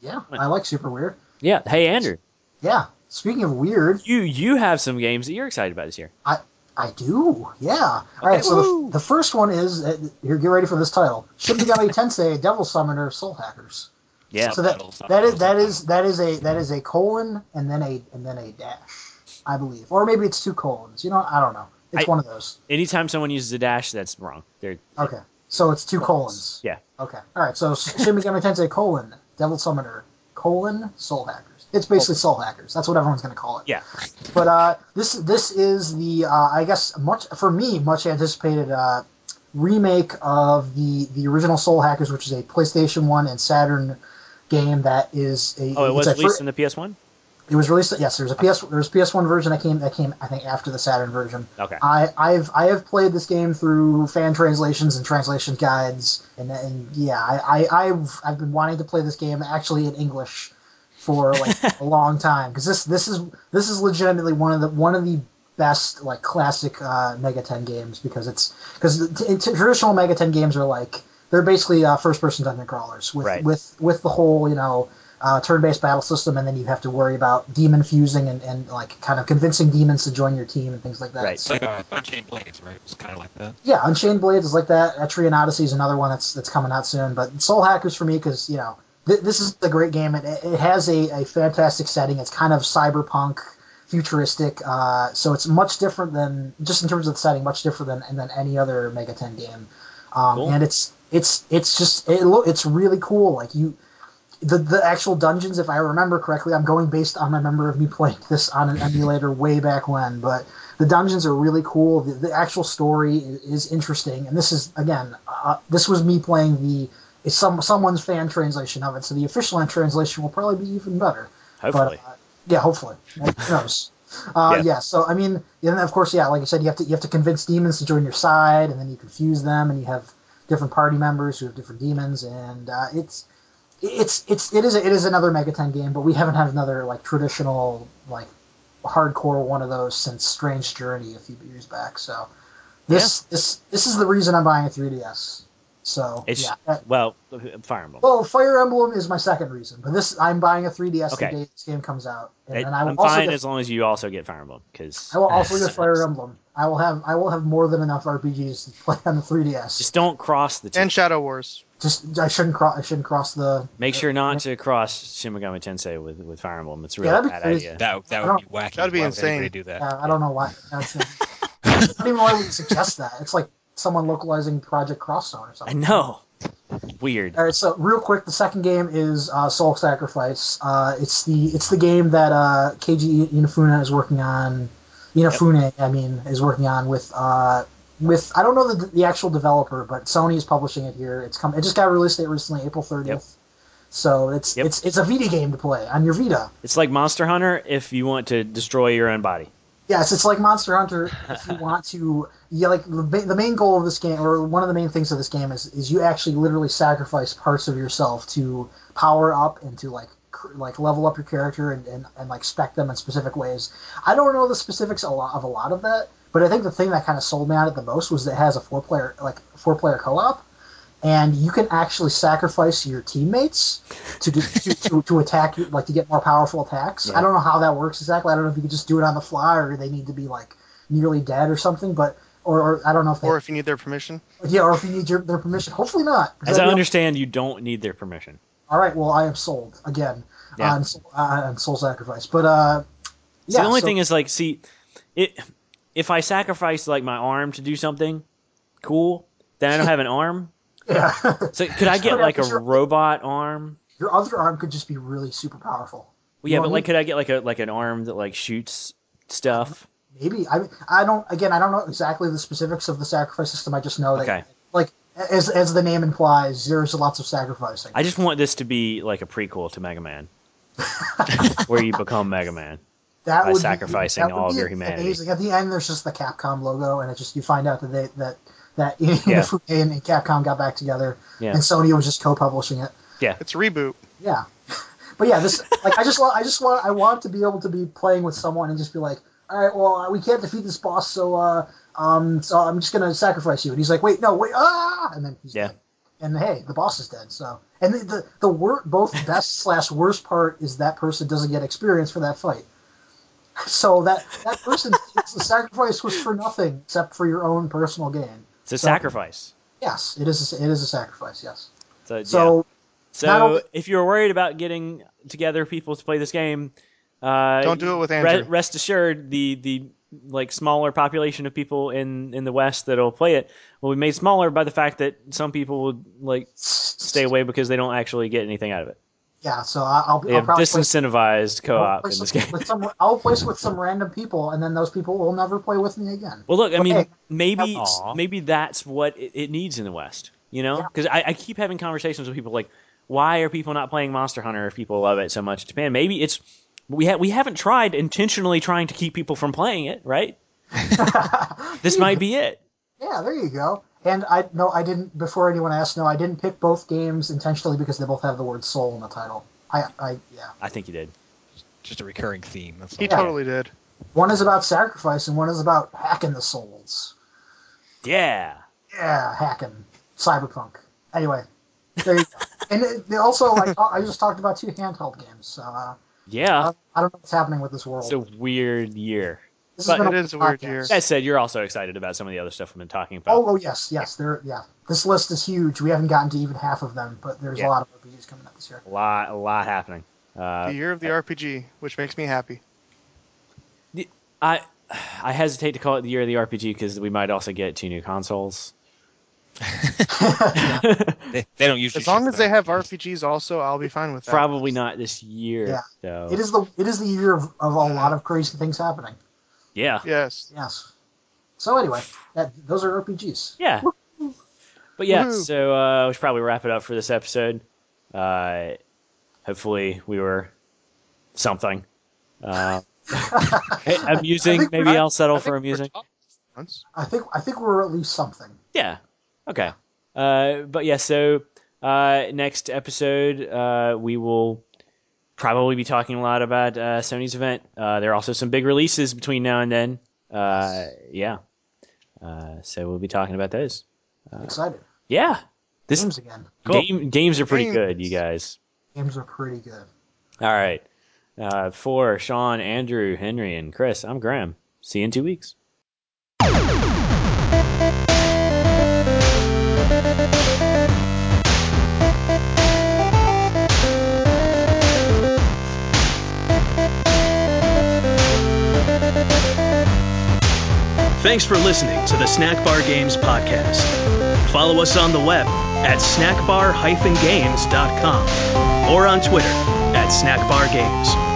Speaker 6: Yeah, I like super weird.
Speaker 2: Yeah. Hey, Andrew,
Speaker 6: Yeah. Speaking of weird,
Speaker 2: you you have some games that you're excited about this year.
Speaker 6: I I do. Yeah. All right. So the, the first one is uh, here. Get ready for this title: Shin Megami Tensei Devil Summoner Soul Hackers.
Speaker 2: Yeah.
Speaker 6: So that that is that is that is a that is a colon and then a and then a dash, I believe, or maybe it's two colons. You know, I don't know. It's
Speaker 2: I-
Speaker 6: one of those.
Speaker 2: Anytime someone uses a dash, that's wrong. They're
Speaker 6: Okay. So it's two colons.
Speaker 2: yeah.
Speaker 6: Okay. All right. So Shin Megami Tensei colon Devil Summoner colon Soul Hackers. It's basically Soul Hackers. That's what everyone's going to call it.
Speaker 2: Yeah.
Speaker 6: But uh, this this is the uh, I guess much for me much anticipated uh, remake of the the original Soul Hackers, which is a PlayStation One and Saturn game that is a.
Speaker 2: Oh, it was
Speaker 6: it's a
Speaker 2: released
Speaker 6: fr-
Speaker 2: in the P S one.
Speaker 6: It was released. Yes, there's a P S. There's a P S one version that came that came I think after the Saturn version.
Speaker 2: Okay.
Speaker 6: I I've I have played this game through fan translations and translation guides, and and yeah, I, I I've I've been wanting to play this game actually in English for like a long time because this this is this is legitimately one of the one of the best like classic uh, Mega ten games because it's because t- t- traditional Mega ten games are like they're basically uh, first person dungeon crawlers with
Speaker 2: Right.
Speaker 6: with with the whole you know. Uh, turn-based battle system, and then you have to worry about demon fusing and, and like kind of convincing demons to join your team and things like that.
Speaker 2: Right.
Speaker 4: It's like uh, Unchained Blades, right? It's kind of like that.
Speaker 6: Yeah, Unchained Blades is like that. Etrian Odyssey is another one that's that's coming out soon. But Soul Hackers for me because you know th- this is a great game. It, it has a, a fantastic setting. It's kind of cyberpunk, futuristic. Uh, so it's much different than just in terms of the setting, much different than than any other Mega ten game. Um,
Speaker 2: Cool.
Speaker 6: And it's it's it's just it lo- it's really cool. Like you. The the actual dungeons, if I remember correctly, I'm going based on my memory of me playing this on an emulator way back when, but the dungeons are really cool. The, the actual story is, is interesting, and this is again, uh, this was me playing the is some someone's fan translation of it, so the official translation will probably be even better.
Speaker 2: Hopefully.
Speaker 6: But, uh, yeah, hopefully. Who knows? Uh,
Speaker 2: Yeah.
Speaker 6: yeah. So I mean, and of course, yeah, like I said, you have to you have to convince demons to join your side, and then you confuse them, and you have different party members who have different demons, and uh, it's. It's it's it is a, it is another Mega ten game, but we haven't had another like traditional like hardcore one of those since Strange Journey a few years back. So this this this is the reason I'm buying a three D S. So
Speaker 2: It's
Speaker 6: yeah. That-
Speaker 2: well, Fire Emblem.
Speaker 6: well, Fire Emblem is my second reason, but this I'm buying a three D S
Speaker 2: Okay.
Speaker 6: the day this game comes out, and
Speaker 2: It-
Speaker 6: then I will
Speaker 2: I'm
Speaker 6: also
Speaker 2: fine
Speaker 6: get,
Speaker 2: as long as you also get Fire Emblem because
Speaker 6: I will also get Fire Emblem. I will have I will have more than enough R P Gs to play on the three D S.
Speaker 2: just don't cross the two.
Speaker 3: And Shadow Wars.
Speaker 6: Just I shouldn't cross I shouldn't cross the.
Speaker 2: Make sure not to cross Shin Megami Tensei with, with Fire Emblem. It's a really
Speaker 6: Yeah, that'd be
Speaker 2: bad
Speaker 6: crazy.
Speaker 2: idea.
Speaker 4: That that
Speaker 6: I
Speaker 4: would be wacky.
Speaker 3: That'd be
Speaker 4: Why
Speaker 3: insane.
Speaker 4: Would anybody do that?
Speaker 6: Yeah, I don't know why. That's, I don't even know why we suggest that. It's like someone localizing Project Cross Zone or
Speaker 2: I
Speaker 6: something.
Speaker 2: know. Weird.
Speaker 6: All right, so real quick, the second game is uh, Soul Sacrifice. Uh, it's the it's the game that uh, Keiji Inafune is working on. Inafune, I mean, is working on with uh, with I don't know the the actual developer, but Sony is publishing it here. It's come. It just got released date recently, April thirtieth. So it's
Speaker 2: Yep.
Speaker 6: it's it's a Vita game to play on your Vita.
Speaker 2: It's like Monster Hunter if you want to destroy your own body.
Speaker 6: Yes, it's like Monster Hunter. If you want to, yeah, like the, ma- the main goal of this game, or one of the main things of this game, is is you actually literally sacrifice parts of yourself to power up and to like cr- like level up your character and, and, and like spec them in specific ways. I don't know the specifics a lot of a lot of that, but I think the thing that kind of sold me on it the most was that it has a four player like four player co op. And you can actually sacrifice your teammates to do, to, to to attack you, like to get more powerful attacks.
Speaker 2: Yeah.
Speaker 6: I don't know how that works exactly. I don't know if you can just do it on the fly or they need to be like nearly dead or something. But or, or I don't know if they,
Speaker 3: Or if you need their permission.
Speaker 6: yeah, or if you need your, their permission. Hopefully not. 'cause
Speaker 2: As
Speaker 6: that'd
Speaker 2: I
Speaker 6: be-
Speaker 2: understand, you don't need their permission.
Speaker 6: All right. Well, I am sold again
Speaker 2: Yeah.
Speaker 6: on Soul- uh, on Soul Sacrifice. But uh,
Speaker 2: See,
Speaker 6: yeah.
Speaker 2: the only
Speaker 6: so-
Speaker 2: thing is like, see, it if I sacrifice like my arm to do something cool, then I don't have an arm.
Speaker 6: yeah,
Speaker 2: So could I get
Speaker 6: But
Speaker 2: like a
Speaker 6: your-
Speaker 2: robot arm?
Speaker 6: your other arm could just be really super powerful.
Speaker 2: Well, yeah,
Speaker 6: You know
Speaker 2: but
Speaker 6: what I
Speaker 2: like,
Speaker 6: mean?
Speaker 2: could I get like a like an arm that like shoots stuff?
Speaker 6: Maybe I I don't again I don't know exactly the specifics of the sacrifice system. I just know that
Speaker 2: Okay.
Speaker 6: like as as the name implies, there's lots of sacrificing.
Speaker 2: I just want this to be like a prequel to Mega Man, where you become Mega Man.
Speaker 6: that
Speaker 2: by
Speaker 6: would
Speaker 2: sacrificing
Speaker 6: be, that would
Speaker 2: all of
Speaker 6: be
Speaker 2: your humanity.
Speaker 6: Amazing. At the end, there's just the Capcom logo, and it just you find out that they that that Inafune
Speaker 2: Yeah.
Speaker 6: and, and Capcom got back together,
Speaker 2: Yeah.
Speaker 6: and Sony was just co-publishing it.
Speaker 3: It's a reboot.
Speaker 6: Yeah. But yeah, this like I just want I just want I want to be able to be playing with someone and just be like, all right, well we can't defeat this boss, so uh um so I'm just gonna sacrifice you. And he's like, wait, no, wait, ah, and then he's
Speaker 2: Yeah.
Speaker 6: dead. and hey, the boss is dead. So, and the the, the wor- both best slash worst part is that person doesn't get experience for that fight. So that that person, the sacrifice was for nothing except for your own personal gain.
Speaker 2: It's a
Speaker 6: So,
Speaker 2: sacrifice.
Speaker 6: Yes, it is. A, it is a sacrifice. Yes.
Speaker 2: So,
Speaker 6: So.
Speaker 2: yeah. So
Speaker 6: Not only-
Speaker 2: if you're worried about getting together people to play this game, uh,
Speaker 3: Don't do it with
Speaker 2: re-
Speaker 3: Andrew.
Speaker 2: rest assured, the the like smaller population of people in, in the West that'll play it will be made smaller by the fact that some people would like stay away because they don't actually get anything out of it.
Speaker 6: Yeah. So I- I'll,
Speaker 2: They
Speaker 6: I'll
Speaker 2: have
Speaker 6: probably play,
Speaker 2: disincentivized
Speaker 6: I'll
Speaker 2: co-op
Speaker 6: play
Speaker 2: in this
Speaker 6: some-
Speaker 2: game.
Speaker 6: with some. I'll play with some random people, and then those people will never play with me again.
Speaker 2: Well, look, I mean,
Speaker 6: Okay.
Speaker 2: maybe
Speaker 5: Aw.
Speaker 2: maybe that's what it, it needs in the West, you know?
Speaker 6: Yeah.
Speaker 2: Because I, I keep having conversations with people like, why are people not playing Monster Hunter if people love it so much in Japan? Maybe it's we ha- we haven't tried intentionally trying to keep people from playing it, right? This might be it.
Speaker 6: Yeah, there you go. And I no, I didn't. Before anyone asked, no, I didn't pick both games intentionally because they both have the word soul in the title. I, I yeah.
Speaker 2: I think you did.
Speaker 4: Just a recurring theme. That's
Speaker 3: He
Speaker 4: all.
Speaker 3: totally did.
Speaker 6: One is about sacrifice, and one is about hacking the souls.
Speaker 2: Yeah.
Speaker 6: Yeah, hacking cyberpunk. Anyway, there you go. And it, they also, I, ta- I just talked about two handheld games, so uh,
Speaker 2: Yeah.
Speaker 6: I don't know what's happening with this world.
Speaker 2: It's a weird year.
Speaker 6: this
Speaker 2: but
Speaker 6: has been
Speaker 3: it is a weird
Speaker 6: podcast.
Speaker 3: year.
Speaker 2: That said, you're also excited about some of the other stuff we've been talking about.
Speaker 6: Oh, oh yes, yes. There, yeah. This list is huge. We haven't gotten to even half of them, but there's
Speaker 2: Yeah.
Speaker 6: a lot of R P Gs coming out this year.
Speaker 2: A lot, a lot happening. Uh,
Speaker 3: The year of the R P G, which makes me happy.
Speaker 2: I I hesitate to call it the year of the R P G because we might also get two new consoles.
Speaker 4: They, they don't usually.
Speaker 3: As long
Speaker 4: ship
Speaker 3: as they
Speaker 4: them.
Speaker 3: have R P Gs, also, I'll be fine with that.
Speaker 2: Probably not this year.
Speaker 6: Yeah.
Speaker 2: So.
Speaker 6: It is the it is the year of, of a lot of crazy things happening.
Speaker 2: Yeah.
Speaker 3: Yes.
Speaker 6: Yes. So anyway, that, those are R P Gs.
Speaker 2: Yeah. But yeah,
Speaker 3: Woohoo.
Speaker 2: so uh, we should probably wrap it up for this episode. Uh, hopefully we were something. Uh, amusing.
Speaker 6: I think
Speaker 2: Maybe
Speaker 3: I-
Speaker 2: I'll settle
Speaker 3: I
Speaker 2: for
Speaker 3: think we're
Speaker 2: amusing.
Speaker 3: top once.
Speaker 6: I think I think we're at least something.
Speaker 2: Yeah. Okay. Uh, but yeah, so uh, next episode uh, we will probably be talking a lot about uh, Sony's event. Uh, there are also some big releases between now and then. Uh, yeah. Uh, so we'll be talking about those.
Speaker 6: Excited.
Speaker 2: Yeah. This
Speaker 6: Games again.
Speaker 2: game games are pretty
Speaker 3: Games.
Speaker 2: good, you guys.
Speaker 6: Games are pretty good.
Speaker 2: All right. Uh, for Sean, Andrew, Henry, and Chris, I'm Graham. See you in two weeks.
Speaker 1: Thanks for listening to the Snack Bar Games podcast. Follow us on the web at snack bar dash games dot com or on Twitter at snack bar games.